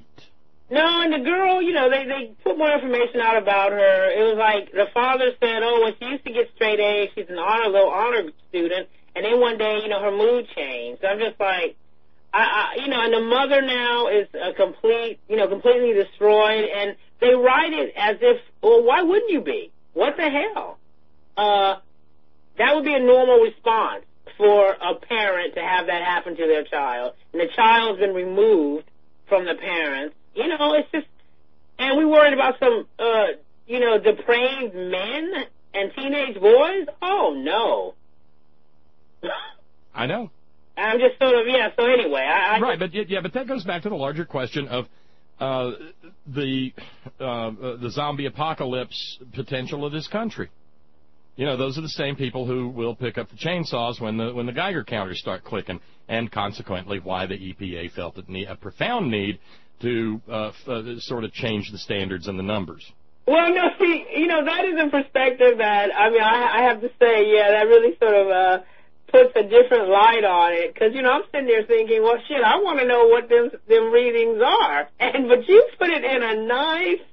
No, and the girl, you know, they, they put more information out about her. It was like the father said, oh, well, she used to get straight A's. She's an honor, low honor student. And then one day, you know, her mood changed. I'm just like, I, I, you know, and the mother now is a complete, you know, completely destroyed. And they write it as if, well, why wouldn't you be? What the hell? Uh, that would be a normal response for a parent to have that happen to their child. And the child's been removed from the parents. You know, it's just, and we worried about some, uh, you know, depraved men and teenage boys? Oh, no. I know. I'm just sort of, yeah, so anyway. I, I right, but yeah, but that goes back to the larger question of uh, the uh, the zombie apocalypse potential of this country. You know, those are the same people who will pick up the chainsaws when the when the Geiger counters start clicking, and consequently why the E P A felt a, a profound need to uh, f- uh, sort of change the standards and the numbers. Well, no, see, you know, that is a perspective that, I mean, I, I have to say, yeah, that really sort of uh, puts a different light on it. Because, you know, I'm sitting there thinking, well, shit, I want to know what them, them readings are. And But you put it in a nice...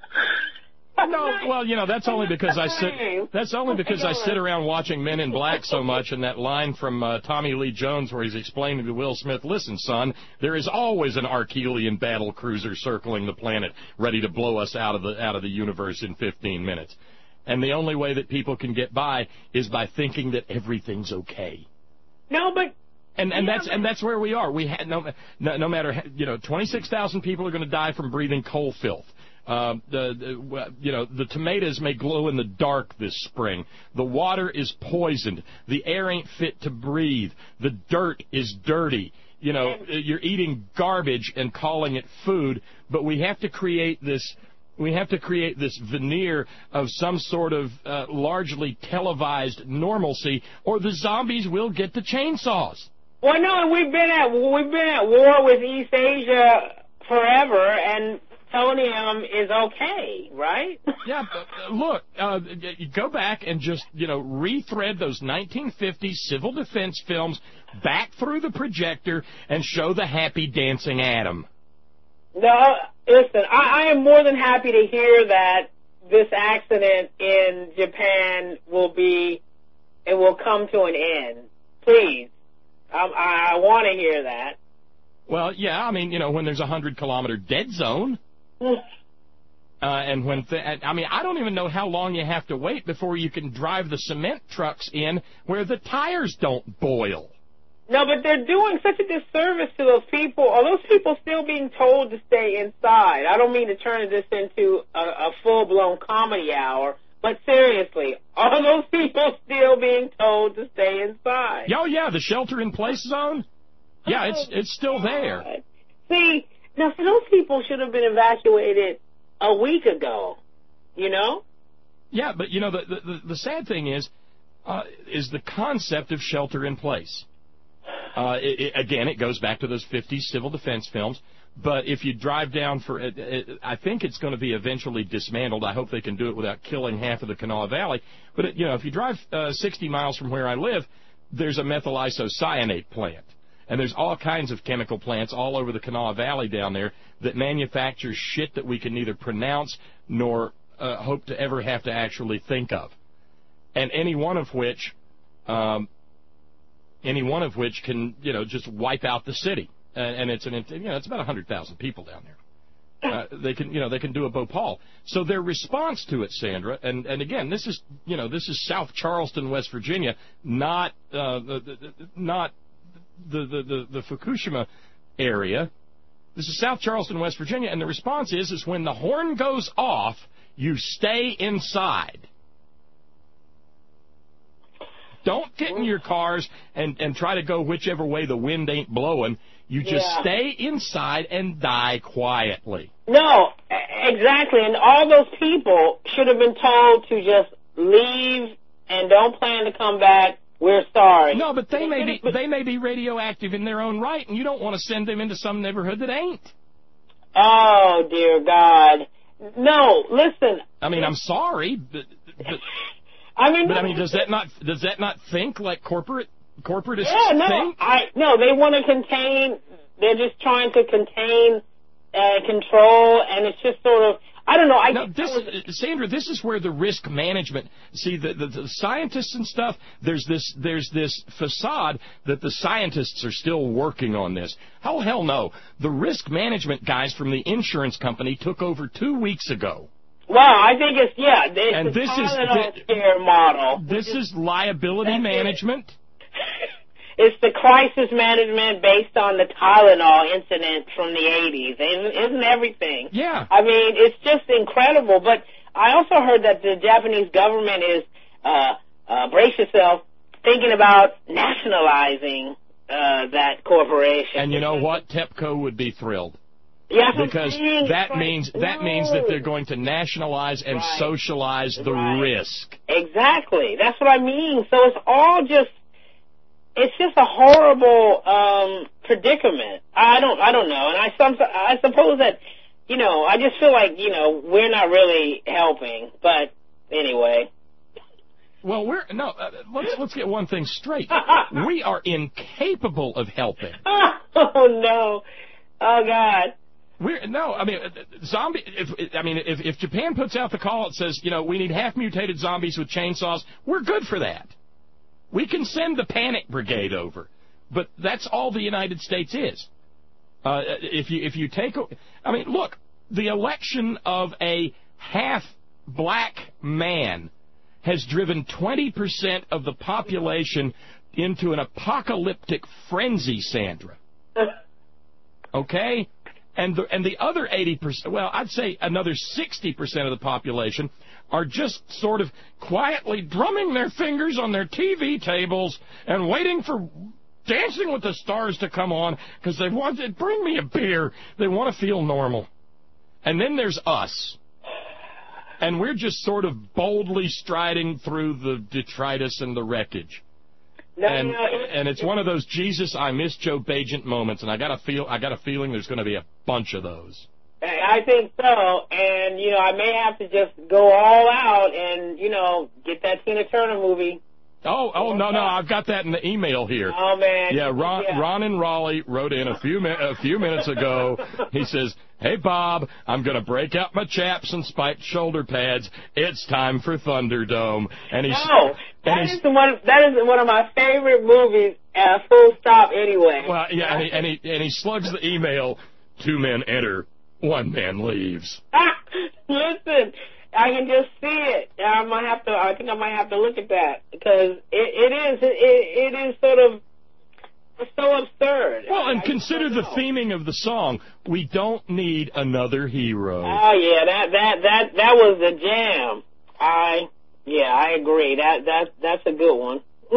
No, well, you know, that's only because I sit. That's only because I sit around watching Men in Black so much, and that line from uh, Tommy Lee Jones where he's explaining to Will Smith, "Listen, son, there is always an Archelian battle cruiser circling the planet, ready to blow us out of the out of the universe in fifteen minutes, and the only way that people can get by is by thinking that everything's okay." No, but. And and that's and that's where we are. We had no no, no matter you know, twenty-six thousand people are going to die from breathing coal filth. Uh, the, the you know the tomatoes may glow in the dark this spring. The water is poisoned. The air ain't fit to breathe. The dirt is dirty. You know, you're eating garbage and calling it food. But we have to create this. We have to create this veneer of some sort of uh, largely televised normalcy, or the zombies will get the chainsaws. Well, no, we've been at we've been at war with East Asia forever, and plutonium is okay, right? Yeah, but uh, look, uh, you go back and just, you know, rethread those nineteen fifties civil defense films back through the projector and show the happy dancing atom. No, listen, I, I am more than happy to hear that this accident in Japan will be, it will come to an end. Please. Um, I, I want to hear that. Well, yeah, I mean, you know, when there's a hundred-kilometer dead zone, uh, and when, th- I mean, I don't even know how long you have to wait before you can drive the cement trucks in where the tires don't boil. No, but they're doing such a disservice to those people. Are those people still being told to stay inside? I don't mean to turn this into a, a full-blown comedy hour, but seriously, are those people still being told to stay inside? Oh, yeah, the shelter-in-place zone? Yeah, it's it's still there. See, now, so those people should have been evacuated a week ago, you know? Yeah, but, you know, the the, the sad thing is, uh, is the concept of shelter-in-place. Uh, it, it, again, it goes back to those fifties civil defense films. But if you drive down for it, it, I think it's going to be eventually dismantled. I hope they can do it without killing half of the Kanawha Valley. But, it, you know, if you drive uh, sixty miles from where I live, there's a methyl isocyanate plant. And there's all kinds of chemical plants all over the Kanawha Valley down there that manufacture shit that we can neither pronounce nor uh, hope to ever have to actually think of. And any one of which, um, any one of which can, you know, just wipe out the city. And, and it's an, you know, it's about a hundred thousand people down there. Uh, they can, you know, they can do a Bhopal. So their response to it, Sandra, and, and again, this is, you know, this is South Charleston, West Virginia, not, uh, the, the, not the, the, the, the Fukushima area. This is South Charleston, West Virginia, and the response is, is when the horn goes off, you stay inside. Don't get in your cars and, and try to go whichever way the wind ain't blowing. You just Yeah. stay inside and die quietly. No, exactly. And all those people should have been told to just leave and don't plan to come back. We're sorry. No, but they may be they may be radioactive in their own right, and you don't want to send them into some neighborhood that ain't. Oh, dear God. No, listen. I mean, I'm sorry, but, but I mean, but I mean, does that not does that not think like corporate corporatists yeah, no, think? I no, they want to contain. They're just trying to contain, uh, control, and it's just sort of. I don't know. I no, this, was, Sandra, this is where the risk management. See, the, the the scientists and stuff. There's this there's this facade that the scientists are still working on this. Oh hell no! The risk management guys from the insurance company took over two weeks ago. Well, I think it's yeah. It's And the this is Tylenol the- scare model. This is liability That's it. management. It's the crisis management based on the Tylenol incident from the eighties. Isn't, isn't everything? Yeah. I mean, it's just incredible. But I also heard that the Japanese government is, uh, uh, brace yourself, thinking about nationalizing uh, that corporation. And you know what? TEPCO would be thrilled. Yeah, that's because what I'm saying. that Right. means that No. means that they're going to nationalize and Right. socialize the Right. risk. Exactly. That's what I mean. So it's all just, it's just a horrible um, predicament. I don't, I don't know. And I, some, I suppose that, you know, I just feel like, you know, we're not really helping. But anyway. Well, we're no. Uh, let's let's get one thing straight. We are incapable of helping. Oh no! Oh God! We're no. I mean, uh, zombie. If I mean, if if Japan puts out the call, it says, you know, we need half mutated zombies with chainsaws. We're good for that. We can send the panic brigade over, but that's all the United States is. Uh, if you if you take, I mean, look, the election of a half black man has driven twenty percent of the population into an apocalyptic frenzy, Sandra. Okay? And the, and the other eighty percent, well, I'd say another sixty percent of the population are just sort of quietly drumming their fingers on their T V tables and waiting for Dancing with the Stars to come on because they want to bring me a beer. They want to feel normal. And then there's us. And we're just sort of boldly striding through the detritus and the wreckage. No, and no, it, and it's it, one of those Jesus, I miss Joe Bagent moments, and I got a feel I got a feeling there's going to be a bunch of those. I think so, and you know, I may have to just go all out and you know get that Tina Turner movie. Oh, oh no, no, I've got that in the email here. Oh man, yeah, Ron, yeah. Ron in Raleigh wrote in a few mi- a few minutes ago. He says, "Hey Bob, I'm going to break out my chaps and spiked shoulder pads. It's time for Thunderdome." And he's no, that and he's, is the one. That is one of my favorite movies. Uh, full stop. Anyway. Well, yeah, and he, and he and he slugs the email. Two men enter, one man leaves. Listen, I can just see it. I might have to. I think I might have to look at that because it, it is. It, it is sort of. It's so absurd. Well, and I consider the theming of the song. We don't need another hero. Oh yeah, that that that that was a jam. I yeah, I agree. That that that's a good one.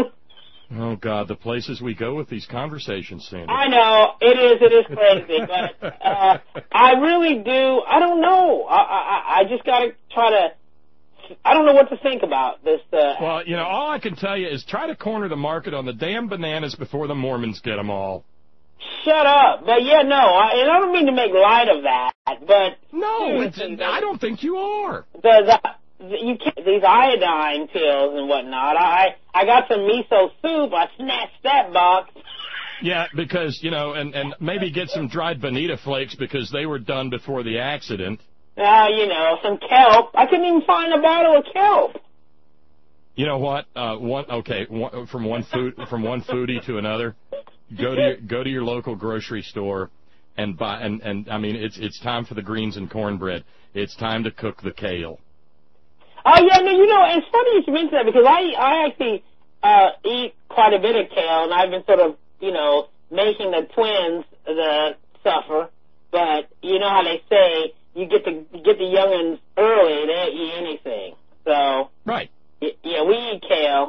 Oh God, the places we go with these conversations, Sandy. I know it is. It is crazy, but uh, I really do. I don't know. I I, I just got to try to. I don't know what to think about this. Uh, well, you know, all I can tell you is try to corner the market on the damn bananas before the Mormons get them all. Shut up. But yeah, no, I, and I don't mean to make light of that, but no, it's, I don't think you are. The, the, you can't, these iodine pills and whatnot. I I got some miso soup. I snatched that box. Yeah, because you know, and and maybe get some dried bonita flakes because they were done before the accident. Uh, you know, some kelp. I couldn't even find a bottle of kelp. You know what? Uh, one okay, one, from one food from one foodie to another. Go to your, go to your local grocery store and buy and and I mean it's it's time for the greens and cornbread. It's time to cook the kale. Oh yeah, no, you know, it's funny you should mention that because I I actually uh, eat quite a bit of kale, and I've been sort of you know making the twins the suffer. But you know how they say. You get the you get the youngins early; they don't eat anything. So right, y- yeah, we eat kale.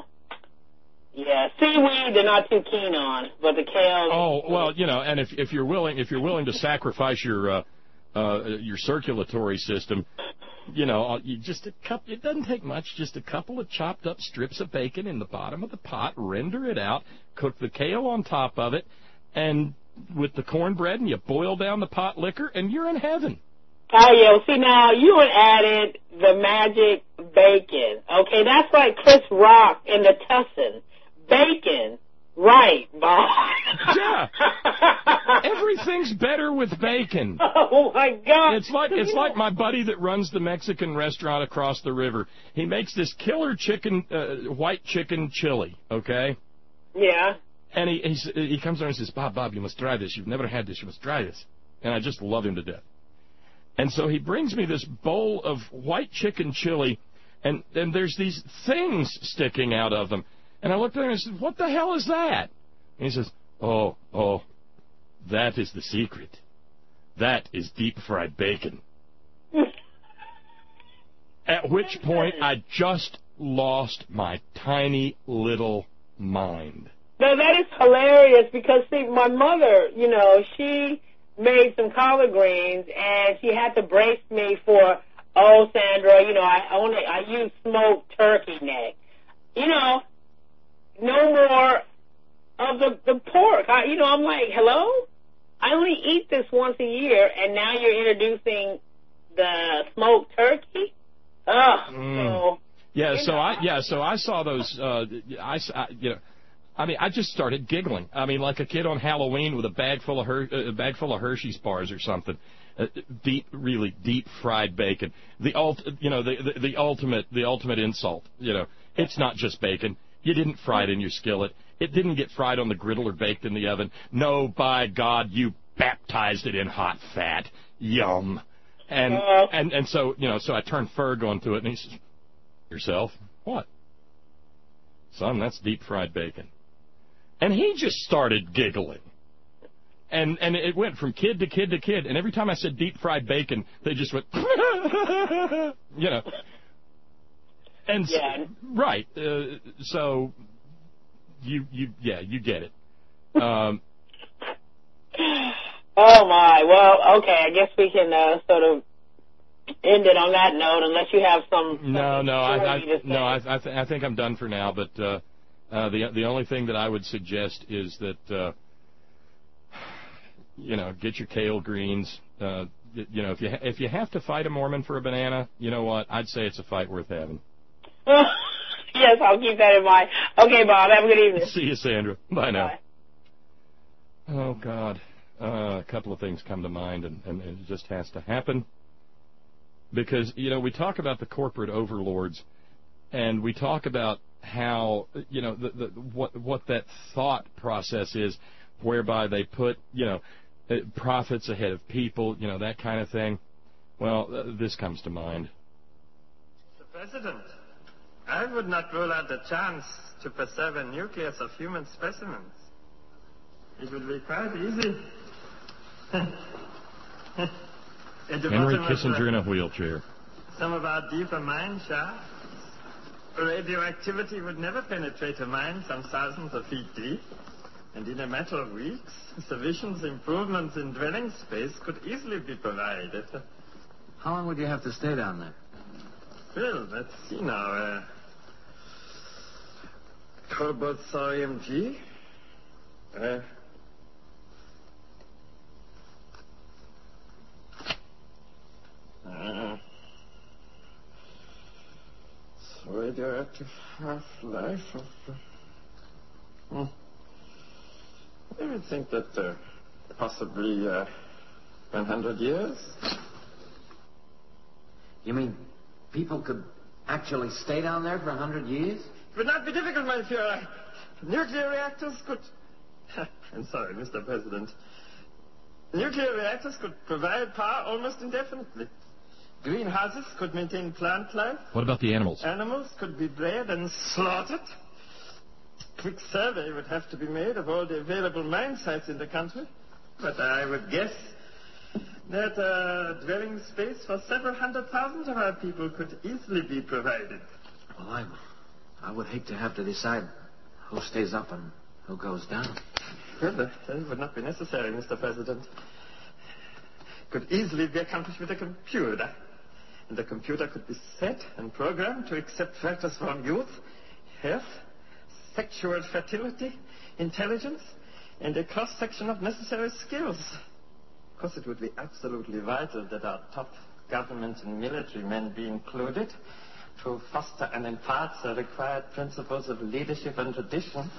Yeah, seaweed they're not too keen on, but the kale. Oh well, you know, and if if you're willing if you're willing to sacrifice your uh, uh, your circulatory system, you know, you just a cup. It doesn't take much. Just a couple of chopped up strips of bacon in the bottom of the pot. Render it out. Cook the kale on top of it, and with the cornbread, and you boil down the pot liquor, and you're in heaven. Oh, yeah. Well, see, now, you had added the magic bacon. Okay, that's like Chris Rock in the Tussin. Bacon. Right, Bob. Yeah. Everything's better with bacon. Oh, my God. It's like it's like my buddy that runs the Mexican restaurant across the river. He makes this killer chicken, uh, white chicken chili, okay? Yeah. And he he's, he comes over and says, Bob, Bob, you must try this. You've never had this. You must try this. And I just love him to death. And so he brings me this bowl of white chicken chili, and, and there's these things sticking out of them. And I looked at him and I said, what the hell is that? And he says, oh, oh, that is the secret. That is deep-fried bacon. At which point I just lost my tiny little mind. No, that is hilarious because, see, my mother, you know, she... made some collard greens, and she had to brace me for, oh, Sandra, you know, I only I use smoked turkey neck. You know, no more of the the pork. I, you know, I'm like, hello? I only eat this once a year, and now you're introducing the smoked turkey? Ugh. Mm. So, yeah, you so know, I yeah, so I saw those. Uh, I, I you know. I mean, I just started giggling. I mean, like a kid on Halloween with a bag full of Her- a bag full of Hershey's bars or something. Uh, deep, really deep fried bacon. The ult, you know, the, the the ultimate the ultimate insult. You know, it's not just bacon. You didn't fry it in your skillet. It didn't get fried on the griddle or baked in the oven. No, by God, you baptized it in hot fat. Yum. And uh, and and so you know, so I turned Ferg onto it, and he says, "Yourself? What? Son, that's deep fried bacon." And he just started giggling. And and it went from kid to kid to kid. And every time I said deep-fried bacon, they just went, you know. And yeah. so, right. Uh, so, you, you, yeah, you get it. Um, oh, my. Well, okay, I guess we can uh, sort of end it on that note, unless you have some... No, no, I, I, to no I, I, th- I think I'm done for now, but... Uh, Uh, the the only thing that I would suggest is that uh, you know, get your kale greens. Uh, you know, if you ha- if you have to fight a Mormon for a banana, you know what? I'd say it's a fight worth having. Yes, I'll keep that in mind. Okay, Bob. Have a good evening. See you, Sandra. Bye now. Bye. Oh God, uh, a couple of things come to mind, and, and it just has to happen because you know we talk about the corporate overlords, and we talk about how, you know, the, the, what what that thought process is, whereby they put, you know, profits ahead of people, you know, that kind of thing. Well, uh, this comes to mind. Mister President, I would not rule out the chance to preserve a nucleus of human specimens. It would be quite easy. Henry Kissinger in a wheelchair. Some of our deeper mine shafts. Radioactivity would never penetrate a mine some thousands of feet deep, and in a matter of weeks, sufficient improvements in dwelling space could easily be provided. How long would you have to stay down there? Well, let's see now. Uh, cobalt thorium G. Uh, uh, radioactive half-life of... Uh, hmm. I would think that uh, possibly uh, one hundred years. You mean people could actually stay down there for one hundred years? It would not be difficult, my Fuhrer. Nuclear reactors could... I'm sorry, Mister President. Nuclear reactors could provide power almost indefinitely. Greenhouses could maintain plant life. What about the animals? Animals could be bred and slaughtered. Quick survey would have to be made of all the available mine sites in the country. But I would guess that uh, dwelling space for several hundred thousand of our people could easily be provided. Well, I, I would hate to have to decide who stays up and who goes down. Well, that would not be necessary, Mister President. Could easily be accomplished with a computer. And the computer could be set and programmed to accept factors from youth, health, sexual fertility, intelligence, and a cross-section of necessary skills. Of course, it would be absolutely vital that our top government and military men be included to foster and impart the required principles of leadership and tradition.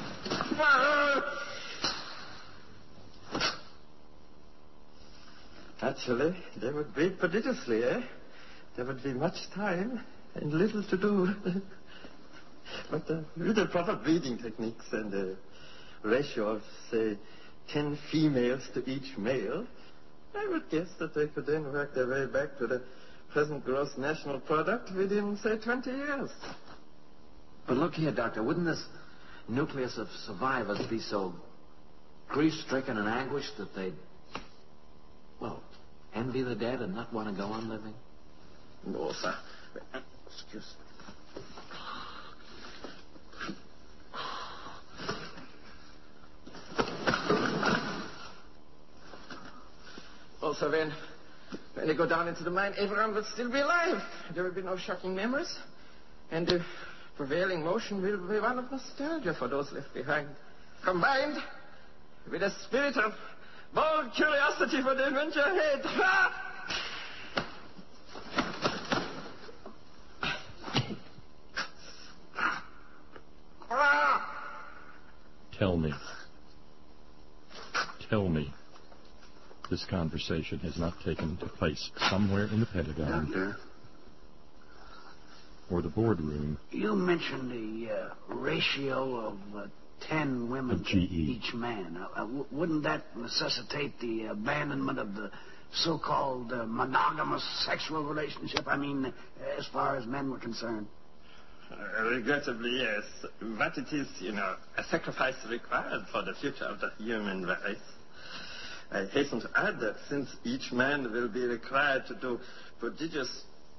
Actually, they would breed prodigiously, eh? There would be much time and little to do. But uh, with the proper breeding techniques and a ratio of, say, ten females to each male, I would guess that they could then work their way back to the present gross national product within, say, twenty years. But look here, Doctor, wouldn't this nucleus of survivors be so grief-stricken and anguished that they'd, well, envy the dead and not want to go on living? No, sir. Excuse me. also when, when they go down into the mine, everyone will still be alive. There will be no shocking memories. And the prevailing motion will be one of nostalgia for those left behind, combined with a spirit of bold curiosity for the adventure ahead. Tell me. Tell me this conversation has not taken place somewhere in the Pentagon. Doctor, or the boardroom. You mentioned the uh, ratio of uh, ten women to each man. Uh, uh, w- wouldn't that necessitate the abandonment of the so-called uh, monogamous sexual relationship? I mean, as far as men were concerned. Uh, regrettably, yes. But it is, you know, a sacrifice required for the future of the human race. I hasten to add that since each man will be required to do prodigious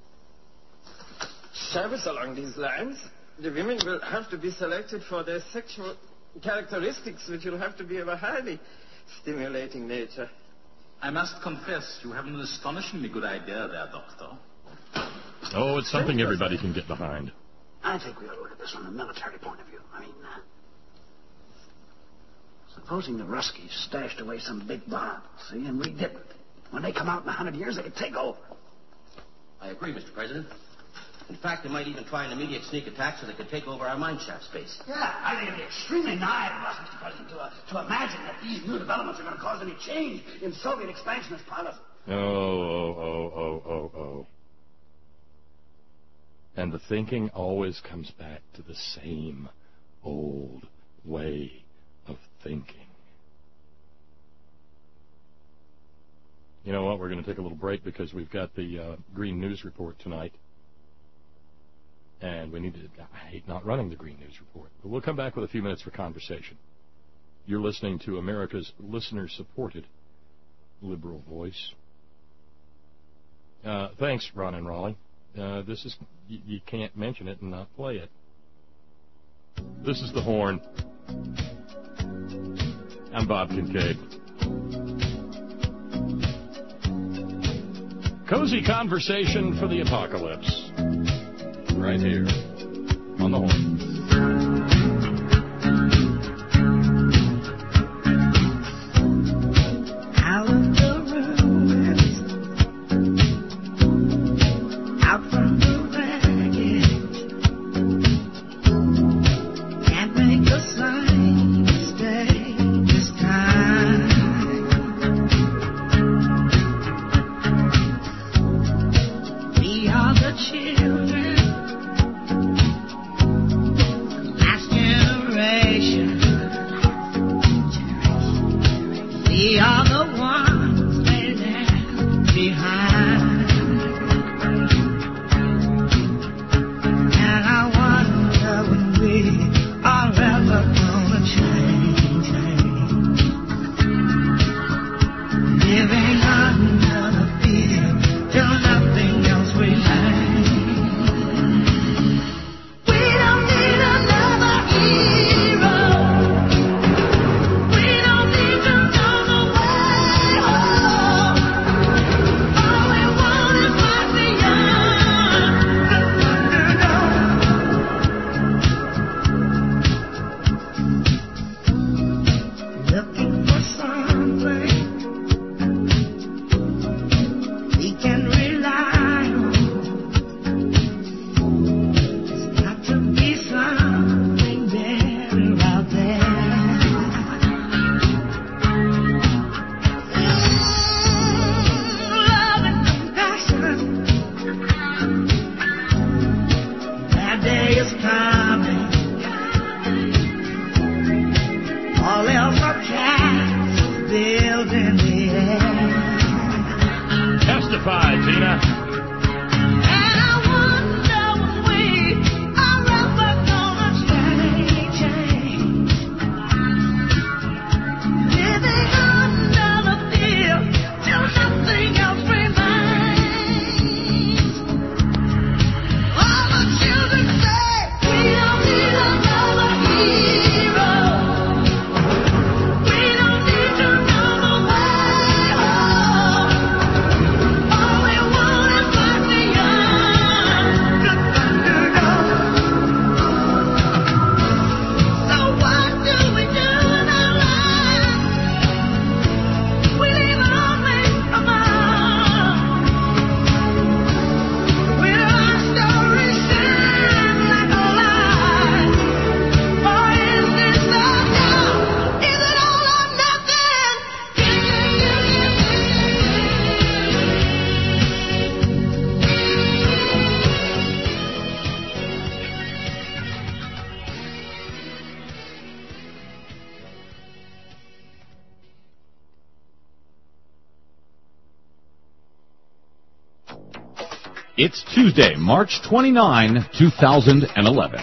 service along these lines, the women will have to be selected for their sexual characteristics, which will have to be of a highly stimulating nature. I must confess, you have an astonishingly good idea there, Doctor. Oh, it's something everybody can get behind. I think we ought to look at this from a military point of view. I mean, uh, supposing the Ruskies stashed away some big bomb, see, and we didn't. When they come out in a hundred years, they could take over. I agree, Mister President. In fact, they might even try an immediate sneak attack so they could take over our mine shaft space. Yeah, I think it'd be extremely naive of us, Mister President, to, uh, to imagine that these new developments are going to cause any change in Soviet expansionist policy. Oh, oh, oh, oh, oh, oh. And the thinking always comes back to the same old way of thinking. You know what? We're going to take a little break because we've got the uh, Green News Report tonight. And we need to, I hate not running the Green News Report. But we'll come back with a few minutes for conversation. You're listening to America's listener-supported liberal voice. Uh, thanks, Ron and Raleigh. Uh, this is, you, you can't mention it and not play it. This is The Horn. I'm Bob Kincaid. Cozy conversation for the apocalypse. Right here on The Horn. It's Tuesday, March twenty-ninth, two thousand eleven.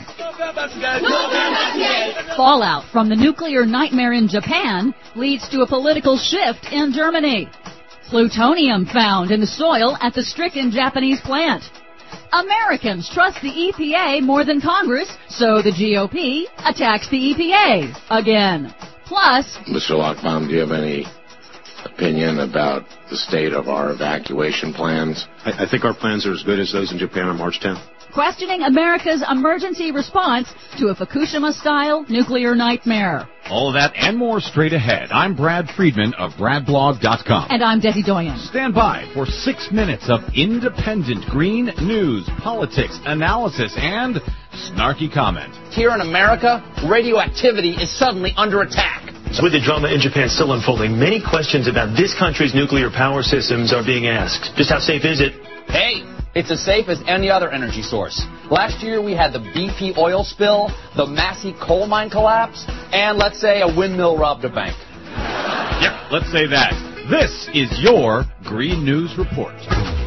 Fallout from the nuclear nightmare in Japan leads to a political shift in Germany. Plutonium found in the soil at the stricken Japanese plant. Americans trust the E P A more than Congress, so the G O P attacks the E P A again. Plus, Mister Lockbaum, do you have any opinion about the state of our evacuation plans? I, I think our plans are as good as those in Japan on March tenth. Questioning America's emergency response to a Fukushima-style nuclear nightmare. All of that and more straight ahead. I'm Brad Friedman of brad blog dot com. And I'm Desi Doyen. Stand by for six minutes of independent green news, politics, analysis, and snarky comment. Here in America, radioactivity is suddenly under attack. With the drama in Japan still unfolding, many questions about this country's nuclear power systems are being asked. Just how safe is it? Hey, it's as safe as any other energy source. Last year we had the B P oil spill, the Massey coal mine collapse, and let's say a windmill robbed a bank. Yep, let's say that. This is your Green News Report.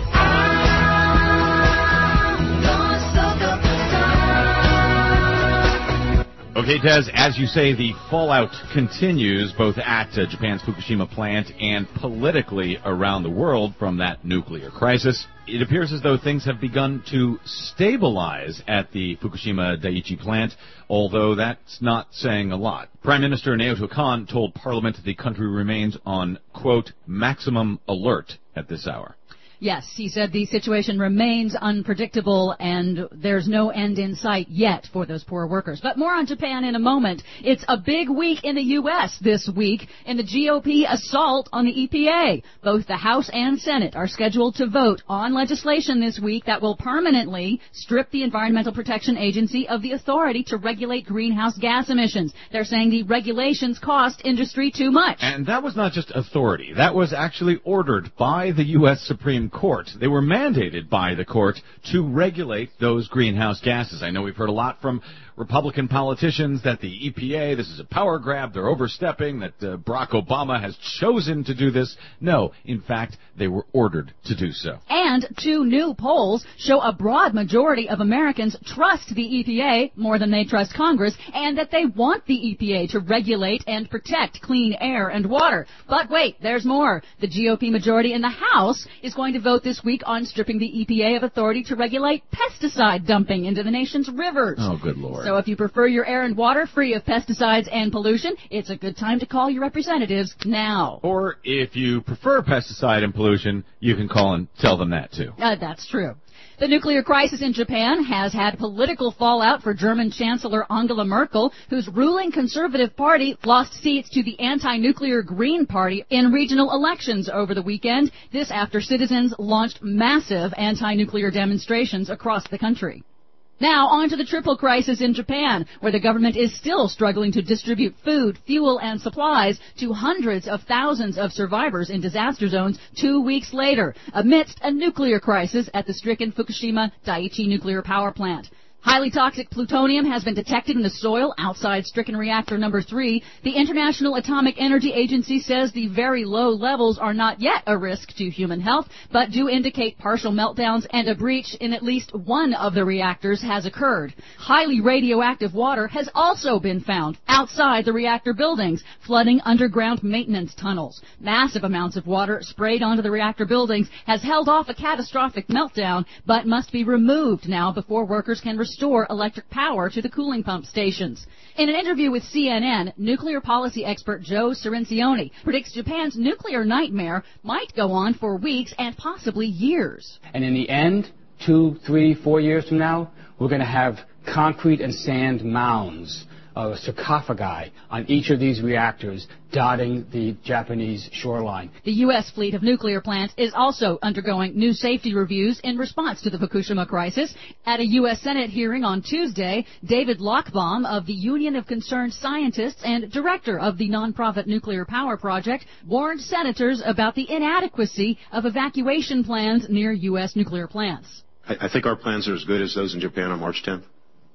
Okay, Tez, as you say, the fallout continues both at uh, Japan's Fukushima plant and politically around the world from that nuclear crisis. It appears as though things have begun to stabilize at the Fukushima Daiichi plant, although that's not saying a lot. Prime Minister Naoto Kan told Parliament that the country remains on, quote, maximum alert at this hour. Yes, he said the situation remains unpredictable and there's no end in sight yet for those poor workers. But more on Japan in a moment. It's a big week in the U S this week in the G O P assault on the E P A. Both the House and Senate are scheduled to vote on legislation this week that will permanently strip the Environmental Protection Agency of the authority to regulate greenhouse gas emissions. They're saying the regulations cost industry too much. And that was not just authority. That was actually ordered by the U S Supreme Court. They were mandated by the court to regulate those greenhouse gases. I know we've heard a lot from Republican politicians that the E P A, this is a power grab, they're overstepping, that uh, Barack Obama has chosen to do this. No, in fact, they were ordered to do so. And two new polls show a broad majority of Americans trust the E P A more than they trust Congress, and that they want the E P A to regulate and protect clean air and water. But wait, there's more. The G O P majority in the House is going to vote this week on stripping the E P A of authority to regulate pesticide dumping into the nation's rivers. Oh, good Lord. So if you prefer your air and water free of pesticides and pollution, it's a good time to call your representatives now. Or if you prefer pesticide and pollution, you can call and tell them that too. Uh, that's true. The nuclear crisis in Japan has had political fallout for German Chancellor Angela Merkel, whose ruling Conservative Party lost seats to the anti-nuclear Green Party in regional elections over the weekend. This after citizens launched massive anti-nuclear demonstrations across the country. Now, on to the triple crisis in Japan, where the government is still struggling to distribute food, fuel, and supplies to hundreds of thousands of survivors in disaster zones two weeks later, amidst a nuclear crisis at the stricken Fukushima Daiichi nuclear power plant. Highly toxic plutonium has been detected in the soil outside stricken reactor number three. The International Atomic Energy Agency says the very low levels are not yet a risk to human health, but do indicate partial meltdowns and a breach in at least one of the reactors has occurred. Highly radioactive water has also been found outside the reactor buildings, flooding underground maintenance tunnels. Massive amounts of water sprayed onto the reactor buildings has held off a catastrophic meltdown, but must be removed now before workers can restore electric power to the cooling pump stations. In an interview with C N N, nuclear policy expert Joe Cirincione predicts Japan's nuclear nightmare might go on for weeks and possibly years. And in the end, two, three, four years from now, we're going to have concrete and sand mounds, uh, sarcophagi on each of these reactors dotting the Japanese shoreline. The U S fleet of nuclear plants is also undergoing new safety reviews in response to the Fukushima crisis. At a U S Senate hearing on Tuesday, David Lockbaum of the Union of Concerned Scientists and director of the nonprofit Nuclear Power Project warned senators about the inadequacy of evacuation plans near U S nuclear plants. I, I think our plans are as good as those in Japan on March tenth.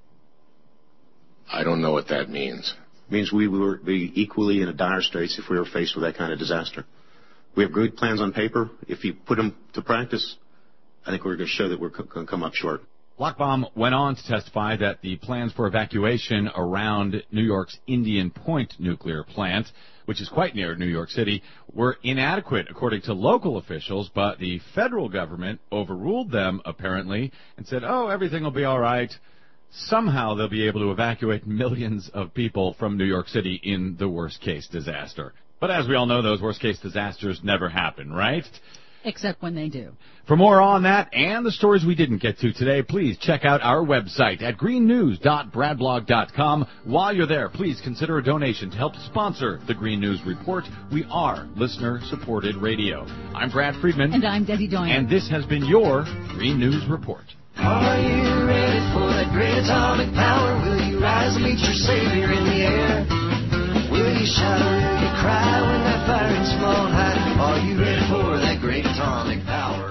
I don't know what that means. It means we would be equally in a dire straits if we were faced with that kind of disaster. We have good plans on paper. If you put them to practice, I think we're going to show that we're going to come up short. Lockbaum went on to testify that the plans for evacuation around New York's Indian Point nuclear plant, which is quite near New York City, were inadequate according to local officials, but the federal government overruled them, apparently, and said, oh, everything will be all right. Somehow they'll be able to evacuate millions of people from New York City in the worst-case disaster. But as we all know, those worst-case disasters never happen, right? Except when they do. For more on that and the stories we didn't get to today, please check out our website at green news dot brad blog dot com. While you're there, please consider a donation to help sponsor the Green News Report. We are listener-supported radio. I'm Brad Friedman. And I'm Debbie Doyen. And this has been your Green News Report. Are you ready for that great atomic power? Will you rise and meet your savior in the air? Will you shout or will you cry when that firing small and high? Are you ready for that great atomic power?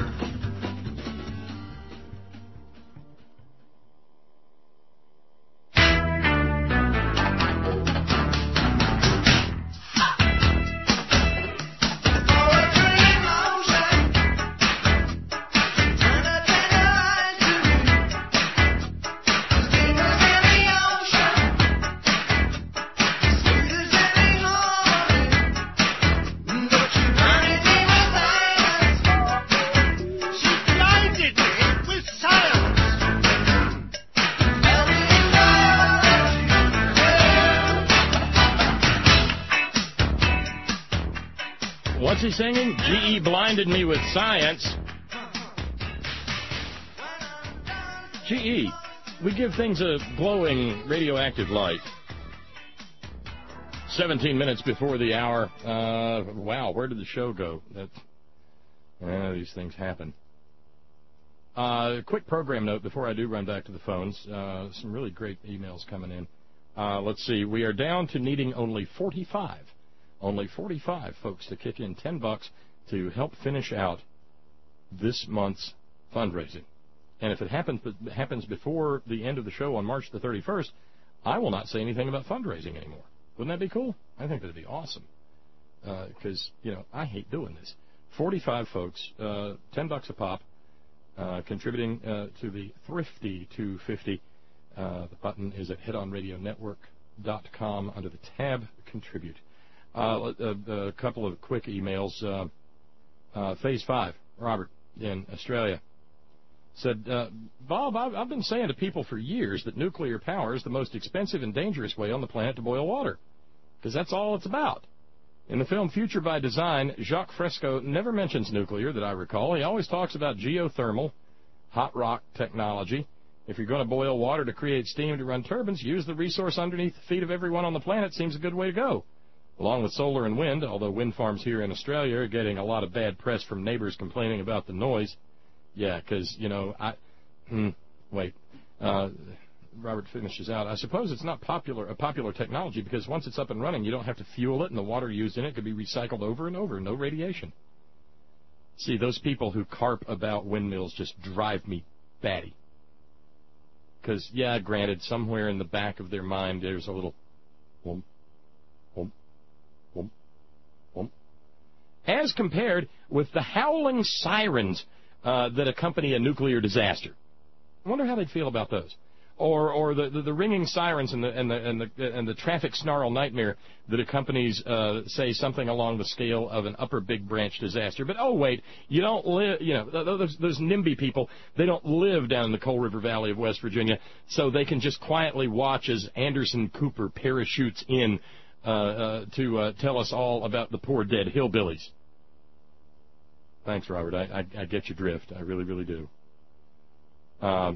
What's he singing? G E blinded me with science. G E, we give things a glowing radioactive light. seventeen minutes before the hour. Uh, wow, where did the show go? That, uh, these things happen. Uh, quick program note before I do run back to the phones. Uh, some really great emails coming in. Uh, let's see. We are down to needing only forty-five. Only forty-five folks to kick in ten bucks to help finish out this month's fundraising. And if it happens happens before the end of the show on March the thirty-first, I will not say anything about fundraising anymore. Wouldn't that be cool? I think that would be awesome. Because, uh, you know, I hate doing this. forty-five folks, uh, ten bucks a pop, uh, contributing uh, to the Thrifty two fifty. Uh, the button is at head on radio network dot com under the tab Contribute. Uh, a, a couple of quick emails. Uh, uh, Phase five, Robert in Australia, said, uh, Bob, I've, I've been saying to people for years that nuclear power is the most expensive and dangerous way on the planet to boil water, because that's all it's about. In the film Future by Design, Jacques Fresco never mentions nuclear that I recall. He always talks about geothermal, hot rock technology. If you're going to boil water to create steam to run turbines, use the resource underneath the feet of everyone on the planet seems a good way to go. Along with solar and wind, although wind farms here in Australia are getting a lot of bad press from neighbors complaining about the noise. Yeah, because, you know, I... Hmm, wait. Uh, Robert finishes out. I suppose it's not popular a popular technology because once it's up and running, you don't have to fuel it, and the water used in it could be recycled over and over. No radiation. See, those people who carp about windmills just drive me batty. Because, yeah, granted, somewhere in the back of their mind there's a little... Whoomp, whoomp, whoomp, whoomp. As compared with the howling sirens uh, that accompany a nuclear disaster. I wonder how they'd feel about those. Or, or the, the, the ringing sirens and the, and, the, and, the, and the traffic snarl nightmare that accompanies, uh, say, something along the scale of an upper Big Branch disaster. But, oh, wait, you don't live, you know, those, those NIMBY people, they don't live down in the Coal River Valley of West Virginia, so they can just quietly watch as Anderson Cooper parachutes in uh, uh, to uh, tell us all about the poor dead hillbillies. Thanks, Robert. I, I, I get your drift. I really, really do. Um...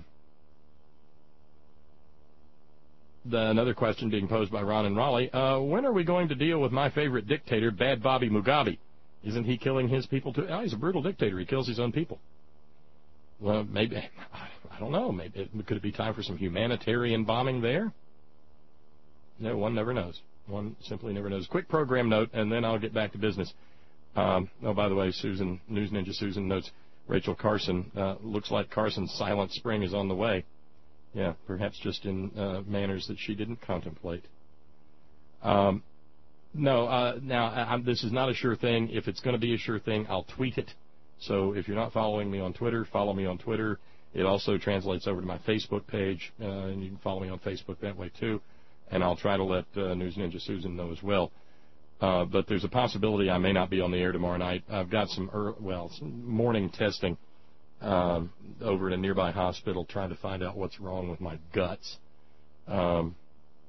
The, another question being posed by Ron and Raleigh. Uh, when are we going to deal with my favorite dictator, Bad Bobby Mugabe? Isn't he killing his people too? Oh, he's a brutal dictator. He kills his own people. Well, maybe, I don't know. Maybe could it be time for some humanitarian bombing there? No, one never knows. One simply never knows. Quick program note, and then I'll get back to business. Um, oh, by the way, Susan, News Ninja Susan notes, Rachel Carson, uh, looks like Carson's silent spring is on the way. Yeah, perhaps just in uh, manners that she didn't contemplate. Um, no, uh, now, I, this is not a sure thing. If it's going to be a sure thing, I'll tweet it So if you're not following me on Twitter, follow me on Twitter. It also translates over to my Facebook page, uh, and you can follow me on Facebook that way too. And I'll try to let uh, News Ninja Susan know as well. Uh, but there's a possibility I may not be on the air tomorrow night. I've got some, early, well, some morning testing um, over at a nearby hospital trying to find out what's wrong with my guts. Um,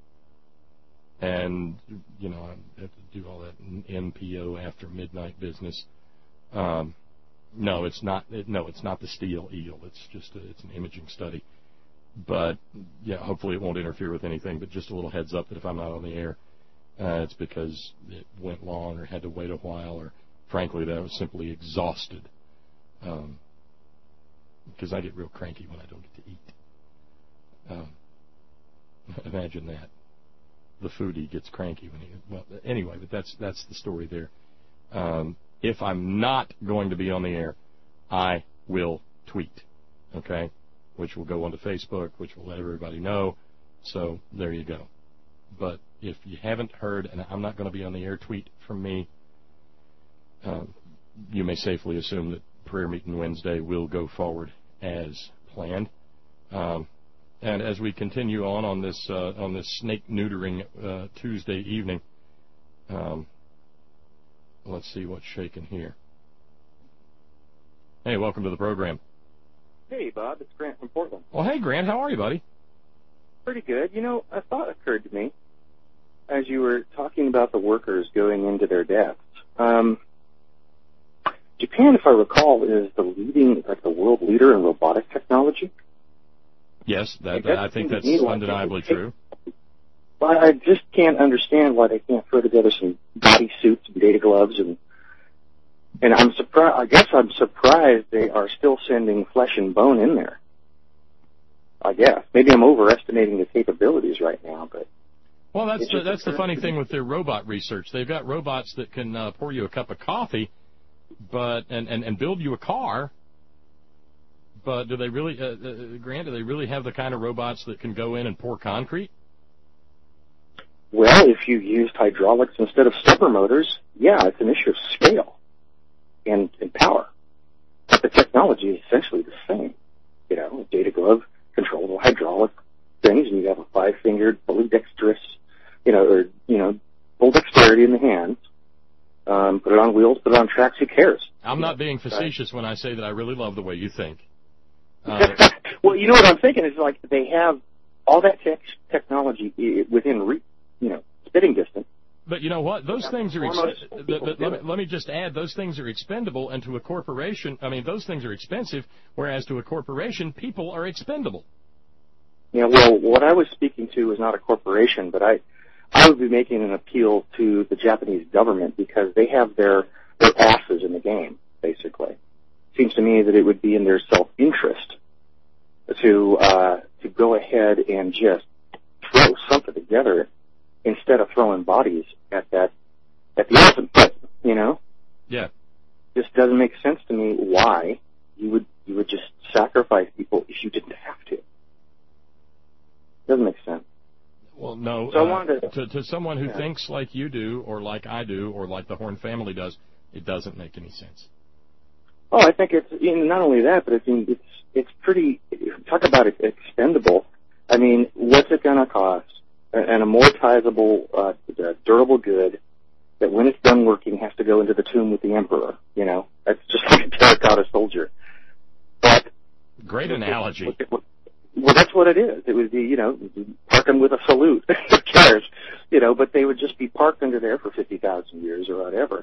and, you know, I have to do all that N P O after midnight business. Um, no, it's not. It, no, it's not the steel eel. It's just a, it's an imaging study. But, yeah, hopefully it won't interfere with anything. But just a little heads up that if I'm not on the air, uh, it's because it went long or had to wait a while, or, frankly, that I was simply exhausted. Um, because I get real cranky when I don't get to eat. Um, imagine that. The foodie gets cranky when he... Well, anyway, but that's that's the story there. Um, if I'm not going to be on the air, I will tweet, okay? Which will go onto Facebook, which will let everybody know. So there you go. But if you haven't heard, and I'm not going to be on the air, tweet from me, um, you may safely assume that Prayer Meeting Wednesday will go forward as planned. Um, and as we continue on on this uh, on this snake neutering uh, Tuesday evening, um, let's see what's shaking here. Hey, welcome to the program. Hey, Bob. It's Grant from Portland. Well, hey, Grant. How are you, buddy? Pretty good. You know, a thought occurred to me as you were talking about the workers going into their deaths. Um, Japan, if I recall, is the leading, like the world leader in robotic technology. Yes, that, that I think that's undeniably true. But I just can't understand why they can't throw together some body suits and data gloves, and and I'm surprised. I guess I'm surprised they are still sending flesh and bone in there. I guess maybe I'm overestimating the capabilities right now, but well, that's the, that's the funny thing with their robot research. They've got robots that can uh, pour you a cup of coffee, but and, and, and build you a car. But do they really, uh, uh, Grant? Do they really have the kind of robots that can go in and pour concrete? Well, if you used hydraulics instead of stepper motors, yeah, it's an issue of scale and, and power. But the technology is essentially the same. You know, a data glove, controllable hydraulic things, and you have a five-fingered, fully dexterous, you know, or, you know, full dexterity in the hands. Um, put it on wheels, put it on tracks, who cares? I'm not being facetious when I say that I really love the way you think. Uh, well, you know what I'm thinking is like they have all that tech technology within, re- you know, spitting distance. But you know what? Those things are. Ex- but, but let, me, let me just add, those things are expendable, and to a corporation, I mean, those things are expensive. Whereas to a corporation, people are expendable. Yeah. Well, what I was speaking to is not a corporation, but I, I would be making an appeal to the Japanese government because they have their their asses in the game, basically. Seems to me that it would be in their self-interest to uh, to go ahead and just throw something together instead of throwing bodies at that at the elephant pit, you know? Yeah. Just doesn't make sense to me why you would you would just sacrifice people if you didn't have to. Doesn't make sense. Well, no. So uh, I wanted to, to to someone who yeah. thinks like you do, or like I do, or like the Horn family does, it doesn't make any sense. Oh, I think it's you know, not only that, but it's it's it's pretty. Talk about it expendable. I mean, what's it going to cost? An amortizable, uh, durable good that, when it's done working, has to go into the tomb with the emperor. You know, that's just like a terracotta soldier. But great analogy. Well, that's what it is. It would be, you know, parking with a salute. Who cares? You know, but they would just be parked under there for fifty thousand years or whatever.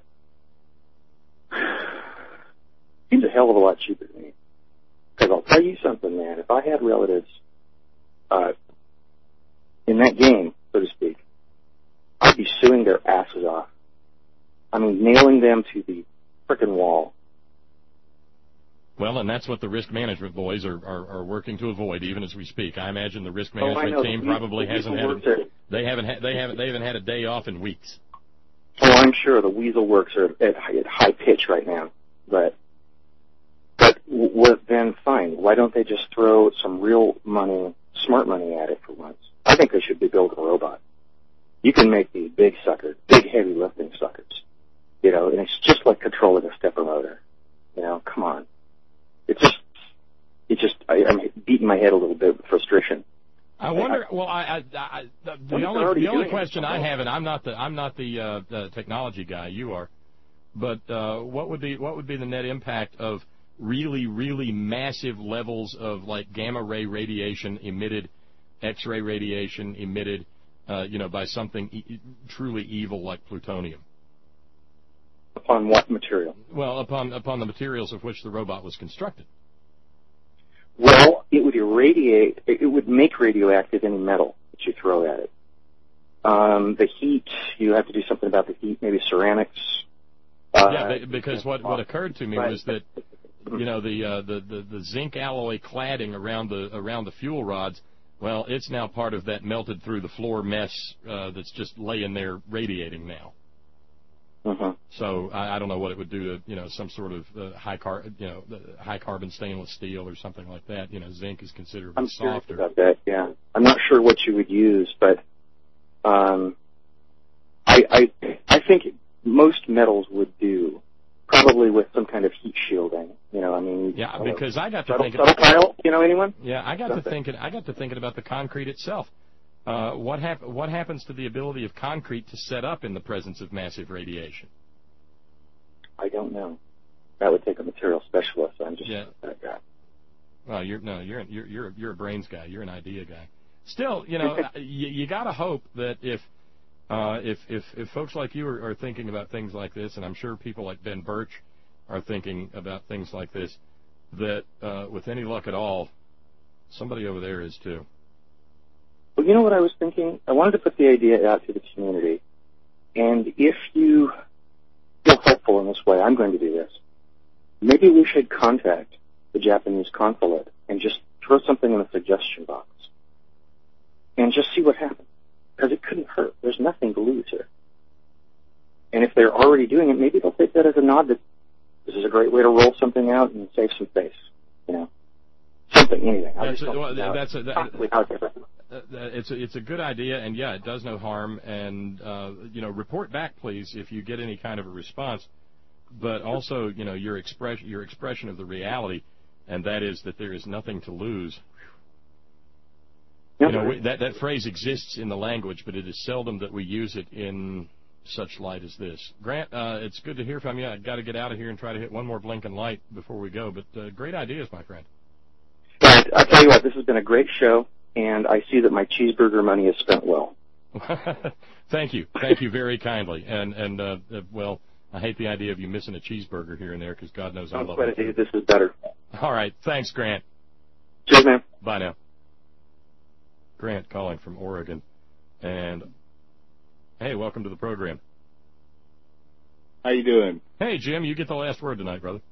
Seems a hell of a lot cheaper to me. Because I'll tell you something, man. If I had relatives uh, in that game, so to speak, I'd be suing their asses off. I mean, nailing them to the frickin' wall. Well, and that's what the risk management boys are, are, are working to avoid, even as we speak. I imagine the risk management oh, team the probably the hasn't had a, they haven't ha- they haven't they haven't had a day off in weeks. Oh, I'm sure the weasel works are at, at high pitch right now, but. But w- then fine, why don't they just throw some real money, smart money at it for once? I think they should be building a robot. You can make these big suckers, big heavy lifting suckers, you know, and it's just like controlling a stepper motor. You know, come little bit with frustration. I wonder. Well, I, I, I the, the only the only question I have, and I'm not the I'm not the, uh, the technology guy. You are, but uh, what would be what would be the net impact of really really massive levels of like gamma ray radiation emitted, X-ray radiation emitted, uh, you know, by something e- truly evil like plutonium? Upon what material? Well, upon upon the materials of which the robot was constructed. Well, it would irradiate, it would make radioactive any metal that you throw at it. Um, the heat, you have to do something about the heat, maybe ceramics. Uh, yeah, because what, what occurred to me right. was that, you know, the, uh, the, the, the zinc alloy cladding around the, around the fuel rods, well, it's now part of that melted through the floor mess uh, that's just laying there radiating now. Uh-huh. So I, I don't know what it would do to, you know, some sort of uh, high car, you know, high carbon stainless steel or something like that. You know, zinc is considerably I'm softer. curious about that. Yeah, I'm not sure what you would use, but um, I, I I think most metals would do, probably with some kind of heat shielding. You know, I mean. Yeah, because I got to subtle, thinking. Subtle tile, you know, anyone? Yeah, I got Something. to thinking. I got to thinking about the concrete itself. Uh, what, hap- what happens to the ability of concrete to set up in the presence of massive radiation? I don't know. That would take a material specialist. I'm just yeah. that guy. Well, you're no, you're you're you're you're a brains guy. You're an idea guy. Still, you know, you, you got to hope that if uh, if if if folks like you are, are thinking about things like this, and I'm sure people like Ben Birch are thinking about things like this, that uh, with any luck at all, somebody over there is too. Well, you know what I was thinking? I wanted to put the idea out to the community, and if you feel helpful in this way, I'm going to do this. Maybe we should contact the Japanese consulate and just throw something in the suggestion box and just see what happens, because it couldn't hurt. There's nothing to lose here. And if they're already doing it, maybe they'll take that as a nod that this is a great way to roll something out and save some face, you know. Something, anything. That's a, well, that's a, that, how different. Uh, it's a, it's a good idea, and yeah, it does no harm. And uh, you know, report back, please, if you get any kind of a response. But also, you know, your expression your expression of the reality, and that is that there is nothing to lose. You know, we, that that phrase exists in the language, but it is seldom that we use it in such light as this. Grant, uh, it's good to hear from you. I've got to get out of here and try to hit one more blinking light before we go. But uh, great ideas, my friend. Right. I'll tell you what, this has been a great show. And I see that my cheeseburger money is spent well. Thank you. Thank you very kindly. And, and uh, uh, well, I hate the idea of you missing a cheeseburger here and there because God knows I love it. It. This is better. All right. Thanks, Grant. Cheers, man. Bye now. Grant calling from Oregon. And, hey, welcome to the program. How you doing? Hey, Jim, you get the last word tonight, brother.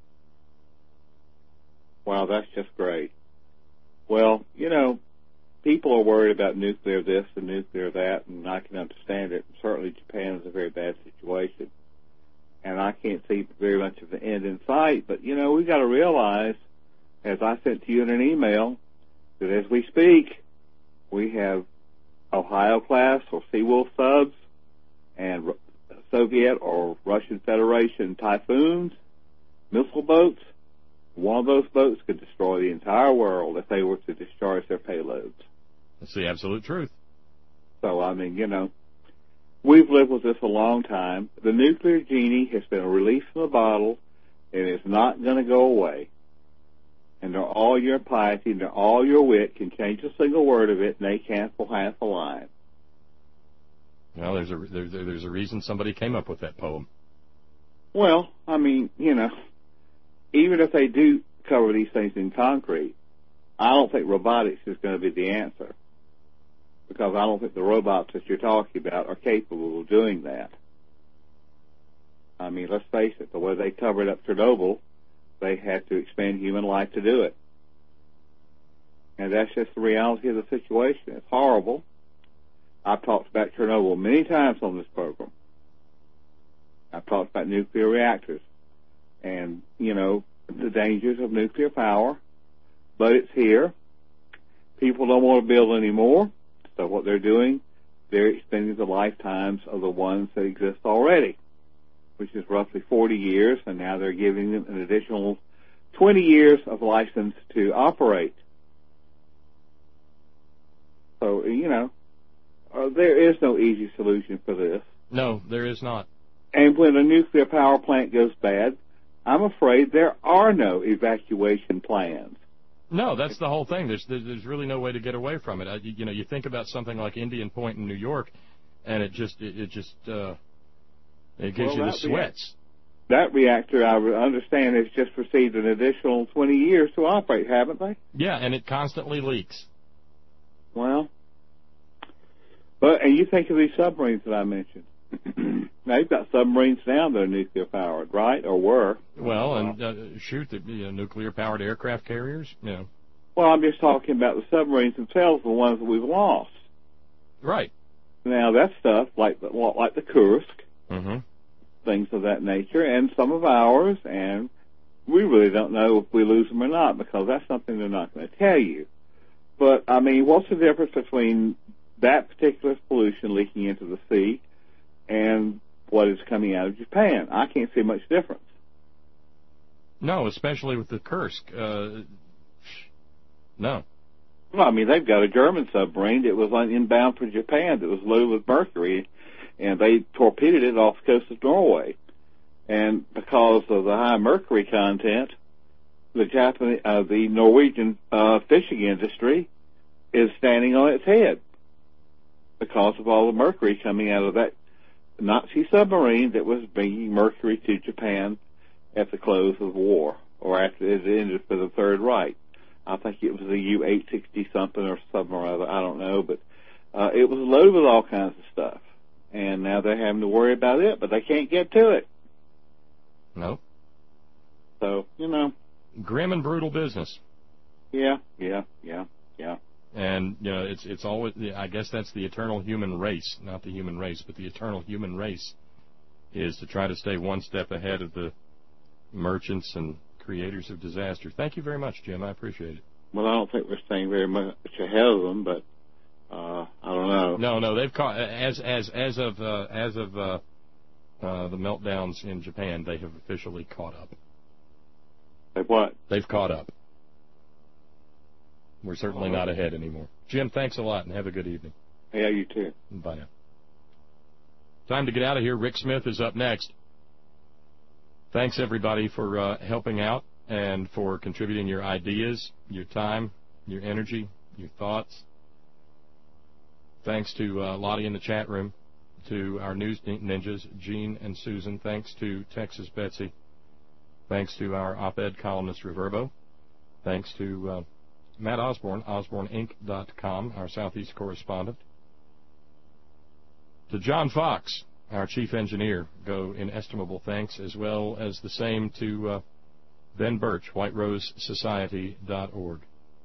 Wow, that's just great. Well, you know, people are worried about nuclear this and nuclear that, and I can understand it. Certainly Japan is a very bad situation, and I can't see very much of the end in sight. But, you know, we've got to realize, as I sent to you in an email, that as we speak, we have Ohio-class or Seawolf subs and Soviet or Russian Federation Typhoons, missile boats. One of those boats could destroy the entire world if they were to discharge their payloads. That's the absolute truth. So, I mean, you know, we've lived with this a long time. The nuclear genie has been released from the bottle, and it's not going to go away. And all your piety and all your wit can change a single word of it, and they cancel half a line. Well, there's a, there's, there's a reason somebody came up with that poem. Well, I mean, you know, even if they do cover these things in concrete, I don't think robotics is going to be the answer, because I don't think the robots that you're talking about are capable of doing that. I mean, let's face it, the way they covered up Chernobyl, they had to expend human life to do it. And that's just the reality of the situation. It's horrible. I've talked about Chernobyl many times on this program. I've talked about nuclear reactors and, you know, the dangers of nuclear power, but it's here. People don't want to build anymore, so what they're doing, they're extending the lifetimes of the ones that exist already, which is roughly forty years, and now they're giving them an additional twenty years of license to operate. So, you know, uh, there is no easy solution for this. No, there is not. And when a nuclear power plant goes bad, I'm afraid there are no evacuation plans. No, that's the whole thing. There's there's really no way to get away from it. Uh, you, you know, you think about something like Indian Point in New York, and it just it, it just uh, it gives Well, you the that sweats. That reactor, I understand, has just received an additional twenty years to operate, haven't they? Yeah, and it constantly leaks. Well, but and you think of these submarines that I mentioned. Now, you've got submarines now that are nuclear powered, right, or were? Well, and uh, shoot, the you know, nuclear-powered aircraft carriers, you know. Well, I'm just talking about the submarines themselves, the ones that we've lost. Right. Now, that stuff, like the, like the Kursk, mm-hmm. things of that nature, and some of ours, and we really don't know if we lose them or not, because that's something they're not going to tell you. But, I mean, what's the difference between that particular pollution leaking into the sea and what is coming out of Japan? I can't see much difference. No, especially with the Kursk. Uh, no. Well, I mean, they've got a German submarine that was on inbound for Japan that was loaded with mercury, and they torpedoed it off the coast of Norway. And because of the high mercury content, the Japanese, uh, the Norwegian uh, fishing industry is standing on its head because of all the mercury coming out of that Nazi submarine that was bringing mercury to Japan at the close of the war, or after it ended for the Third Reich. I think it was the U eight sixty something or something or other, I don't know, but uh, it was loaded with all kinds of stuff. And now they're having to worry about it, but they can't get to it. No. So, you know. Grim and brutal business. Yeah, yeah, yeah, yeah. And, you know, it's it's always, I guess that's the eternal human race, not the human race, but the eternal human race is to try to stay one step ahead of the merchants and creators of disaster. Thank you very much, Jim. I appreciate it. Well, I don't think we're staying very much ahead of them, but uh, I don't know. No, no, they've caught, as as as of uh, as of uh, uh, the meltdowns in Japan, they have officially caught up. Like what? They've caught up. We're certainly not ahead anymore. Jim, thanks a lot, and have a good evening. Yeah, you too. Bye now. Time to get out of here. Rick Smith is up next. Thanks, everybody, for uh, helping out and for contributing your ideas, your time, your energy, your thoughts. Thanks to uh, Lottie in the chat room, to our news ninjas, Gene and Susan. Thanks to Texas Betsy. Thanks to our op-ed columnist, Reverbo. Thanks to uh, Matt Osborne, Osborne Inc dot com, our Southeast correspondent. To John Fox, our chief engineer, go inestimable thanks, as well as the same to uh, Ben Birch, White Rose Society dot org.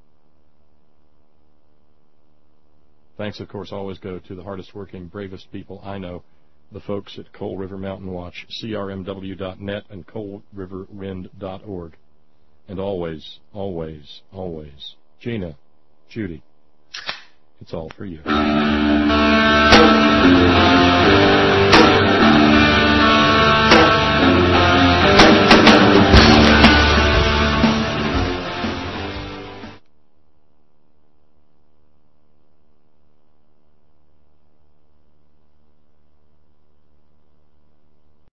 Thanks, of course, always go to the hardest working, bravest people I know, the folks at Coal River Mountain Watch, C R M W dot net and Coal River Wind dot org. And always, always, always, Gina, Judy, it's all for you.